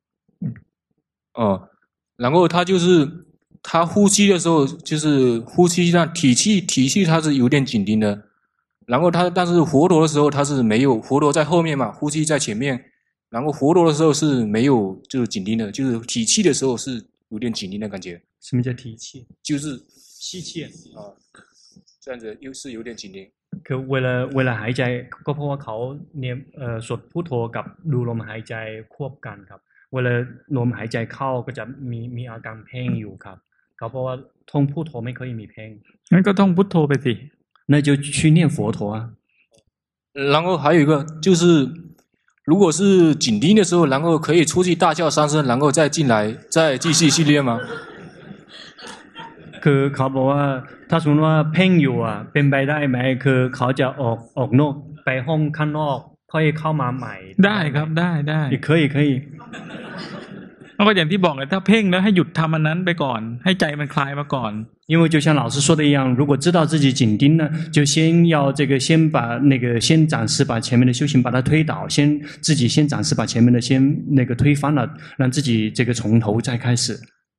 然后他就是他呼吸的时候，就是呼吸上体系他是有点紧盯的，然后但是佛陀的时候他是没有，佛陀在后面嘛，呼吸在前面。 然后佛陀的时候是没有就是紧盯的，就是体气的时候是有点紧盯的感觉。 什么叫体气？ 就是吸气啊，这样子又是有点紧盯。 คือเวลาหายใจก็เพราะว่าเขาเนี่ยสวดพุทโธกับดูลมหายใจควบกันครับเวลาลมหายใจเข้าก็จะมีอาการเพ่งอยู่ครับเขาเพราะว่าท่องพุทโธไม่เคยมีเพ่งงั้นก็ท่องพุทโธไปสิ那就去念佛陀啊。 然后还有一个就是。 如果是紧盯的时候，然后可以出去大叫三声，然后再进来，再继续训练吗？ คือเขาบอกว่าถ้าสมมติว่าเพ่งอยู่อ่ะเป็นไปได้ไหมคือเขาจะออกนอกไปห้องข้างนอกค่อยเข้ามาใหม่ได้ครับได้可以可以ก็อย่างที่บอกเลยถ้าเพ่งแล้วให้หยุดทำอันนั้นไปก่อนให้ใจมันคลายมาก่อน因为就像老师说的一样，如果知道自己紧盯呢，就先要先把先暂时把前面的修行把它推倒，自己先暂时把前面的先推翻了，让自己从头再开始。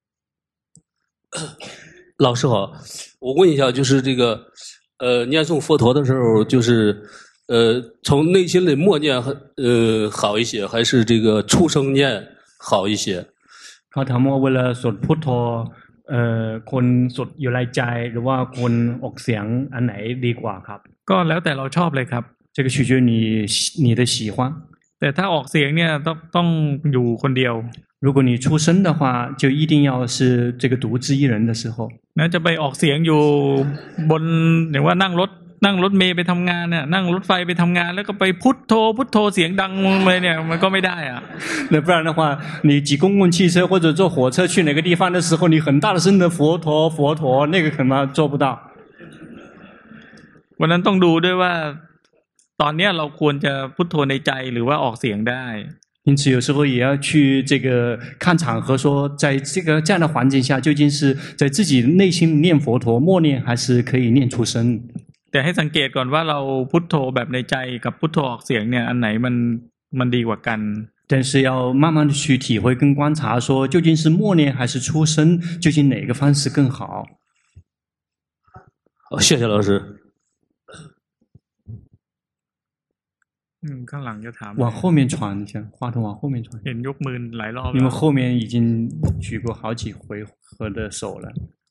老师好，我问一下，就是念诵佛陀的时候，就是从内心里默念好一些，还是出声念好一些？ เขาถามว่าเวลาสวดพุทโธคนสวดอยู่ในใจหรือว่าคนออกเสียงอันไหนดีกว่าครับก็แล้วแต่เราชอบเลยครับ这个取决于你的喜欢แต่ถ้าออกเสียงเนี่ยต้องอยู่คนเดียว如果你出声的话就一定要是独自一人的时候นะจะไปออกเสียงอยู่บนอย่างว่านั่งรถเมล์ไปทำงานเนี่ยนั่งรถไฟไปทำงานแล้วก็ไปพุทโธเสียงดังเลยเนี่ยมันก็ไม่ได้อ่ะ那不然的话你挤公共汽车或者坐火车去哪个地方的时候你很大的声的佛陀那个可能做不到วันนั้นต้องดูด้วยว่าตอนนี้เราควรจะพุทโธในใจหรือว่าออกเสียงได้因此有时候也要去看场合说在这样的环境下究竟是在自己内心念佛陀默念还是可以念出声แต่ให้สังเกตก่อนว่าเราพุทโธแบบในใจกับพุทโธออกเสียงเนี่ยอันไหนมันดีกว่ากัน但是要慢慢的去体会跟观察说究竟是默念还是出声究竟哪个方式更好好谢谢老师ข้างหลังจะถาม往后面传一下话筒往后面传เห็นยกมือหลายรอบ因为后面已经举过好几回合的手了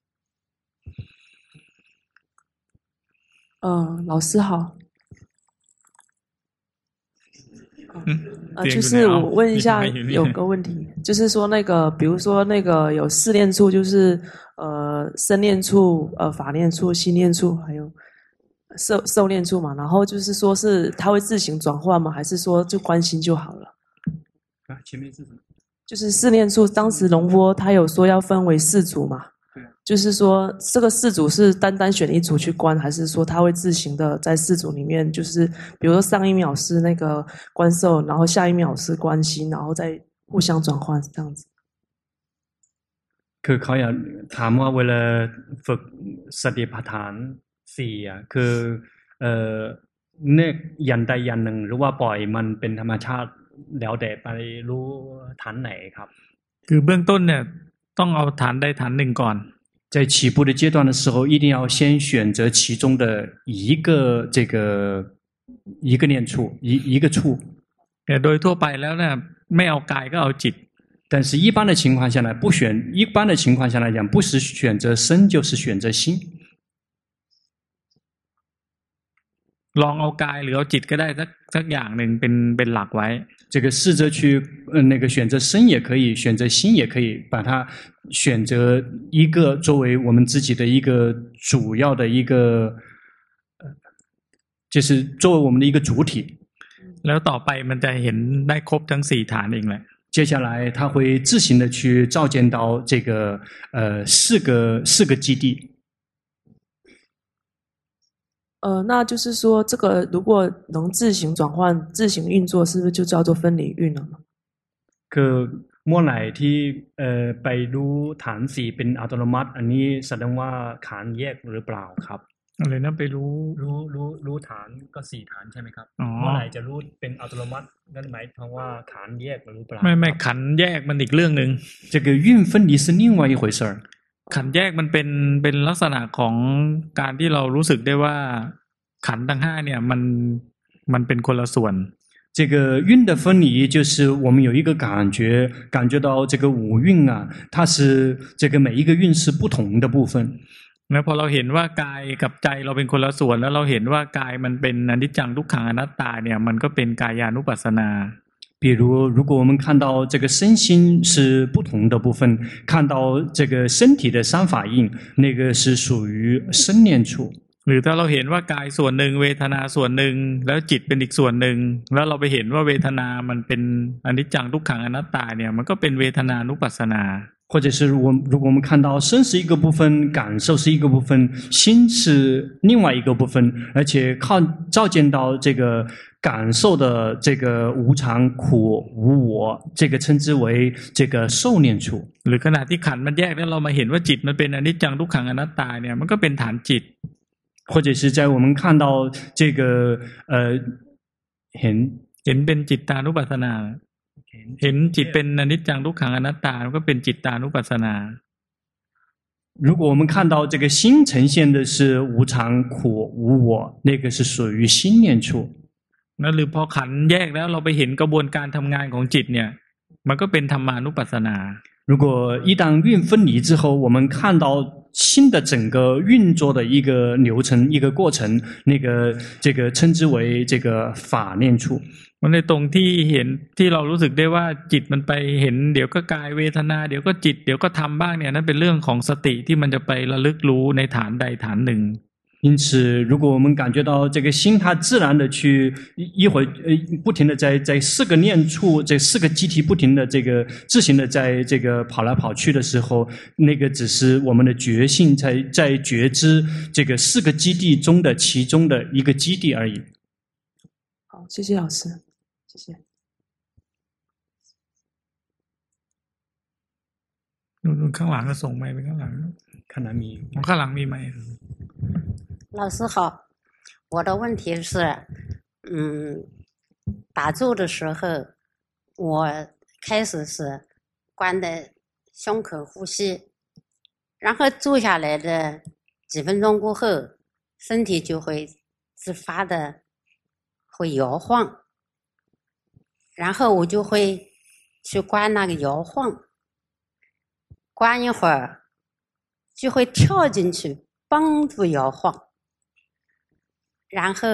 老师好。就是我问一下，有个问题，就是说比如说有四念处，就是身念处、法念处、心念处，还有受念处嘛。然后就是说是它会自行转换吗？还是说就观心就好了？ 前面是什么？ 就是四念处，当时龙波他有说要分为四组嘛。就是说这个四组是单选一组去观，还是说他会自行的在四组里面，就是比如说上一秒是观受，然后下一秒是观心，然后再互相转换这样子。 คือเขาอยากถามว่าเวลาฝึกสติปัฏฐานสี่คือเนกยันใดยันหนึ่งหรือว่าปล่อยมันเป็นธรรมชาติแล้วแต่ไปรู้ฐานไหนครับคือเบื้องต้นเนี่ยต้องเอาฐานใดฐานหนึ่งก่อน在起步的阶段的时候一定要先选择其中的一个念处一个处แต่โดยทั่วไปแล้วเนี่ยไม่เอากายก็เอาจิต但是一般的情况下来一般的情况下来讲不是选择身就是选择心ลองเอากายหรือเอาจิตก็ได้สักอย่างหนึ่งเป็นหลักไว้这个试着去选择身也可以选择心也可以把它选择一个作为我们自己的一个主要的一个就是作为我们的一个主体แล้วต่อไปมันจะเห็นได้ครบทั้ง4ฐานเองแหละ接下来他会自行的去照见到四个基地那就是说这个如果能自行转换自行运作是不是就叫做分离运了呢คือเมื่อไหร่ที่ไปรู้ฐานสี่เป็นอัตโนมัติอันนี้แสดงว่าฐานแยกหรือเปล่าครับอะไรนะไปรู้ฐานก็4ฐานใช่ไหมครับเมื่อไหร่จะรู้เป็นอัตโนมัตินั่นหมายถึงว่าฐานแยกหรือเปล่าไม่ขันธ์แยกมันอีกเรื่องนึง这个运分离是另外一回事ขันธ์แยกมันเป็นลักษณะของการที่เรารู้สึกได้ว่าขันธ์ทั้ง5เนี่ยมันเป็นคนละส่วน这个运的分离就是我们有一个感觉到这个五蕴它是这个每一个运是不同的部分แล้วพอเราเห็นว่ากายกับใจเราเป็นคนละส่วนแล้วเราเห็นว่ากายมันเป็นอนิจจังทุกขังอนัตตาเนี่ยมันก็เป็นกายานุปัสสนา比如果我们看到这个身心是不同的部分看到这个身体的三法印那个是属于身念处หรือถ้าเราเห็นว่ากายส่วนหนึ่งเวทนาส่วนหนึ่งแล้วจิตเป็นอีกส่วนหนึ่งแล้วเราไปเห็นว่าเวทนามันเป็นอนิจจังทุกขังอนัตตาเนี่ยมันก็เป็นเวทนานุปัสสนา或者是如果我们看到身是一个部分感受是一个部分心是另外一个部分而且照见到这个感受的这个无常、苦、无我，这个称之为这个受念处。 หรือขณะที่ขันธ์มันแยกแล้วเรามาเห็นว่าจิตมันเป็นอนิจจังทุกขังอนัตตาเนี่ยมันก็เป็นฐานจิต或者是在我们看到这个เห็นเป็นจิตตานุปัสสนา เห็นจิตเป็นอนิจจังทุกขังอนัตตามันก็เป็นจิตตานุปัสสนา如果我们看到这个心呈现的是无常、苦、无我，那个是属于心念处。 แล้วหรือพอขันธ์แยกแล้วเราไปเห็นกระบวนการทำงานของจิตเนี่ยมันก็เป็นธรรมานุปัสสนา如果一旦运分离之后，我们看到心的整个运作的一个流程、一个过程，那个这个称之为这个法念处。 มันในตรงที่เห็นที่เรารู้สึกได้ว่าจิตมันไปเห็นเดี๋ยวก็กายเวทนาเดี๋ยวก็จิตเดี๋ยวก็ธรรมบ้างเนี่ยนั่นเป็นเรื่องของสติที่มันจะไประลึกรู้ในฐานใดฐานหนึ่ง因此，如果我们感觉到这个心它自然的去一会不停的在四个念处，这四个机体不停的这个自行的在这个跑来跑去的时候，那个只是我们的觉性在觉知这个四个基地中的其中的一个基地而已。 好，谢谢老师，谢谢。 ข้างหลังก็ส่งไมค์ไปข้างหลังข้างหลังมีข้างหลังมีไมค์老师好，我的问题是，打坐的时候，我开始是关的胸口呼吸，然后坐下来的几分钟过后，身体就会自发的会摇晃，然后我就会去关那个摇晃，关一会儿就会跳进去帮助摇晃。 然后，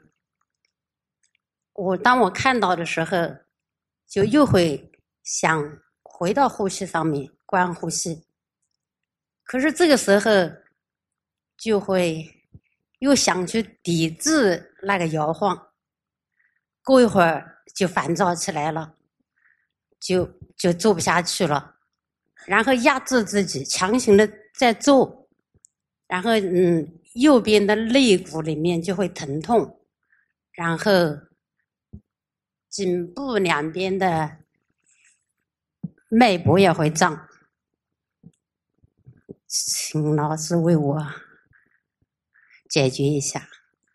当我看到的时候，就又会想回到呼吸上面观呼吸。可是这个时候，就会又想去抵制那个摇晃。过一会儿就烦躁起来了，就做不下去了，然后压制自己，强行的在做，然后右边的肋骨里面就会疼痛，然后颈部两边的脉搏也会胀，请老师为我解决一下。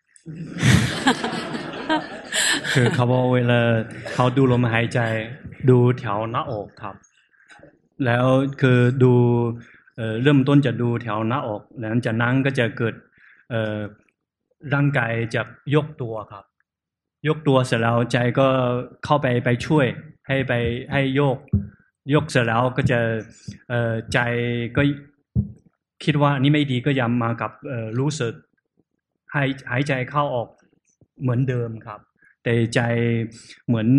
คือเขาบอกเวลาเขาดูลมหายใจดูแถวหน้าอกครับแล้วคือดูเริ่มต้นจะดูแถวหน้าอกหลังจากนั้นก็จะเกิดร่างกายจะยกตัวครับยกตัวเสร็จแล้วใจก็เข้าไปช่วยให้ยกเสร็จแล้วก็จะใจก็คิดว่านี่ไม่ดีก็ย้ำมากับรู้สึกหายใจเข้าออกเหมือนเดิมครับแต่ใจเหมือน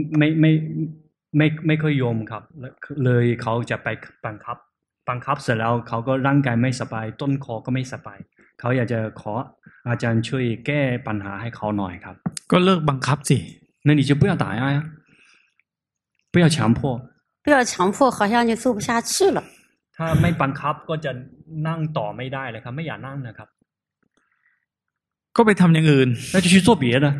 ไม่ค่อยยอมครับเลยเขาจะไปบังคับเสร็จแล้วเขาก็ร่างกายไม่สบายต้นคอก็ไม่สบายเขาอยากจะขออาจารย์ช่วยแก้ปัญหาให้เขาหน่อยครับก็เลิกบังคับสิ那你就不要打压呀不要强迫不要强迫好像就做不下去了ถ้าไม่บังคับก็จะนั่งต่อไม่ได้เลยครับไม่อยากนั่งนะครับก็ไปทำอย่างอื่น那就去做别的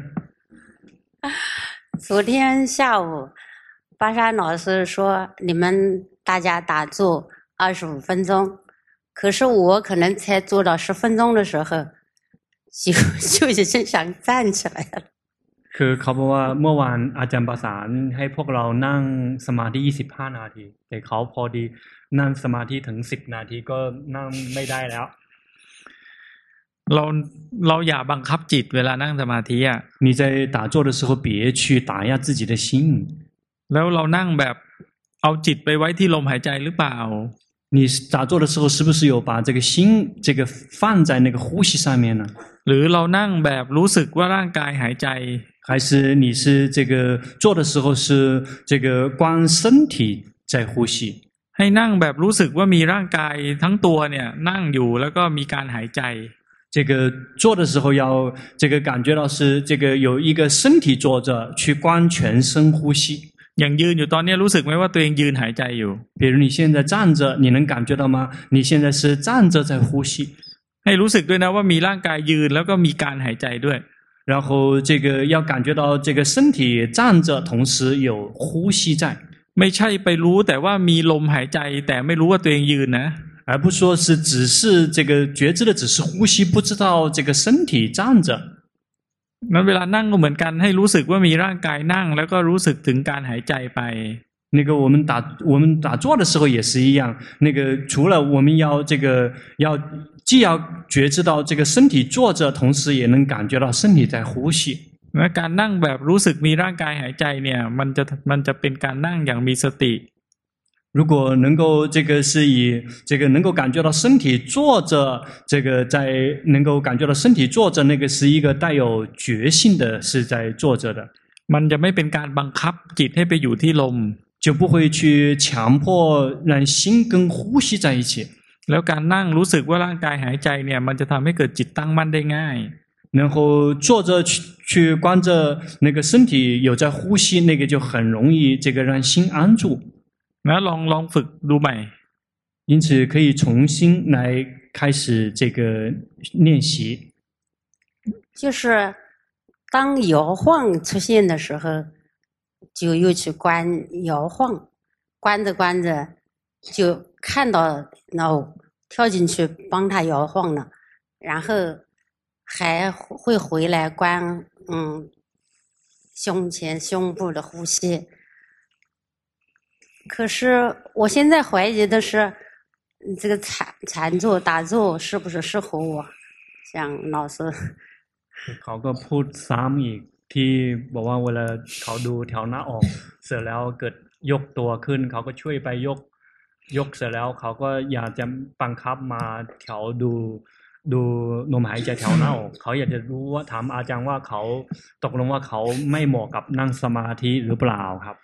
昨天下午巴山老师说你们大家打坐25分钟可是我可能才做到10分钟的时候就已经想站起来了คือเขาบอกว่าเมื่อวานอาจารย์ประสานให้พวกเรานั่งสมาธิ25นาทีแต่เขาพอดีนั่งสมาธิถึง10นาทีก็นั่งไม่ได้แล้วเราอย่าบังคับจิตเวลานั่งสมาธิอ่ะ你在打坐的时候别去打压自己的心แล้วเรานั่งแบบเอาจิตไปไว้ที่ลมหายใจหรือเปล่า你打坐的时候是不是有把这个心这个放在那个呼吸上面呢หรือเรานั่งแบบรู้สึกว่าร่างกายหายใจ还是你是这个做的时候是这个光身体在呼吸ให้นั่งแบบรู้สึกว่ามีร่างกายทั้งตัวเนี่ยนั่งอยู่แล้วก็มีการหายใจ这个做的时候要这个感觉到是这个有一个身体坐着去观全身呼吸อย่างยืนอยู่ตอนนี้รู้สึกไหมว่าตัวเองยืนหายใจอยู่比如你现在站着你能感觉到吗你现在是站着在呼吸ให้รู้สึกด้วยนะว่ามีร่างกายยืนแล้วก็มีการหายใจด้วย然后这个要感觉到这个身体站着，同时有呼吸在。 ไม่ใช่ไปรู้แต่ว่ามีลมหายใจแต่ไม่รู้ว่าตัวเองยืนนะ而不说是只是这个觉知的只是呼吸，不知道这个身体站着。 นั้นเวลานั่งก็เหมือนกันให้รู้สึกว่ามีร่างกายนั่งแล้วก็รู้สึกถึงการหายใจไป那个我们打坐的时候也是一样，那个除了我们要这个既要觉知到这个身体坐着，同时也能感觉到身体在呼吸。 และการนั่งแบบรู้สึกมีร่างกายหายใจเนี่ยมันจะเป็นการนั่งอย่างมีสติ如果能够这个是以这个能够感觉到身体坐着，这个在能够感觉到身体坐着，那个是一个带有觉性的，是在坐着的。 มันจะไม่เป็นการบังคับจิตให้ไปอยู่ที่ลม就不会去强迫让心跟呼吸在一起。 แล้วการนั่งรู้สึกว่าร่างกายหายใจเนี่ยมันจะทำให้เกิดจิตตั้งมั่นได้ง่าย然后坐着去观着那个身体有在呼吸，那个就很容易这个让心安住。 นะลองฝึกดูใหม่因此可以重新来开始这个练习。 就是当摇晃出现的时候，就又去观摇晃，观着观着就看到跳进去帮他摇晃了，然后还会回来观胸前胸部的呼吸。可是我现在怀疑的是这个禅坐打坐是不是适合我，像老师เขาก็พูดซ้ำอีกที่บอกว่าเวลาเขาดูแถวหน้าอกเสร็จแล้วเกิดยกตัวขึ้นเขาก็ช่วยไปยกเสร็จแล้วเขาก็อยากจะบังคับมาแถวดูลมหายใจแถวหน้าอกเขาอยากจะรู้ว่าถามอาจารย์ว่าเขาตกลงว่าเขาไม่เหมาะกับนั่งสมาธิหรือเปล่าครับ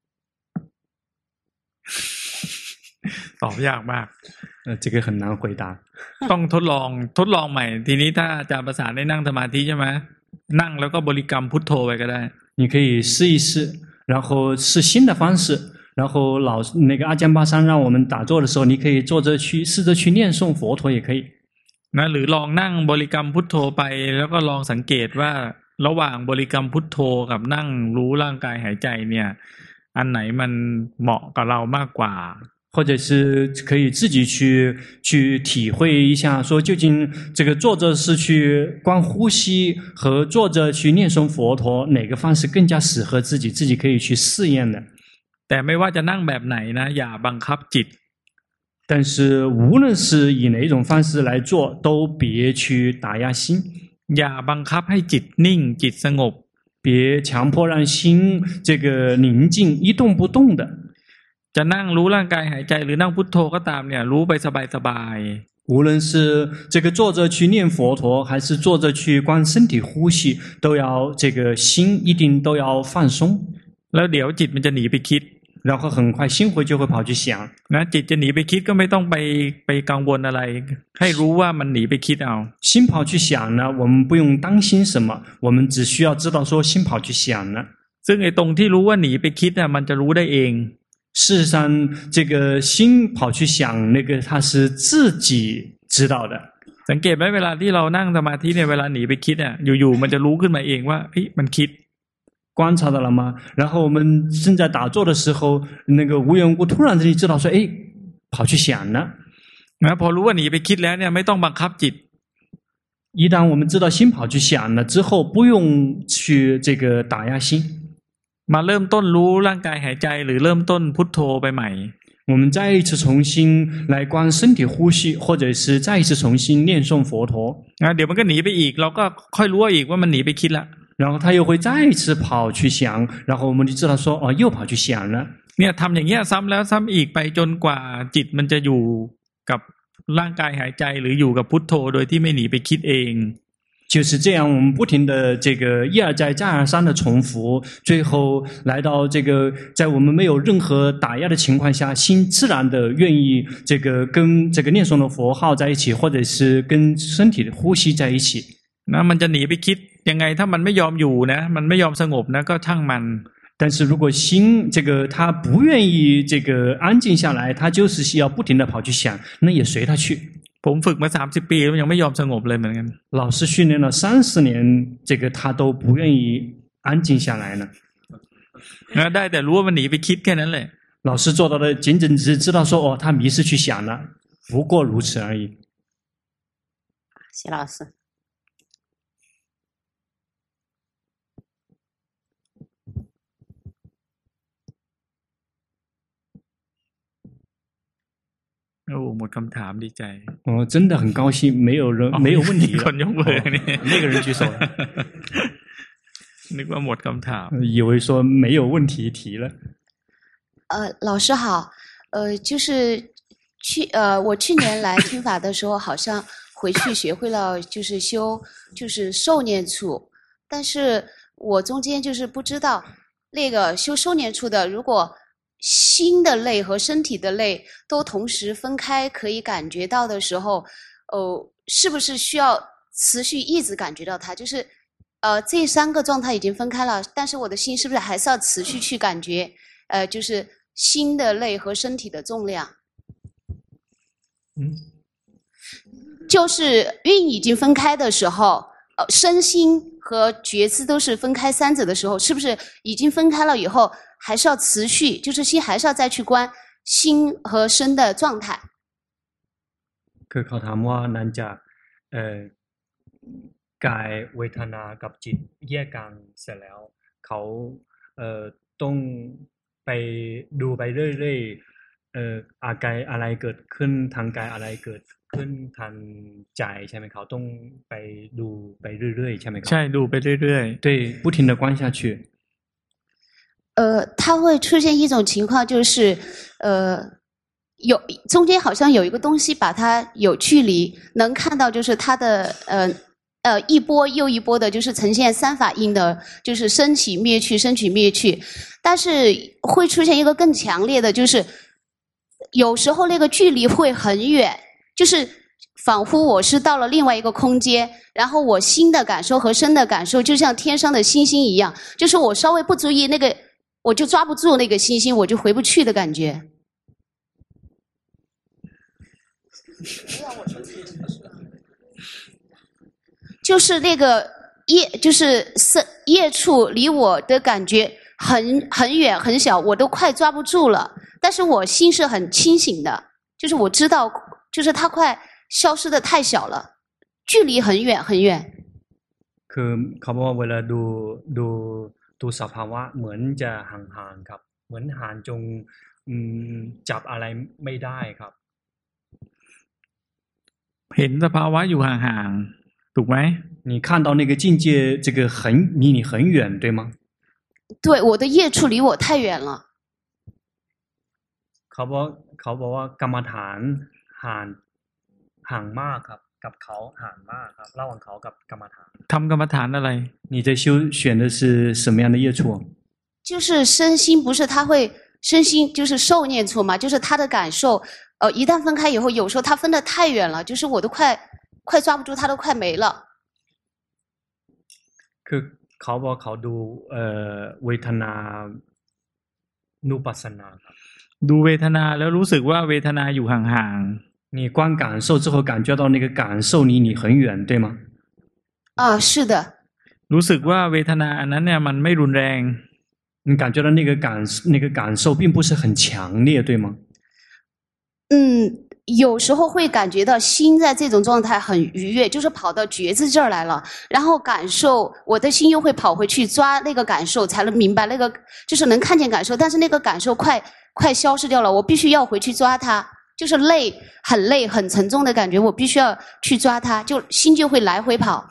ตอบยากมาก这个很难回答ต้องทดลองใหม่ทีนี้ถ้าอาจารย์ประสานได้นั่งสมาธิใช่ไหมนั่งแล้วก็บริกรรมพุทโธไปก็ได้你可以试一试然后是新的方式然后那个阿江巴桑让我们打坐的时候你可以试着去念诵佛陀也可以นะหรือลองนั่งบริกรรมพุทโธไปแล้วก็ลองสังเกตว่าระหว่างบริกรรมพุทโธกับนั่งรู้ร่างกายหายใจเนี่ยอันไหนมันเหมาะกับเรามากกว่า或者是可以自己去体会一下说究竟这个坐着是去观呼吸和坐着去念诵佛陀哪个方式更加适合自己可以去试验的แต่ไม่ว่าจะนั่งแบบไหนนะอย่าบังคับจิต但是无论是以哪一种方式来做都别去打压心อย่าบังคับให้จิตนิ่งจิตสงบ别强迫让心这个宁静一动不动的จะนั่งรู้ร่างกายหายใจหรือนั่งพุทโธก็ตามเนี่ยรู้ไปสบายๆ无论是这个坐着去念佛陀还是坐着去观身体呼吸都要这个心一定都要放松แล้วเดี๋ยวจิตมันจะหนีไปคิด然后很快心会就会跑去想นะจิตจะหนีไปคิดก็ไม่ต้องไปกังวลอะไรให้รู้ว่ามันหนีไปคิดเอา心跑去想呢我们不用担心什么我们只需要知道说心跑去想呢ซึ่งไอ้ตรงที่รู้ว่าหนีไปคิดน่ะมันจะรู้ได้เอง事实上这个心跑去想那个它是自己知道的สังเกตไหมเวลาที่เรานั่งสมาธิเนี่ยเวลาหนีไปคิดอ่ะอยู่ๆมันจะรู้ขึ้นมาเองว่าเฮ้ยมันคิด观察到了吗然后我们正在打坐的时候那个无缘无故突然之间知道说诶跑去想了นะพอรู้ว่าหนีไปคิดแล้วเนี่ยไม่ต้องบังคับจิต一旦我们知道心跑去想了之后不用去这个打压心มาเริ่มต้นรู้ร่างกายหายใจหรือเริ่มต้นพุทโธไปใหม่我们再一次重新来观身体呼吸或者是再一次重新念诵佛陀เดี๋ยวมันก็หนีไปอีกเราก็ค่อยรู้อีกว่ามันหนีไปคิดละ然后他又会再一次跑去想然后我们就知道说哦又跑去想了เนี่ยทำอย่างเงี้ยซ้ำแล้วซ้ำอีกไปจนกว่าจิตมันจะอยู่กับร่างกายหายใจหรืออยู่กับพุทโธโดยที่ไม่หนีไปคิดเอง就是这样我们不停的这个一而再再而三的重复最后来到这个在我们没有任何打压的情况下心自然的愿意这个跟这个念诵的佛号在一起或者是跟身体的呼吸在一起นะมันจะหนีไปคิดยังไงถ้ามันไม่ยอมอยู่นะมันไม่ยอมสงบนะก็ช่างมัน但是如果心这个他不愿意这个安静下来他就是要不停的跑去想那也随他去ผมฝึกมา30 ปีแล้วยังไม่ยอมสงบเลยเหมือนกัน老师训练了30年，这个他都不愿意安静下来呢。 ได้แต่รู้ว่ามันหนีไปคิดแค่นั้นแหละ老师做到的仅仅只知道说哦，他迷失去想了，不过如此而已。 谢老师。 โอ้หมดคำถามดีใจ哦，真的很高兴，没有人没有问题了。 คนยกมือนี่那个人举手了。 นึกว่าหมดคำถาม以为说没有问题提了。 老师好，就是我去年来听法的时候，好像回去学会了就是修就是受念处，但是我中间就是不知道那个修受念处的，如果心的累和身体的累都同时分开可以感觉到的时候，是不是需要持续一直感觉到它？就是这3个状态已经分开了，但是我的心是不是还是要持续去感觉就是心的累和身体的重量？就是运已经分开的时候，身心和觉知都是分开3者的时候，是不是已经分开了以后还是要持续，就是心还是要再去观心和身的状态？ คือเขาถามว่านั้นจะกายเวทนากับจิตแยกกันเสร็จแล้วเขาต้องไปดูไปเรื่อยๆอาการอะไรเกิดขึ้นทางกายอะไรเกิดขึ้นทางใจใช่ไหมเขาต้องไปดูไปเรื่อยๆใช่ไหมครับใช่ดูไปเรื่อยๆ对不停地观下去它会出现一种情况，就是有中间好像有一个东西把它有距离，能看到就是它的一波又一波的，就是呈现3法印的，就是升起灭去，升起灭去。但是会出现一个更强烈的，就是有时候那个距离会很远，就是仿佛我是到了另外一个空间，然后我心的感受和身的感受就像天上的星星一样，就是我稍微不注意那个，我就抓不住那个星星，我就回不去的感觉。就是那个就是业处离我的感觉很远很小，我都快抓不住了。但是我心是很清醒的，就是我知道，就是它快消失的太小了，距离很远很远。 คือเขาบอกว่าเวลาดูสภาวะเหมือนจะห่างๆครับเหมือนห่างจงจับอะไรไม่ได้ครับเห็นสภาวะอยู่ห่างๆถูกไหม你看到那个境界这个离你很远对吗对我的业处离我太远了เขาบอกว่ากรรมฐานห่างมากครับกับเขาห่างมากครับระหว่างเขากับกรรมฐานทำกรรมฐานอะไร你在选的是什么样的业处就是身心不是它会身心就是受念处嘛，就是它的感受一旦分开以后，有时候它分得太远了，就是我都快抓不住，它都快没了。 คือเขาบอกเขาดูเวทนานุปัสสนาครับดูเวทนาแล้วรู้สึกว่าเวทนาอยู่ห่างๆ你观感受之后感觉到那个感受离你很远对吗是的รู้สึกว่าเวทนาอันนั้นเนี่ยมันไม่รุนแรง你感觉到那个感受并不是很强烈对吗有时候会感觉到心在这种状态很愉悦，就是跑到觉知这儿来了，然后感受我的心又会跑回去抓那个感受，才能明白那个就是能看见感受，但是那个感受快消失掉了，我必须要回去抓它，就是累很沉重的感觉，我必须要去抓它，就心就会来回跑。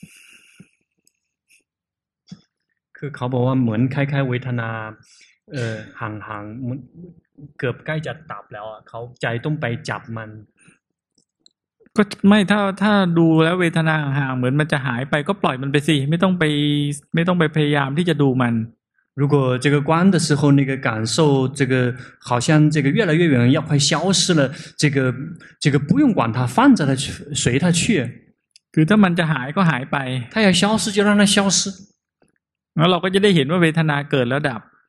คือเขาบอกว่าเหมือนคล้ายๆเวทนาห่างๆเกือบใกล้จะดับแล้วเขาใจต้องไปจับมันก็ไม่ถ้าดูแล้วเวทนาห่างเหมือนมันจะหายไปก็ปล่อยมันไปสิไม่ต้องไปพยายามที่จะดูมัน如果这个观的时候那个感受这个好像这个越来越远要快消失了这个不用管它放着它随它去คือถ้ามันจะหายก็หายไป它要消失就让它消失แล้วเราก็จะได้เห็นว่าเวทนาเกิดแล้วดับ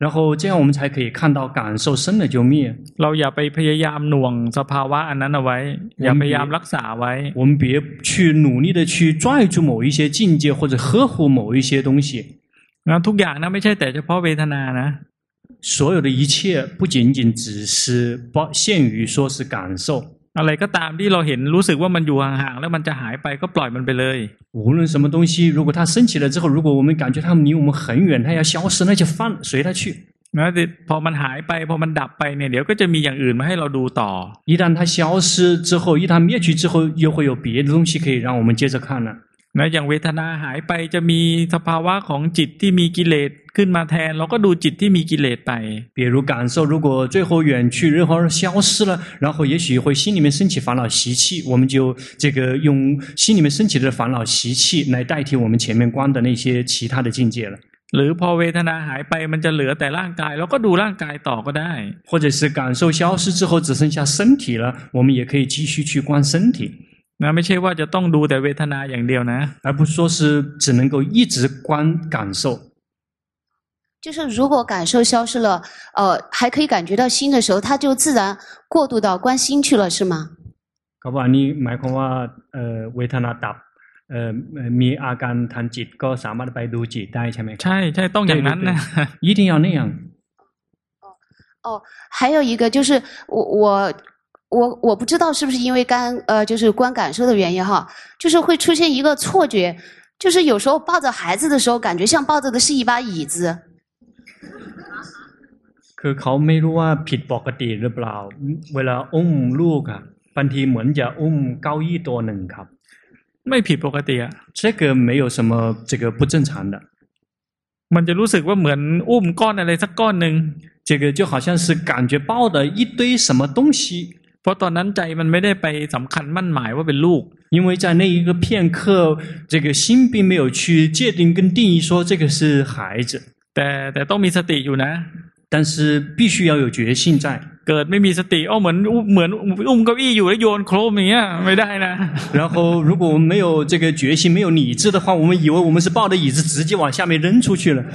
然后这样我们才可以看到感受生了就灭。 เราอย่าไปพยายามหน่วงสภาวะอันนั้นเอาไว้อย่าพยายามรักษาไว้我们别去努力的去拽住某一些境界或者呵护某一些东西。 นะทุกอย่างนะไม่ใช่แต่เฉพาะเวทนานะ所有的一切不仅仅只是限于说是感受。 อะไรก็ตามที่เราเห็นรู้สึกว่ามันอยู่ห่างๆแล้วมันจะหายไปก็ปล่อยมันไปเลย无论什么东西，如果它升起了之后，如果我们感觉它离我们很远，它要消失，那就随它去。 นะพอมันหายไปพอมันดับไปเนี่ยเดี๋ยวก็จะมีอย่างอื่นมาให้เราดูต่อ一旦它消失之后，一旦灭去之后，又会有别的东西可以让我们接着看了。 นะอย่างเวทนาหายไปจะมีสภาวะของจิตที่มีกิเลสขึ้นมาแทนเราก็ดูจิตที่มีกิเลสไป比如感受，如果最后远去，然后消失了，然后也许会心里面升起烦恼习气，我们就这个用心里面升起的烦恼习气来代替我们前面观的那些其他的境界了。 หรือพอเวทนาหายไปมันจะเหลือแต่ร่างกายเราก็ดูร่างกายต่อก็ได้或者是感受消失之后只剩下身体了，我们也可以继续去观身体。 นะไม่ใช่ว่าจะต้องดูแต่เวทนาอย่างเดียวนะ而不说是只能够一直观感受。 就是如果感受消失了，还可以感觉到心的时候，它就自然过渡到观心去了，是吗？ เขาบอกอันนี้หมายความว่าเวทนาดับมีอาการทางจิตก็สามารถไปดูจิตได้ใช่ไหมใช่ใช่ต้องอย่างนั้นนะ一定要那样。 哦，还有一个就是我不知道是不是因为就是观感受的原因哈，就是会出现一个错觉，就是有时候抱着孩子的时候，感觉像抱着的是一把椅子。 คือเขาไม่รู้ว่าผิดปกติหรือเปล่าเวลาอุ้มลูกอ่ะบางทีเหมือนจะอุ้มเก้าอี้ตัวหนึ่งครับไม่ผิดปกติอ่ะ这个没有什么这个不正常的มันจะรู้สึกว่าเหมือนอุ้มก้อนอะไรสักก้อนหนึ่ง这个就好像是感觉抱的一堆什么东西เพราะตอนนั้นใจมันไม่ได้ไปสำคัญมั่นหมายว่าเป็นลูก因为在那一个片刻这个心并没有去界定跟定义说这个是孩子แต่ต้องมีสติอยู่นะ但是必须要有决心在เกิดไม่มีสติเหมือนอุ้มเก้าอี้อยู่แล้วโยนโครมอย่างเงี้ยไม่ได้นะ然后如果我们没有这个决心没有理智的话我们以为我们是抱着椅子直接往下面扔出去了。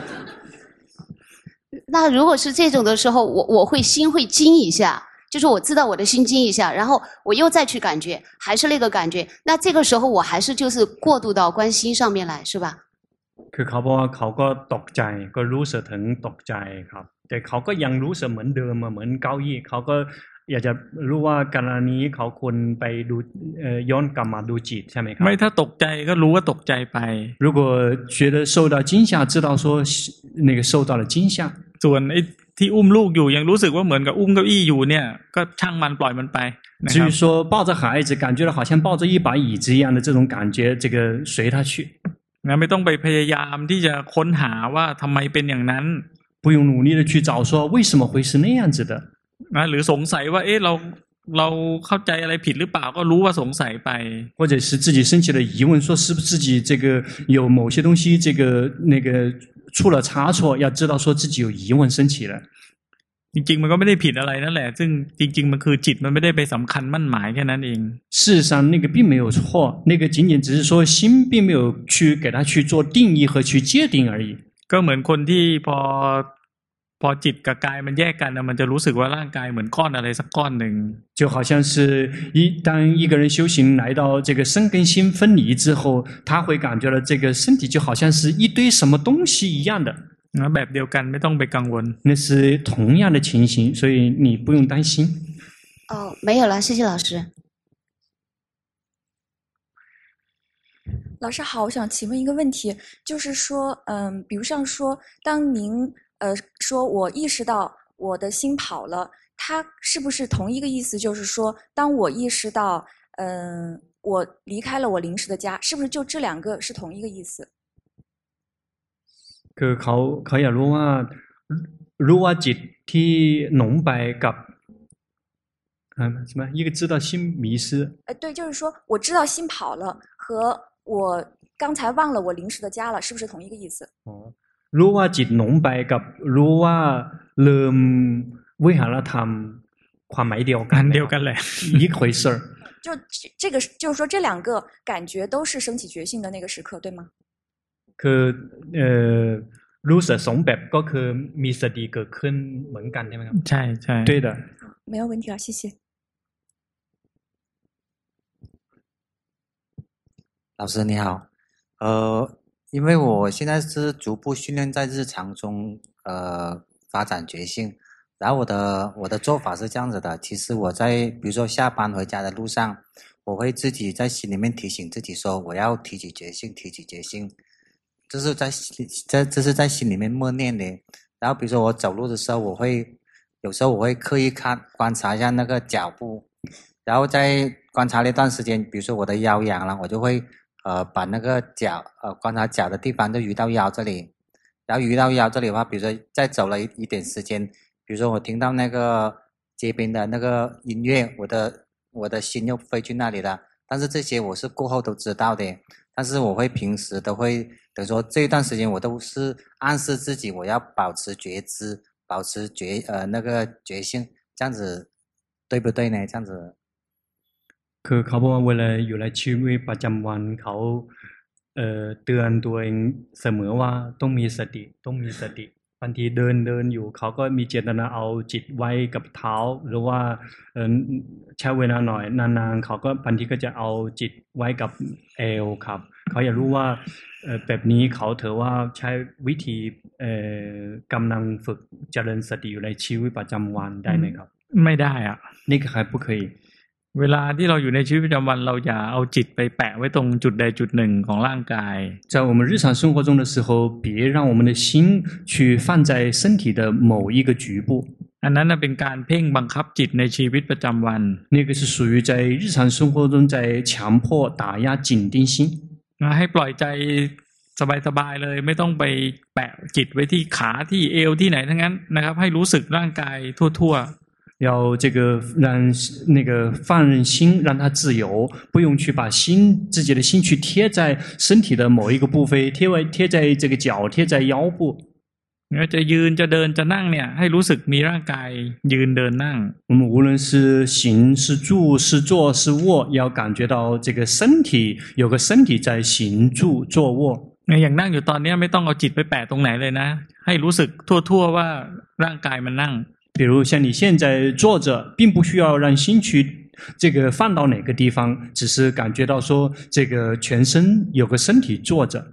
那如果是这种的时候，我会心会惊一下，就是我知道我的心惊一下，然后我又再去感觉，还是那个感觉。那这个时候我还是就是过渡到观心上面来，是吧？ คือเขาบอกว่าเขาก็ตกใจก็รู้สึกถึงตกใจครับแต่เขาก็ยังรู้สึกเหมือนเดิมเหมือนเก้าอี้เขาก็อยากจะรู้ว่าการนี้เขาควรไปดูย้อนกลับมาดูจิตใช่ไหมครับไม่ถ้าตกใจก็รู้ว่าตกใจไป如果觉得受到惊吓知道说那个受到了惊吓ส่วนไอ้ที่อุ้มลูกอยู่ยังรู้สึกว่าเหมือนกับอุ้มเก้าอี้อยู่เนี่ยก็ช่างมันปล่อยมันไปนะ至ครั于บ说抱着孩子感觉到好像抱着一把椅子一样的这种感觉这个随他去นะไม่ต้องไปพยายามที่จะค้นหาว่าทำไมเป็นอย่างนั้น不用努力的去找说为什么会是那样子的นะหรือสงสัยว่าเราเข้าใจอะไรผิดหรือเปล่าก็รู้ว่าสงสัยไป或者是自己升起了疑问说是不是自己这个有某些东西这个那个出了差错要知道说自己有疑问升起了จริงๆมันก็ไม่ได้ผิดอะไรนั่นแหละซึ่งจริงๆมันคือจิตมันไม่ได้ไปสำคัญมั่นหมายแค่นั้นเอง事实上那个并没有错那个仅仅只是说心并没有去给它去做定义和去界定而已ก็เหมือนคนที่พอจิตกับกายมันแยกกันมันจะรู้สึกว่าร่างกายเหมือนก้อนอะไรสักก้อนหนึ่ง就好像是当一个人修行来到这个身跟心分离之后他会感觉到这个身体就好像是一堆什么东西一样的แบบเดียวกันไม่ต้องไปกังวล那是同样的情形所以你不用担心哦，没有了，谢谢老师。 老师好，我想请问一个问题，就是说，比如像说，当您说我意识到我的心跑了，它是不是同一个意思？就是说，当我意识到，我离开了我临时的家，是不是就这两个是同一个意思？ คือเขาอยากรู้ว่าจิตที่หลงไปกับ什么一个知道心迷失对，就是说我知道心跑了和我刚才忘了我临时的家了，是不是同一个意思？ รู้ว่าจิตหลงไปกับรู้ว่าลืมวิหารธรรมความหมายเดียวกันเดียวกันแหละ一回事儿就这个就是说这两个感觉都是升起觉性的那个时刻，对吗？ คือรู้สึกสองแบบก็คือมีสติเกิดขึ้นเหมือนกันใช่ไหมครับใช่ใช่对的没有问题了，谢谢。 老师你好，因为我现在是逐步训练在日常中发展觉性，然后我的做法是这样子的，其实我在比如说下班回家的路上，我会自己在心里面提醒自己说我要提起觉性，提起觉性，这是在心里面默念的。然后比如说我走路的时候，有时候我会刻意观察一下那个脚步，然后在观察那段时间，比如说我的腰痒了，我就会把那个脚观察脚的地方就移到腰这里，然后移到腰这里的话，比如说再走了一点时间，比如说我听到那个街边的那个音乐，我的心又飞去那里了。但是这些我是过后都知道的，但是我会平时都会等于说这一段时间我都是暗示自己我要保持觉知，保持那个觉性，这样子对不对呢？这样子。 คือเขาบอกว่าเวลาอยู่ในชีวิตประจำวันเขาเตือนตัวเองเสมอว่าต้องมีสติต้องมีสติบางทีเดินอยู่เขาก็มีเจตนาเอาจิตไว้กับเท้าหรือว่าใช้เวลาหน่อยนานๆเขาก็บางทีก็จะเอาจิตไว้กับเอวครับเขาอยากรู้ว่าแบบนี้เขาถือว่าใช้วิธีกำลังฝึกเจริญสติอยู่ในชีวิตประจำวันได้ไหมครับไม่ได้อ่ะนี่ก็不可以เวลาที่เราอยู่ในชีวิตประจำวันเราอย่าเอาจิตไปแปะไว้ตรงจุดใดจุดหนึ่งของร่างกาย在我们日常生活中的时候别让我们的心去放在身体的某一个局部อันนั้นเป็นการเพ่งบังคับจิตในชีวิตประจำวัน那个是属于在日常生活中在强迫打压紧盯心ให้ปล่อยใจสบายๆเลยไม่ต้องไปแปะจิตไว้ที่ขาที่เอวที่ไหนทั้งนั้นนะครับให้รู้สึกร่างกายทั่วๆ要这个让那个放任心让它自由不用去把自己的心去贴在身体的某一个部位贴在这个脚贴在腰部จะยืนจะเดินจะนั่งเนี่ยให้รู้สึกมีร่างกายยืนเดินนั่ง我们无论是行是住是坐是卧要感觉到这个身体有个身体在行住坐卧อย่างนั่งอยู่ตอนนี้ไม่ต้องเอาจิตไปแปะตรงไหนเลยนะให้รู้สึกทั่วๆว่าร่างกายมันนั่ง比如像你现在坐着并不需要让心去这个放到哪个地方只是感觉到说这个全身有个身体坐着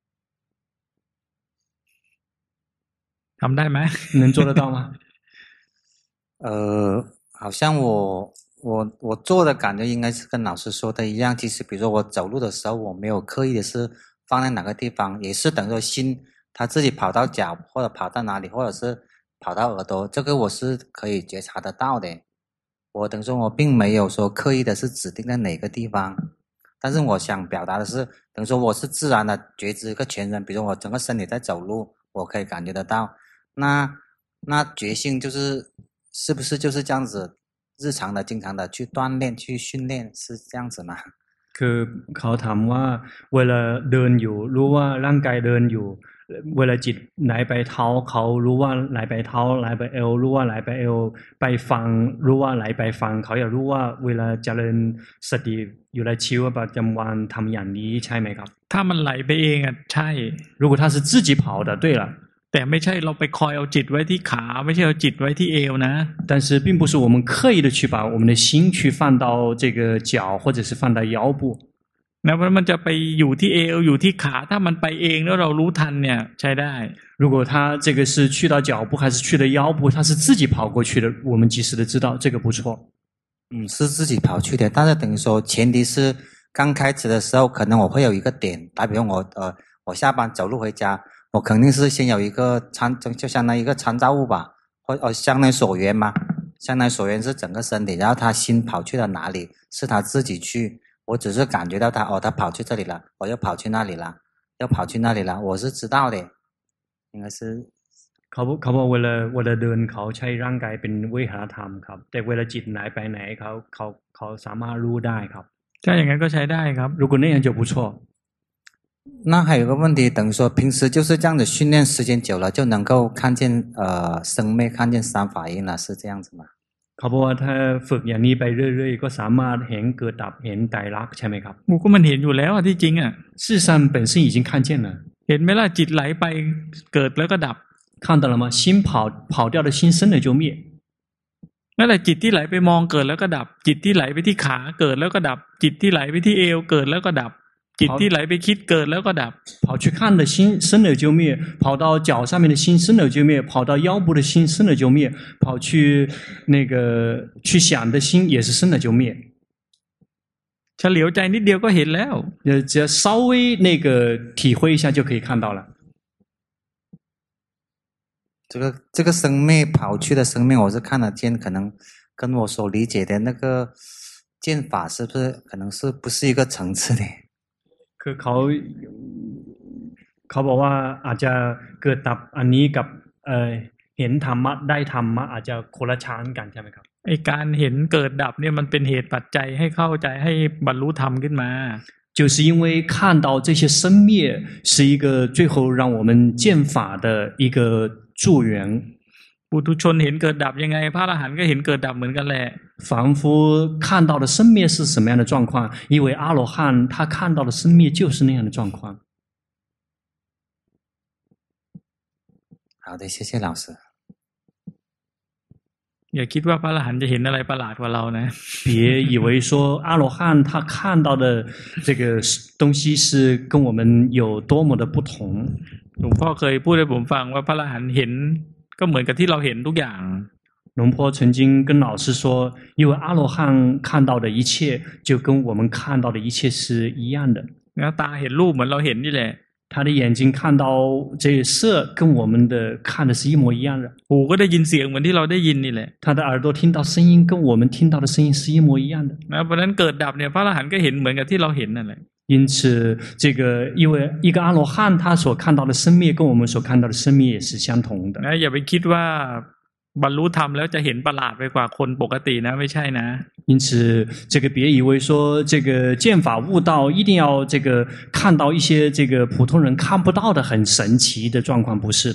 ทำได้ไหม能做得到吗好像我做的感觉应该是跟老师说的一样，其实比如说我走路的时候我没有刻意的是放在哪个地方，也是等于说心它自己跑到脚或者跑到哪里或者是跑到耳朵，这个我是可以觉察得到的。我等于说我并没有说刻意的是指定在哪个地方，但是我想表达的是等于说我是自然的觉知一个全身，比如我整个身体在走路我可以感觉得到，那觉性是不是就是这样子日常的经常的去锻炼去训练是这样子吗？ คือเขาถามว่าเวลาเดินอยู่รู้ว่าร่างกายเดินอยู่เวลาจิตไหลไปเท้าเขารู้ว่าไหลไปเท้าไหลไปเอวรู้ว่าไหลไปเอวไปฟังรู้ว่าไหลไปฟังเขาอยากรู้ว่าเวลาเจริญสติอยู่ในชีวิตประจำวันทำอย่างนี้ใช่ไหมครับถ้ามันไหลไปเองอ่ะใช่如果他是自己跑的对了แต่ไม่ใช่เราไปคอยเอาจิตไว้ที่ขาไม่ใช่เอาจิตไว้ที่เอวนะ但是并不是我们刻意的去把我们的心去放到这个脚或者是放到腰部นะเพราะมันจะไปอยู่ที่เอวอยู่ที่ขาถ้ามันไปเองแล้วเรารู้ทันเนี่ยใช้ได้如果他这个是去到脚部还是去到腰部他是自己跑过去的我们及时的知道这个不错是自己跑去的，但是等于说前提是刚开始的时候可能我会有一个点，打比方我下班走路回家我肯定是先有一个就相当于一个参照物吧，或相当于所缘嘛，相当于所缘是整个身体，然后他心跑去了哪里是他自己去，我只是感觉到他他跑去这里了，我又跑去那里了，又跑去那里了，我是知道的，应该是เขาบอกเวลาเดินเขาใช้ร่างกายเป็นวิหารธรรมครับแต่เวลาจิตไหนไปไหนเขาสามารถรู้ได้ครับถ้าอย่างนั้นก็ใช้ได้ครับ如果那样就不错那还有个问题，等于说平时就是这样子训练时间久了就能够看见生灭看见三法印了，是这样子吗？ เขาบอกว่าถ้าฝึกอย่างนี้ไปเรื่อยๆก็สามารถเห็นเกิดดับเห็นไตรลักษณ์ใช่ไหมครับก็มันเห็นอยู่แล้วที่จริงอ่ะ事实上本身已经看见了เห็นไหมล่ะจิตไหลไปเกิดแล้วก็ดับ看到了吗？心跑掉的心生了就灭。 นั่นแหละจิตที่ไหลไปมองเกิดแล้วก็ดับจิตที่ไหลไปที่ขาเกิดแล้วก็ดับจิตที่ไหลไปที่เอวเกิดแล้วก็ดับจิตที่ไหลไปคิดเกิดแล้วก็ดับ跑去看的心生了就灭，跑到脚上面的心生了就灭，跑到腰部的心生了就灭，跑去去想的心也是生了就灭。 เฉลียวใจนิดเดียวก็เห็นแล้ว只要稍微体会一下就可以看到了。 这个生灭跑去的生灭，我是看得见，可能跟我所理解的那个见法是不是可能是不是一个层次的？ คือเขาบอกว่าอาจจะเกิดดับอันนี้กับเห็นธรรมะได้ธรรมะอาจจะคนละชั้นกันใช่ไหมครับไอ้การเห็นเกิดดับเนี่ยมันเป็นเหตุปัจจัยให้เข้าใจให้บรรลุธรรมขึ้นมา就是因为看到这些生灭是一个最后让我们见法的一个助缘。 ปุถุชนเห็นเกิดดับยังไงพระอรหันต์ก็เห็นเกิดดับเหมือนกันแหละ凡夫看到的生灭是什么样的状况，因为阿罗汉他看到的生灭就是那样的状况。 好的，谢谢老师。 อย่าคิดว่าพระอรหันต์จะเห็นอะไรประหลาดกว่าเรานะ别以为说阿罗汉他看到的这个东西是跟我们有多么的不同。 หลวงพ่อเคยพูดให้ผมฟังว่าพระอรหันต์เห็นก็เหมือนกับที่เราเห็นทุกอย่าง龙婆曾经跟老师说，因为阿罗汉看到的一切就跟我们看到的一切是一样的。 แล้วตาเห็นรูปเหมือนเราเห็นนี่แหละ他的眼睛看到这色跟我们的看的是一模一样的。 หูก็ได้ยินเสียงเหมือนที่เราได้ยินนี่แหละ他的耳朵听到声音跟我们听到的声音是一模一样的。 เพราะนั้นเกิดดับเนี่ยพระอรหันต์ก็เห็นเหมือนกับที่เราเห็นนั่นแหละ因此因为一个阿罗汉他所看到的生灭跟我们所看到的生灭也是相同的。 อย่าไปคิดว่าบรรลุธรรมแล้วจะเห็นประหลาดไปกว่าคนปกตินะไม่ใช่นะ因此别以为说见法悟道一定要看到一些普通人看不到的很神奇的状况，不是的。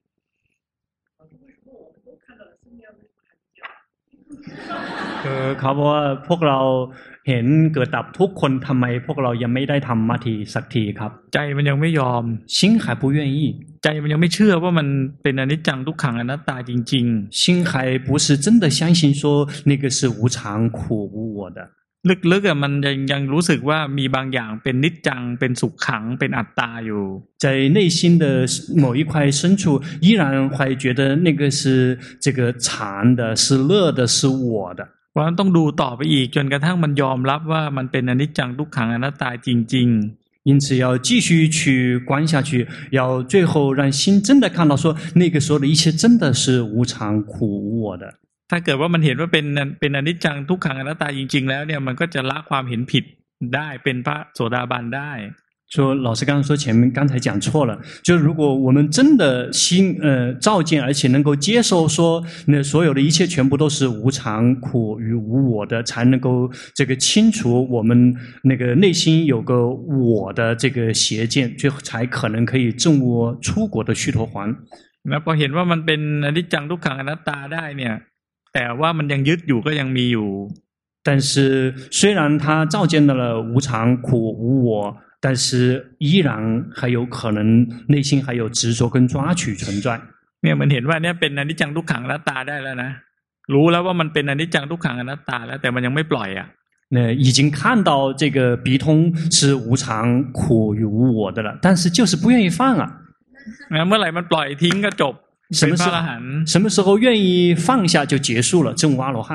เขาบอกว่าพวกเราเห็นเกิดดับทุกคนทำไมพวกเรายังไม่ได้ทำมาทีสักทีครับใจมันยังไม่ยอม心还不愿意ใจมันยังไม่เชื่อว่ามันเป็นอนิจจังทุกขังอนัตตาจริงๆ心还不是真的相信说那个是无常苦无我的ลึกๆมันยังรู้สึกว่ามีบางอย่างเป็นนิจจังเป็นสุขขังเป็นอัตตาอยู่在内心的某一块深处依然会觉得那个是禅的是乐的是我的เพราะฉะนั้นต้องดูต่อไปอีกจนกระทั่งมันยอมรับว่ามันเป็นอนิจจังทุกขังอนัตตาจริงๆ因此要继续去观下去，要最后让心真的看到说那个时候的一切真的是无常苦无我的。 ถ้าเกิดว่ามันเห็นว่าเป็นอนิจจังทุกขังอนัตตาจริงๆแล้วเนี่ยมันก็จะละความเห็นผิดได้เป็นพระโสดาบันได้说老师刚才讲错了，就是如果我们真的心照见，而且能够接受说那所有的一切全部都是无常苦与无我的，才能够清除我们内心有个我的邪见，就才可能可以证悟出国的须陀洹。 แล้วพอเห็นว่ามันเป็นอนิจจังทุกขังอนัตตาได้เนี่ยแต่ว่ามันยังยึดอยู่ก็ยังมีอยู่但是虽然他照见到了无常苦无我，但是依然还有可能内心还有执着跟抓取存在。 เนี่ยมันเห็นว่าเนี่ยเป็นอนิจจังทุกขังอนัตตาได้แล้วนะรู้แล้วว่ามันเป็นอนิจจังทุกขังอนัตตาแล้วแต่มันยังไม่ปล่อยอ่ะ已经看到笔通是无常苦与无我的了，但是就是不愿意放啊。 เมื่อไหร่มันปล่อยทิ้งก็จบ什么时候愿意放下就结束了，证悟阿罗汉。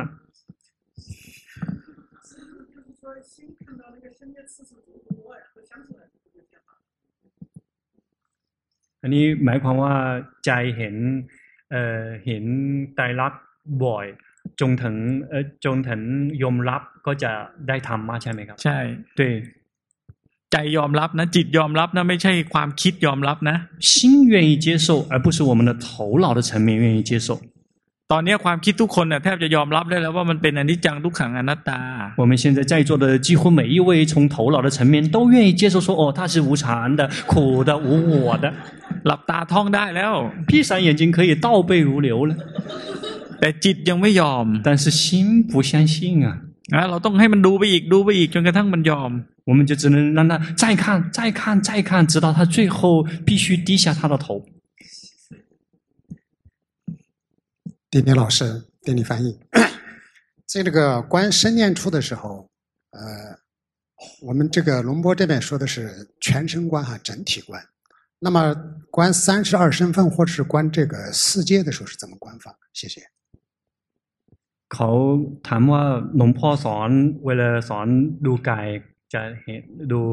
อันนี้หมายความว่าใจเห็นไตรลักษณ์บ่อยจนถึงยอมรับก็จะได้ธรรมะใช่ไหมครับใช่对ใจยอมรับนะจิตยอมรับนะไม่ใช่ความคิดยอมรับนะ心愿意接受而不是我们的头脑的层面愿意接受ตอนนี้ความคิดทุกคนแทบจะยอมรับได้แล้วว่ามันเป็นอนิจจังทุกขังอนัตตา我们现在在座的几乎每一位从头脑的层面都愿意接受说它是无常的苦的无我的หลับตาท่องได้แล้ว闭上眼睛可以倒背如流了แต่จิตยังไม่ยอม但是心不相信啊เราต้องให้มันดูไปอีกดูไปอีกจนกระทั่งมันยอม我们就只能让他再看再看再看，直到他最后必须低下他的头。 点点老师，点点翻译。在这个观身念处的时候，我们这个龙波这边说的是全身观哈，整体观。那么观32身份或者是观这个世界的时候是怎么观法？谢谢。 เขาถามว่าหลวงพ่อสอนเวลาสอนดูกายจะเห็นดู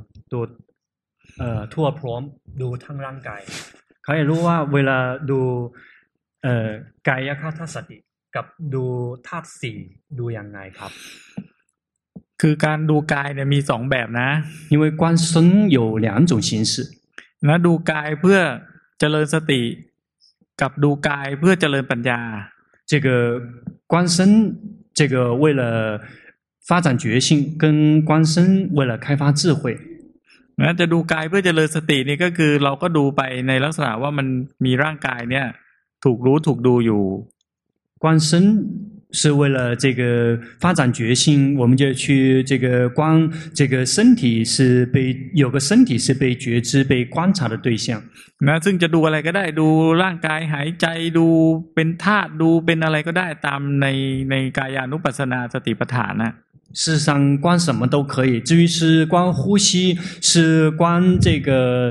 ทั่วพร้อมดูทั้งร่างกายเขาอยากรู้ว่าเวลาดูกายคตสติกับดูธาตุสี่ดูยังไงครับคือการดูกายเนี่ยมีสองแบบนะ因为观身有两种形式นะดูกายเพื่อเจริญสติกับดูกายเพื่อเจริญปัญญา这个观身这个为了发展觉性跟观身为了开发智慧นะจะดูกายเพื่อเจริญสตินี่ก็คือเราก็ดูไปในลักษณะว่ามันมีร่างกายเนี่ยถูกรู้ถูกดูอยู่观身是为了这个发展觉性，我们就去这个观这个身体是被有个身体是被觉知、被观察的对象。 นะซึ่งจะดูอะไรก็ได้ดูร่างกายหายใจดูเป็นธาตุดูเป็นอะไรก็ได้ตามในกายานุปัสสนาสติปัฏฐานนะ事实上观什么都可以，至于是观呼吸，是观这个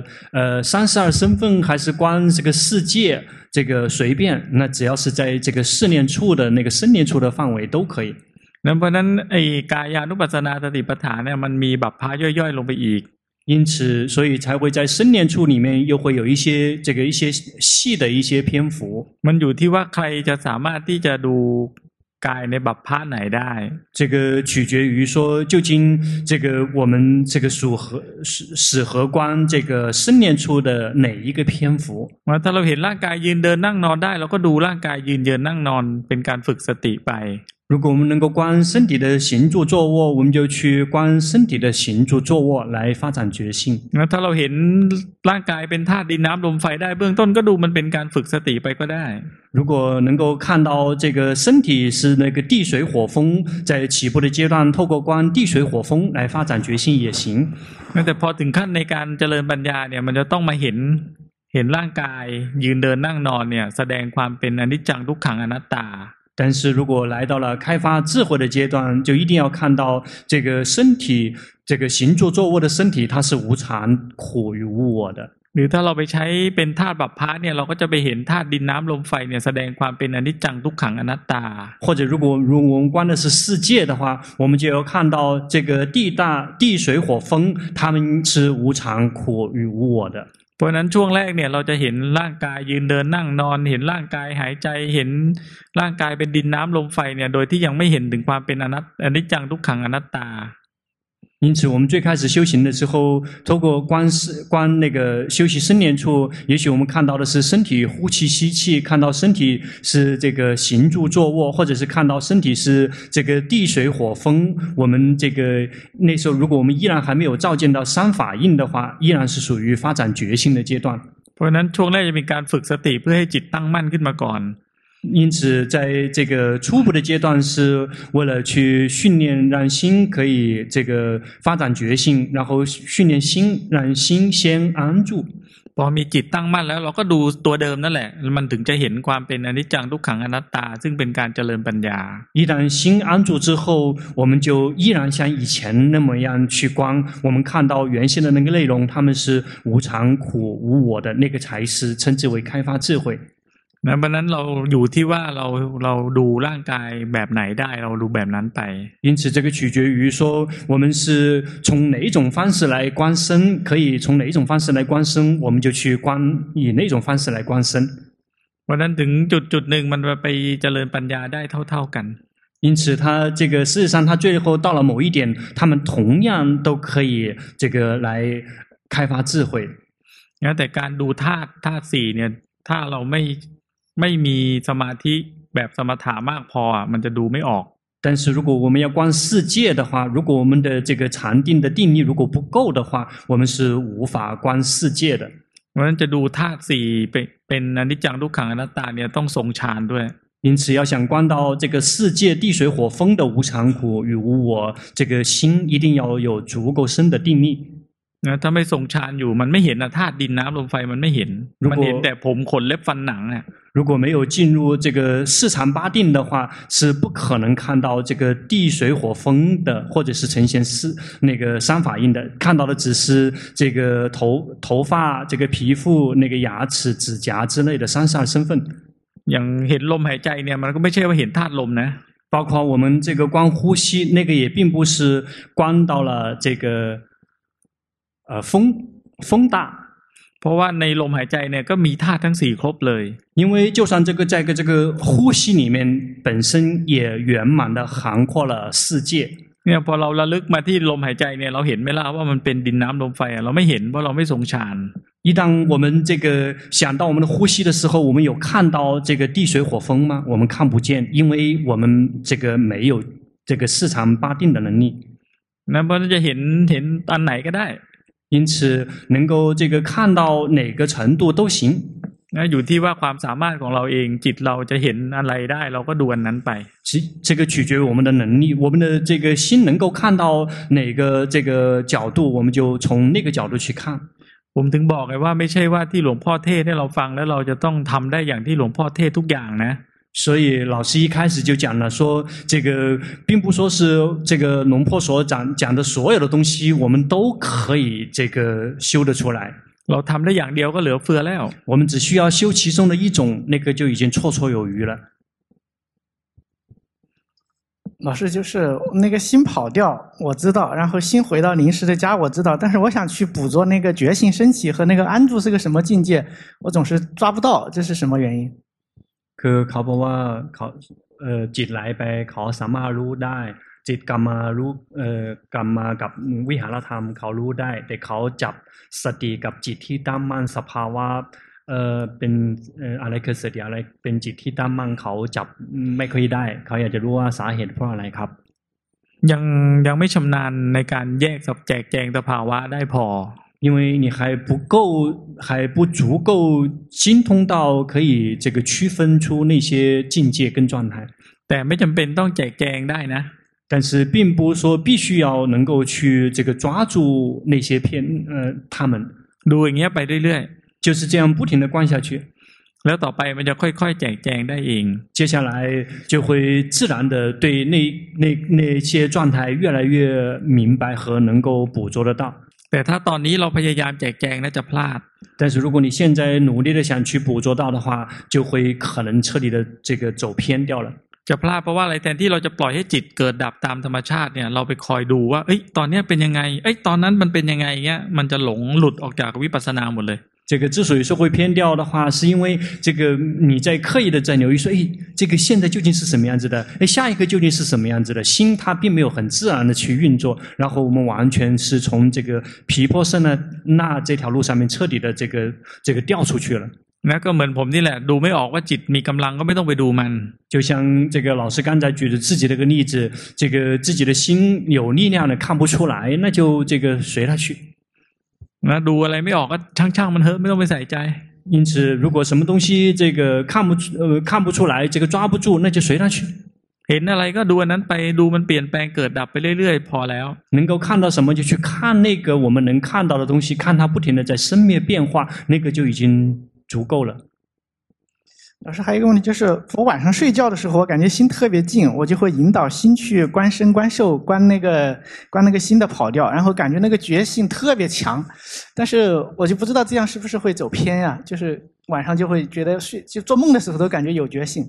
32身份，还是观这个世界，这个随便，那只要是在这个试念处的那个身念处的范围都可以。 เพราะนั้นไอ้กายานุปัสสนาสติปัฏฐานเนี่ยมันมีบัพพะย่อยๆลงไปอีก因此，所以才会在身念处里面又会有一些一些细的一些篇幅。 มันอยู่ที่ว่าใครจะสามารถที่จะดูกายในบัพพะไหนได้这个取决于说究竟这个我们这个使合观这个身念处的哪一个篇幅ถ้าเราเห็นร่างกายยืนเดินนั่งนอนได้เราก็ดูร่างกายยืนเดินนั่งนอนเป็นการฝึกสติไป如果我们能够观身体的行住坐卧，我们就去观身体的行住坐卧来发展觉性。 ถ้าเราเห็นร่างกายเป็นธาตุดินน้ำลมไฟได้เบื้องต้นก็ดูมันเป็นการฝึกสติไปก็ได้如果能够看到这个身体是那个地水火风，在起步的阶段，透过观地水火风来发展觉性也行。 แต่พอถึงขั้นในการเจริญปัญญาเนี่ยมันจะต้องมาเห็นร่างกายยืนเดินนั่งนอนเนี่ยแสดงความเป็นอนิจจังทุกขังอนัตตา但是如果来到了开发智慧的阶段，就一定要看到这个身体，这个行住坐卧的身体，它是无常、苦与无我的。 หรือถ้าเราไปใช้เป็นธาตุบัพพะเนี่ยเราก็จะไปเห็นธาตุดินน้ำลมไฟเนี่ยแสดงความเป็นอนิจจังทุกขังอนัตตา或者如果我们观的是世界的话，我们就要看到这个地水火风，它们是无常、苦与无我的。 เพราะนั้นช่วงแรกเนี่ยเราจะเห็นร่างกายยืนเดินนั่งนอนเห็นร่างกายหายใจเห็นร่างกายเป็นดินน้ำลมไฟเนี่ยโดยที่ยังไม่เห็นถึงความเป็นอนิจจังทุกขังอนัตตา因此我们最开始修行的时候，透过观那个休息身念处，也许我们看到的是身体呼气吸气，看到身体是这个行住坐卧，或者是看到身体是这个地水火风。我们这个那时候如果我们依然还没有照见到三法印的话，依然是属于发展觉性的阶段。 เพราะนั้นช่วงแรกจะมีการฝึกสติเพื่อให้จิตตั้งมั่นขึ้นมาก่อน因此在这个初步的阶段是为了去训练让心可以这个发展觉性，然后训练心让心先安住。 พอมีจิตตั้งมั่นแล้วเราก็ดูตัวเดิมนั่นแหละมันถึงจะเห็นความเป็นอนิจจังทุกขังอนัตตาซึ่งเป็นการเจริญปัญญา一旦心安住之后，我们就依然像以前那么样去观，我们看到原先的那个内容，他们是无常、苦、无我的，那个才是称之为开发智慧。 เพราะนั้นเราอยู่ที่ว่าเราดูร่างกายแบบไหนได้เราดูแบบนั้นไป因此这个取决于说我们是从哪一种方式来观身，可以从哪一种方式来观身，我们就去观以那种方式来观身。 เพราะนั้นถึงจุดหนึ่งมันไปเจริญปัญญาได้เท่ากัน因此他这个事实上他最后到了某一点，他们同样都可以这个来开发智慧。 แต่การดูธาตุสี่เนี่ยถ้าเราไม่มีสมาธิแบบสมถะมากพอมันจะดูไม่ออก但是如果我们要观世界的话，如果我们的这个禅定的定力如果不够的话，我们是无法观世界的。 เพราะฉะนั้นจะดูธาตุสี่เป็นอนิจจังทุกขังอนัตตาเนี่ยต้องทรงฌานด้วย因因此，要想观到这个世界地水火风的无常苦与无我，这个心一定要有足够深的定力。 ถ้าไม่ทรงฌานอยู่มันไม่เห็นธาตุดินน้ำลมไฟมันไม่เห็นมันเห็นแต่ผมขนเล็บฟันหนังอ่ะ如果没有进入这个四禅八定的话，是不可能看到这个地水火风的，或者是呈现那个三法印的。看到的只是这个头发、这个皮肤、那个牙齿、指甲之类的32身份。 อย่างเห็นลมหายใจเนี่ยมันก็ไม่ใช่ว่าเห็นธาตุลมนะ包括我们这个观呼吸，那个也并不是观到了这个风大。 เพราะว่าในลมหายใจเนี่ยก็มีธาตุทั้ง4ครบเลย因为就算在这个呼吸里面本身也圆满的涵括了世界。 เนี่ยพอเราระลึกมาที่ลมหายใจเนี่ยเราเห็นไหมล่ะว่ามันเป็นดินน้ำลมไฟเราไม่เห็นเพราะเราไม่ทรงฌาน一当我们这个想到我们的呼吸的时候，我们有看到这个地水火风吗？我们看不见，因为我们这个没有这个四禅八定的能力。 那เพราะจะเห็นอันไหนก็ได้因此能够这个看到哪个程度都行。 อยู่ที่ว่าความสามารถของเราเองจิตเราจะเห็นอะไรได้เราก็ดูอันนั้นไป这个取决于我们的能力，我们的这个心能够看到哪个这个角度，我们就从那个角度去看。 ผมถึงบอกไงว่าไม่ใช่ว่าที่หลวงพ่อเทศให้เราฟังแล้วเราจะต้องทำได้อย่างที่หลวงพ่อเทศทุกอย่างนะ所以老师一开始就讲了说，这个并不说是这个龙婆所讲的所有的东西，我们都可以这个修得出来。 เราทำได้อย่างเดียวก็เหลือเฟือแล้ว我们只需要修其中的一种，那个就已经绰绰有余了。 老师，就是那个心跑掉，我知道，然后心回到临时的家，我知道，但是我想去捕捉那个觉性升起和那个安住是个什么境界，我总是抓不到，这是什么原因？ คือเขาบอกว่าเขาจิตไหลไปเขาสามารถรู้ได้จิตกรรมารู้กรรมากับวิหารธรรมเขารู้ได้แต่เขาจับสติกับจิตที่ตั้งมั่นสภาวะเป็นอะไรคือสติอะไรเป็นจิตที่ตั้งมั่นเขาจับไม่ค่อยได้เขาอยากจะรู้ว่าสาเหตุเพราะอะไรครับยังไม่ชำนาญในการแยกสับแจกแจงสภาวะได้พอ因为你还不足够精通到可以这个区分出那些境界跟状态。 แต่ไม่จำเป็นต้องแจกแจงได้นะ但是并不是说必须要能够去这个抓住那些他们ดูอย่างเงี้ยไปเรื่อยๆ就是这样不停地观下去แล้วต่อไปมันจะค่อยๆแจกแจงได้เอง接下来就会自然的对那些状态越来越明白和能够捕捉得到แต่ถ้าตอนนี้เราพยายามแจกแจงน่าจะพลาด但是如果你现在努力的想去捕捉到的话就会可能彻底的这个走偏掉了จะพลาดเพราะว่าอะไรแทนที่เราจะปล่อยให้จิตเกิดดับตามธรรมชาติเนี่ยเราไปคอยดูว่าตอนนี้เป็นยังไงตอนนั้นมันเป็นยังไงเงี้ยมันจะหลุดออกจากวิปัสสนาหมดเลย这个之所以说会偏掉的话是因为这个你在刻意的在留意说这个现在究竟是什么样子的下一个究竟是什么样子的心它并没有很自然的去运作然后我们完全是从这个毗婆舍那这条路上面彻底的这个掉出去了那ก็เหมือนผมนี่แหละดูไม่ออกว่าจิตมีกำลังก็ไม่ต้องไปดูมัน就像这个老师刚才举的自己的个例子这个自己的心有力量的看不出来那就这个随他去那ดูอะไรไม่ออกก็ช่างๆมันเถอะไม่ต้องไปใส่ใจ因此如果什么东西这个看不出来这个抓不住那就随他去เห็นอะไรก็ดูอันนั้นไปดูมันเปลี่ยนแปลงเกิดดับไปเรื่อยๆพอแล้ว能够看到什么就去看那个我们能看到的东西看它不停的在生灭变化那个就已经足够了老师还有一个问题就是我晚上睡觉的时候我感觉心特别静我就会引导心去观身观受观那个心的跑掉然后感觉那个觉性特别强但是我就不知道这样是不是会走偏呀就是晚上就会觉得就做梦的时候都感觉有觉性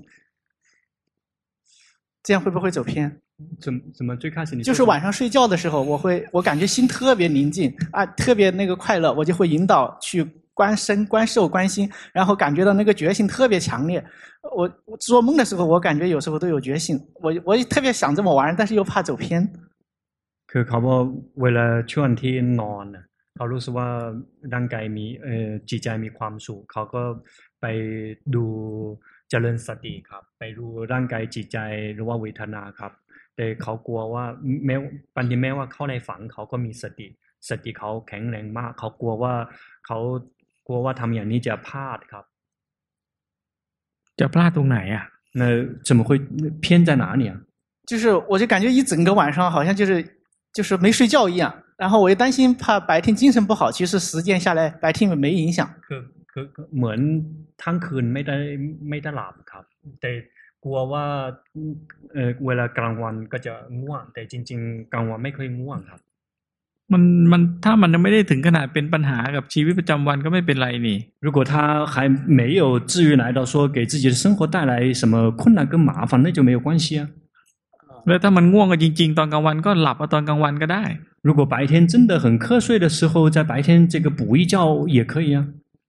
这样会不会走偏怎么最开始你就是晚上睡觉的时候我感觉心特别宁静啊特别那个快乐我就会引导去观身观受观心然后感觉到那个觉性特别强烈我做梦的时候我感觉有时候都有觉性我特别想这么玩但是又怕走偏คือเขาบอกเวลาช่วงที่นอนเขารู้สึกว่าร่างกายมีจิตใจมีความสุขเขาก็ไปดูเจริญสติครับไปดูร่างกายจิตใจหรือว่าเวทนาครับแต่เขากลัวว่าแม้ว่าเข้าในฝันเขาก็มีสติเขาแข็งแรงมากเขากลัวว่าทำอย่างนี้จะพลาดครับจะพลาดตรงไหนอ่ะ那怎么会偏在哪里啊？ 就是我就感觉一整个晚上好像就是没睡觉一样，然后我又担心怕白天精神不好，其实实践下来白天没影响。 คือเหมือนทั้งคืนไม่ได้หลับครับแต่กลัวว่าเวลากลางวันก็จะง่วงแต่จริงๆกลางวันไม่ค่อยง่วงครับมันถ้ามันไม่ได้ถึงขนาดเป็นปัญหากับชีวิตประจำวันก็ไม่เป็นไรนี่如果他还没有至于来到说给自己的生活带来什么困难跟麻烦那就没有关系啊แล้วถ้ามันง่วงกันจริงๆตอนกลางวันก็หลับเอาตอนกลางวันก็ได้如果白天真的很瞌睡的时候在白天这个补一觉也可以啊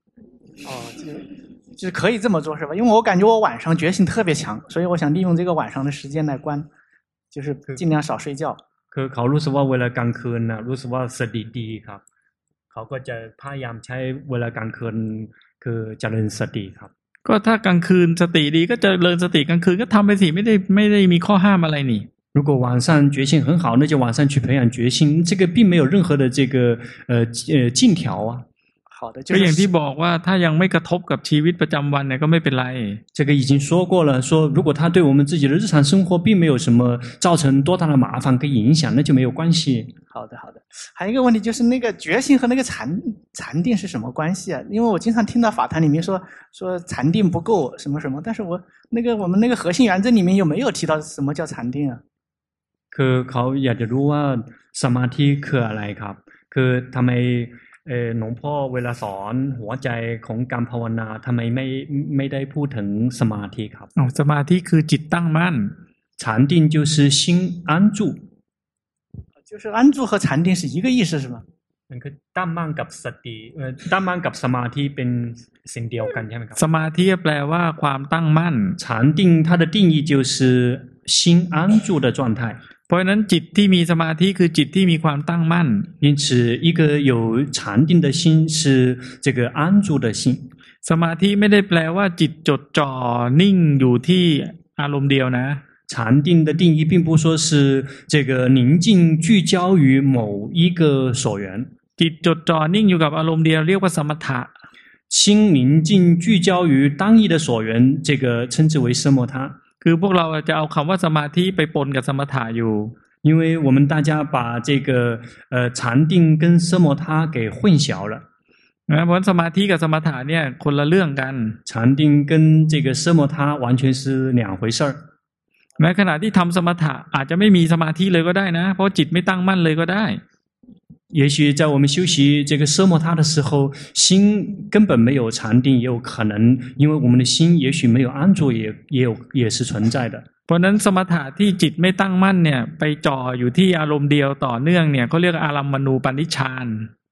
就是可以这么做是吧？因为我感觉我晚上觉性特别强，所以我想利用这个晚上的时间来观，就是尽量少睡觉。 คือเขารู้สึกว่าเวลากลางคืนนะรู้สึกว่าสติดีครับเขาก็จะพยายามใช้เวลากลางคืนคือเจริญสติครับก็ถ้ากลางคืนสติดีก็เจริญสติกลางคืนก็ทำไปสิไม่ได้มีข้อห้ามอะไรนี่如果晚上觉性很好那就晚上去培养觉性这个并没有任何的这个禁条啊好的ก็อย่างที่บอกว่าถ้ายังไม่กระทบกับชีวิตประจำวันเนี่ยก็ไม่เป็นไร这个已经说过了说如果它对我们自己的日常生活并没有什么造成多大的麻烦跟影响那就没有关系好的还有一个问题就是那个觉性和那个禅定是什么关系啊因为我经常听到法坛里面说禅定不够什么什么但是我们那个核心原则里面有没有提到什么叫禅定啊คือเขาอยากจะรู้ว่าสมาธิคืออะไรครับคือทำไมหลวงพ่อเวลาสอนหัวใจของการภาวนาทำไมไม่ได้พูดถึงสมาธิครับสมาธิคือจิตตั้งมั่น禅定就是心安住就是安住和禅定是一个意思是吗มันคือตั้งมั่นกับสติตั้งมั่นกับสมาธิเป็นสิ่งเดียวกันใช่ไหมครับสมาธิแปลว่าความตั้งมั่น禅定它的定义就是心安住的状态เพราะฉะนั้นจิตที่มีสมาธิคือจิตที่มีความตั้งมั่น因此一个有禅定的心是这个安住的心สมาธิไม่ได้แปลว่าจิตจดจ่อนิ่งอยู่ที่อารมณ์เดียวนะ禅定的定义并不说是这个宁静聚焦于某一个所缘จิตจดจ่อนิ่งอยู่กับอารมณ์เดียวเรียกว่าสมถะ心宁静聚焦于单一的所缘这个称之为奢摩他คือพวกเราจะเอาคำว่าสมาธิไปปนกับสมถะอยู่因为我们大家把这个禅定跟奢摩他给混淆了นะเพราะสมาธิกับสมถะเนี่ยคนละเรื่องกัน禅定跟这个奢摩他完全是两回事儿ในขณะที่ทำสมถะอาจจะไม่มีสมาธิเลยก็ได้นะเพราะจิตไม่ตั้งมั่นเลยก็ได้也许在我们修习这个奢摩他的时候心根本没有禅定也有可能因为我们的心也许没有安住也是存在的เพราะนั้นสมถะที่จิตไม่ตั้งมั่นเนี่ยไปจ่ออยู่ที่อารมณ์เดียวต่อเนื่องเนี่ยเขาเรียกอารัมมณูปนิชฌาน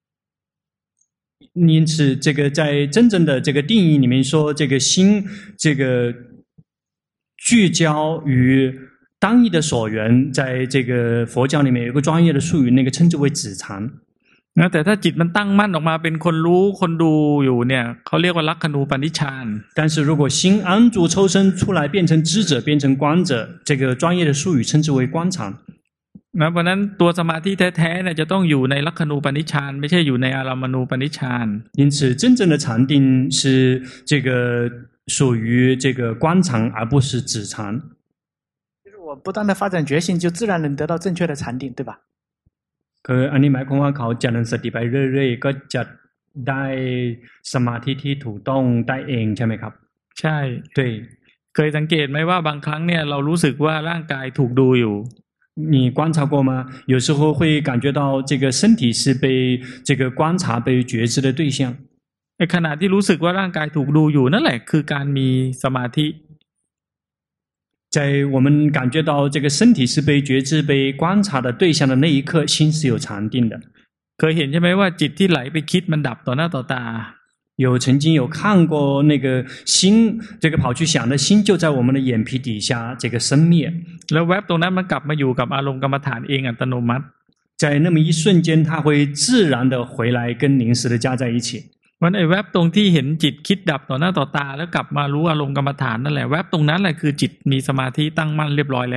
因此这个在真正的这个定义里面说这个心这个聚焦于单一的所缘在这个佛教里面有一个专业的术语那个称之为止禅นะแต่ถ้าจิตมันตั้งมั่นออกมาเป็นคนรู้คนดูอยู่เนี่ยเขาเรียกว่าลักขณูปนิชฌาน但是如果心安住抽身出来变成知者变成观者这个专业的术语称之为观禅นะเพราะนั้นตัวสมาธิแท้ๆเนี่ยจะต้องอยู่ในลักขณูปนิชฌานไม่ใช่อยู่ในอารัมมณูปนิชฌาน因此真正的禅定是这个属于这个观禅而不是止禅就是我不断的发展觉性就自然能得到正确的禅定对吧คืออันนี้หมายความว่าเขาเจริญสติไปเรื่อยๆก็จะได้สมาธิที่ถูกต้องได้เองใช่ไหมครับใช่对เคยสังเกตไหมว่าบางครั้งเนี่ยเรารู้สึกว่าร่างกายถูกดูอยู่你观察过吗有时候会感觉到这个身体是被这个观察被觉知的对象ในขณะที่รู้สึกว่าร่างกายถูกดูอยู่นั่นแหละคือการมีสมาธิ在我们感觉到这个身体是被觉知被观察的对象的那一刻心是有禅定的เคยเห็นใช่ไหมว่าจิตที่ไหลไปคิดมันดับต่อหน้าต่อตา有曾经有看过那个心这个跑去想的心就在我们的眼皮底下这个生灭แล้วแวบตรงนั้นมันกลับมาอยู่กับอารมณ์กรรมฐานเองอัตโนมัติ在那么一瞬间它会自然的回来跟临时的加在一起วันไอ้แวบตรงที่เห็นจิตคิดดับต่อหน้าต่อตาแล้วกลับมารู้อารมณ์กรรมฐานนั่นแหละแวบตรงนั้นแหละคือจิตมีสมาธิตั้งมั่นเรียบร้อยแล้ว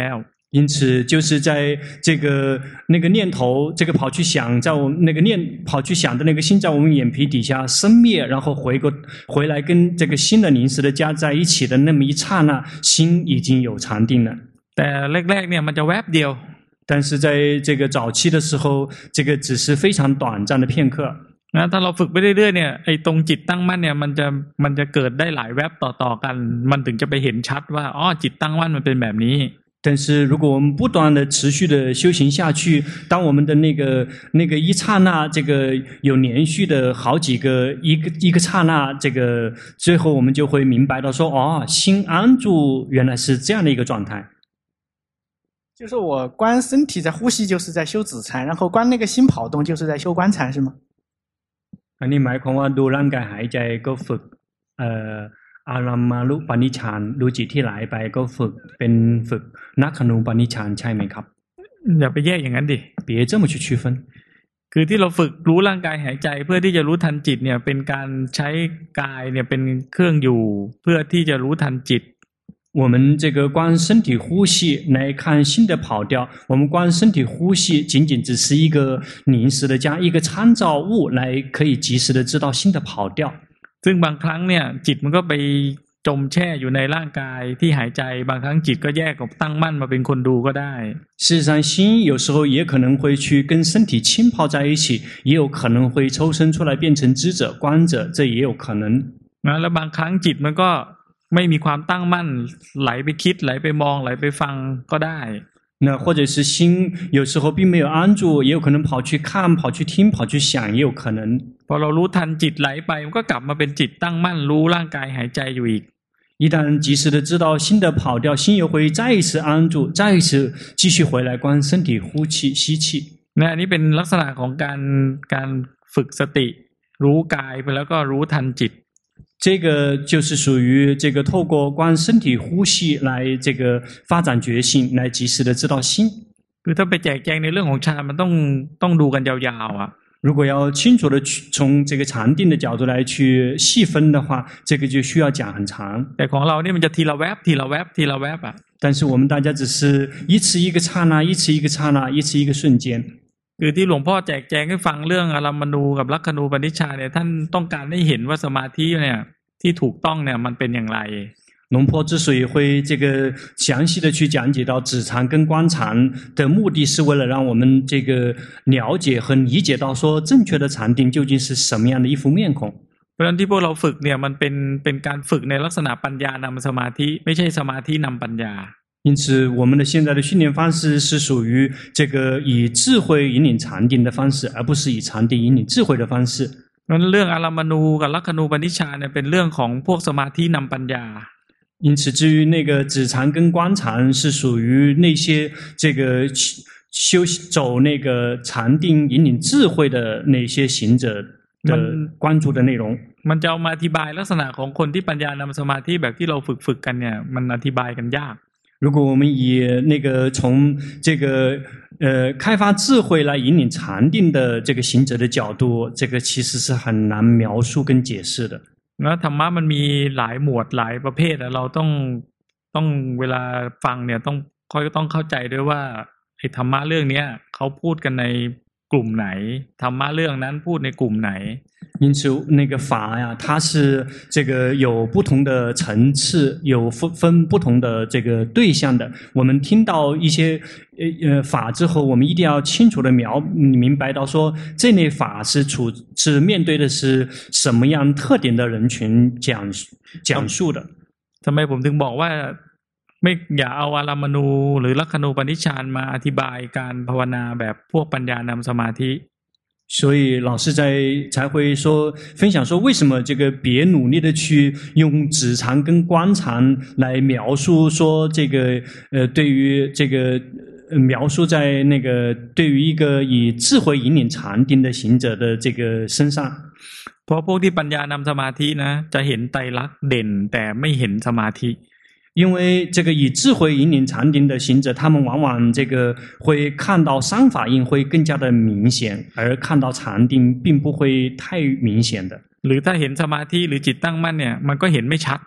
因此，就是在这个那个念头，这个跑去想，在我们那个跑去想的那个心，在我们眼皮底下生灭，然后回来跟这个新的临时的家在一起的那么一刹那，心已经有禅定了。 แต่แรกๆเนี่ยมันจะแวบเดียว但是在这个早期的时候，这个只是非常短暂的片刻。 นะถ้าเราฝึกไปเรื่อยๆเนี่ยไอ้ตรงจิตตั้งมั่นเนี่ยมันจะเกิดได้หลายแวบต่อๆกันมันถึงจะไปเห็นชัดว่าอ๋อจิตตั้งมั่นมันเป็นแบบนี้但是如果我们不断的持续的修行下去，当我们的那个一刹那，这个有连续的好几个一个刹那，这个最后我们就会明白到说，哦，心安住原来是这样的一个状态。 就是我观身体在呼吸，就是在修止禅，然后观那个心跑动，就是在修观禅，是吗？ อันนี้หมายความว่าดูร่างกายหายใจก็ฝึกอารัมมารุปนิชฌานดูจิตที่ไหลไปก็ฝึกนักขณูปนิชฌานใช่ไหมครับอย่าไปแยกอย่างนั้นดิ别这么去区分คือที่เราฝึกรู้ร่างกายหายใจเพื่อที่จะรู้ทันจิตเนี่ยเป็นการใช้กายเนี่ยเป็นเครื่องอยู่เพื่อที่จะรู้ทันจิต我们这个观身体呼吸来看心的跑调，我们观身体呼吸仅仅只是一个临时的加一个参照物来可以及时的知道心的跑调。 ซึ่งบางครั้งเนี่ยจิตมันก็ไปจมแช่อยู่ในร่างกายที่หายใจบางครั้งจิตก็แยกออกตั้งมั่นมาเป็นคนดูก็ได้事实上心有时候也可能会去跟身体浸泡在一起，也有可能会抽身出来变成知者观者，这也有可能แล้วบางครั้งจิตมันก็ไม่มีความตั้งมั่นไหลไปคิดไหลไปมองไหลไปฟังก็ได้那或者是心有时候并没有安住，也有可能跑去看跑去听跑去想，也有可能พอเรารู้ทันจิตไหลไปมันก็กลับมาเป็นจิตตั้งมั่นรู้ร่างกายหายใจอยู่อีก一旦及时的知道心的跑调，心又会再一次安住，再一次继续回来观身体呼气吸气。 那อันนี้เป็นลักษณะของการฝึกสติรู้กายไปแล้วก็รู้ทันจิต这个就是属于这个透过观身体呼吸来这个发展觉性，来及时的知道心。 คือถ้าไปแจกแจงในเรื่องของฌานมันต้องดูกันยาวๆ啊。 如果要清楚的从这个禅定的角度来去细分的话，这个就需要讲很长。 แต่ของเราเนี่ยมันจะทีละแวบทีละแวบทีละแวบอ่ะ。 但是我们大家只是一次一个刹那，一次一个刹那，一次一个瞬间。 คือที่หลวงพ่อแจกแจงให้ฟังเรื่องอารัมมณูกับลักขณูปนิชฌานเนี่ยท่านต้องการให้เห็นว่าสมาธิเนี่ยที่ถูกต้องเนี่ยมันเป็นอย่างไร龙坡之所以会这个详细的去讲解到止禅跟观禅的目的，是为了让我们这个了解和理解到说正确的禅定究竟是什么样的一副面孔。 เพราะฉะนั้นที่พวกเราฝึกเนี่ยมันเป็นการฝึกในลักษณะปัญญานำสมาธิไม่ใช่สมาธินำปัญญา因此我们的现在的训练方式是属于这个以智慧引领禅定的方式，而不是以禅定引领智慧的方式。 นั้นเรื่องอารัมมณูกับลักขณูปนิชฌานเนี่ยเป็นเรื่องของพวกสมาธินำปัญญา因此至于那个止禅跟观禅是属于那些这个走那个禅定引领智慧的那些行者的关注的内容มันจะเอามาอธิบายลักษณะของคนที่ปัญญานำสมาธิแบบที่เราฝึกกันเนี่ยมันอธิบายกันยาก如果我们以那个从这个开发智慧来引领禅定的这个行者的角度，这个其实是很难描述跟解释的。 แล้วธรรมะมันมีหลายหมวดหลายประเภทเราต้องเวลาฟังเนี่ยต้องเข้าใจด้วยว่าไอ้ธรรมะเรื่องนี้เขาพูดกันในกลุ่มไหนธรรมะเรื่องนั้นพูดในกลุ่มไหน因此那个法呀它是这个有不同的层次，有分不同的这个对象的。我们听到一些法之后，我们一定要清楚的明白到说这类法是面对的是什么样特点的人群讲述的。 ทำไมผมถึงบอกว่าไม่อย่าเอาอารัมมณูหรือลักขณูปนิชฌานมาอธิบายการภาวนาแบบพวกปัญญานำสมาธิ所以老师才会说分享说为什么这个别努力的去用止禅跟观禅来描述说这个对于这个描述在那个对于一个以智慧引领禅定的行者的这个身上。 เพราะพวกที่ปัญญานำสมาธินะจะเห็นไตรลักษณ์เด่นแต่ไม่เห็นสมาธิ因为这个以智慧引领禅定的行者，他们往往这个会看到三法印会更加的明显，而看到禅定并不会太明显的。 หรือถ้าเห็นสมาธิหรือจิตตั้งมั่นเนี่ยมันก็เห็นไม่ชัด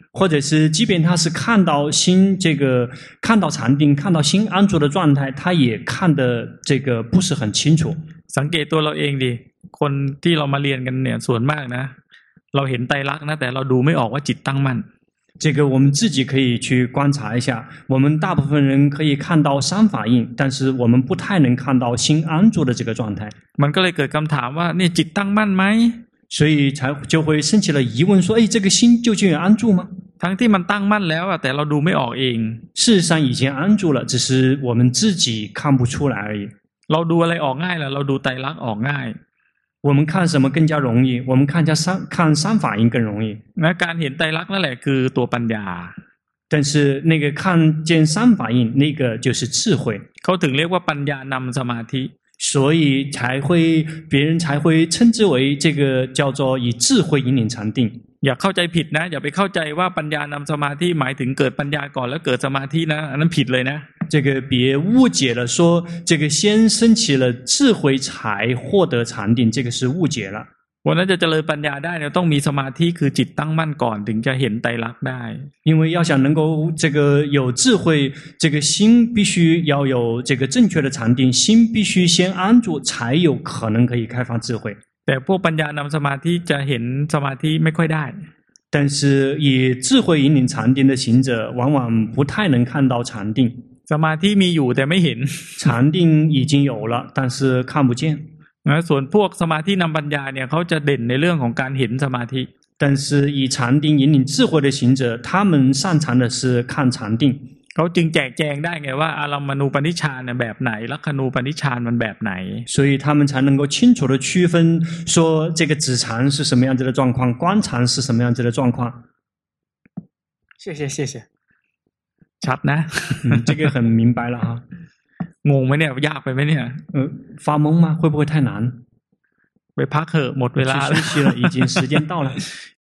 或者是即便他是看到心看到禅定，看到心安住的状态，他也看的这个不是很清楚。 สังเกตตัวเราเองดิคนที่เรามาเรียนกันเนี่ยส่วนมากนะเราเห็นไตรลักษณ์นะแต่เราดูไม่ออกว่าจิตตั้งมั่น这个我们自己可以去观察一下，我们大部分人可以看到三法印，但是我们不太能看到心安住的这个状态。 มันก็เลยเกิดคำถามว่านี่จิตตั้งมั่นไหม所以就会升起了疑问说，这个心究竟有安住吗？ ทั้งที่มันตั้งมั่นแล้วแต่เราดูไม่ออกเอง事实上已经安住了，只是我们自己看不出来而已。 เราดูอะไรออกง่ายล่ะเราดูไตรลักษณ์ออกง่าย我们看什么更加容易？我们看三法印更容易。 那การเห็นไตรลักษณ์นั่นแหละคือตัวปัญญา但是那个看见三法印，那个就是智慧。 เขาถึงเรียกว่าปัญญานำสมาธิ所以别人才会称之为这个叫做以智慧引领禅定。 อย่าเข้าใจผิดนะอย่าไปเข้าใจว่าปัญญานำสมาธิหมายถึงเกิดปัญญาก่อนแล้วเกิดสมาธินะอันนั้นผิดเลยนะ这个别误解了说这个先升起了智慧才获得禅定，这个是误解了。 วันนั้นจะเจริญปัญญาได้เนี่ยต้องมีสมาธิคือจิตตั้งมั่นก่อนถึงจะเห็นไตรลักษณ์ได้因为要想能够这个有智慧，这个心必须要有这个正确的禅定，心必须先安住，才有可能可以开发智慧。 แต่พวกปัญญานำสมาธิจะเห็นสมาธิไม่ค่อยได้但是以智慧引领禅定的行者往往不太能看到禅定。 สมาธิมีอยู่แต่ไม่เห็น禅定已经有了，但是看不见。 ส่วนพวกสมาธินำปัญญาเนี่ยเขาจะเด่นในเรื่องของการเห็นสมาธิ但是以禅定引领智慧的行者，他们擅长的是看禅定。 เขาจึงแจกแจงได้ไงว่าอารัมมณูปนิชฌานเนี่ยแบบไหนลักขณูปนิชฌานมันแบบไหน所以他们才能够清楚的区分说这个止禅是什么样子的状况，观禅是什么样子的状况。 谢谢谢谢ชัดนะ这个很明白了哈งงไหมเนี่ยยากไปไหมเนี่ย发懵吗？会不会太难？ ไปพักเถอะหมดเวลา了，已经时间到了。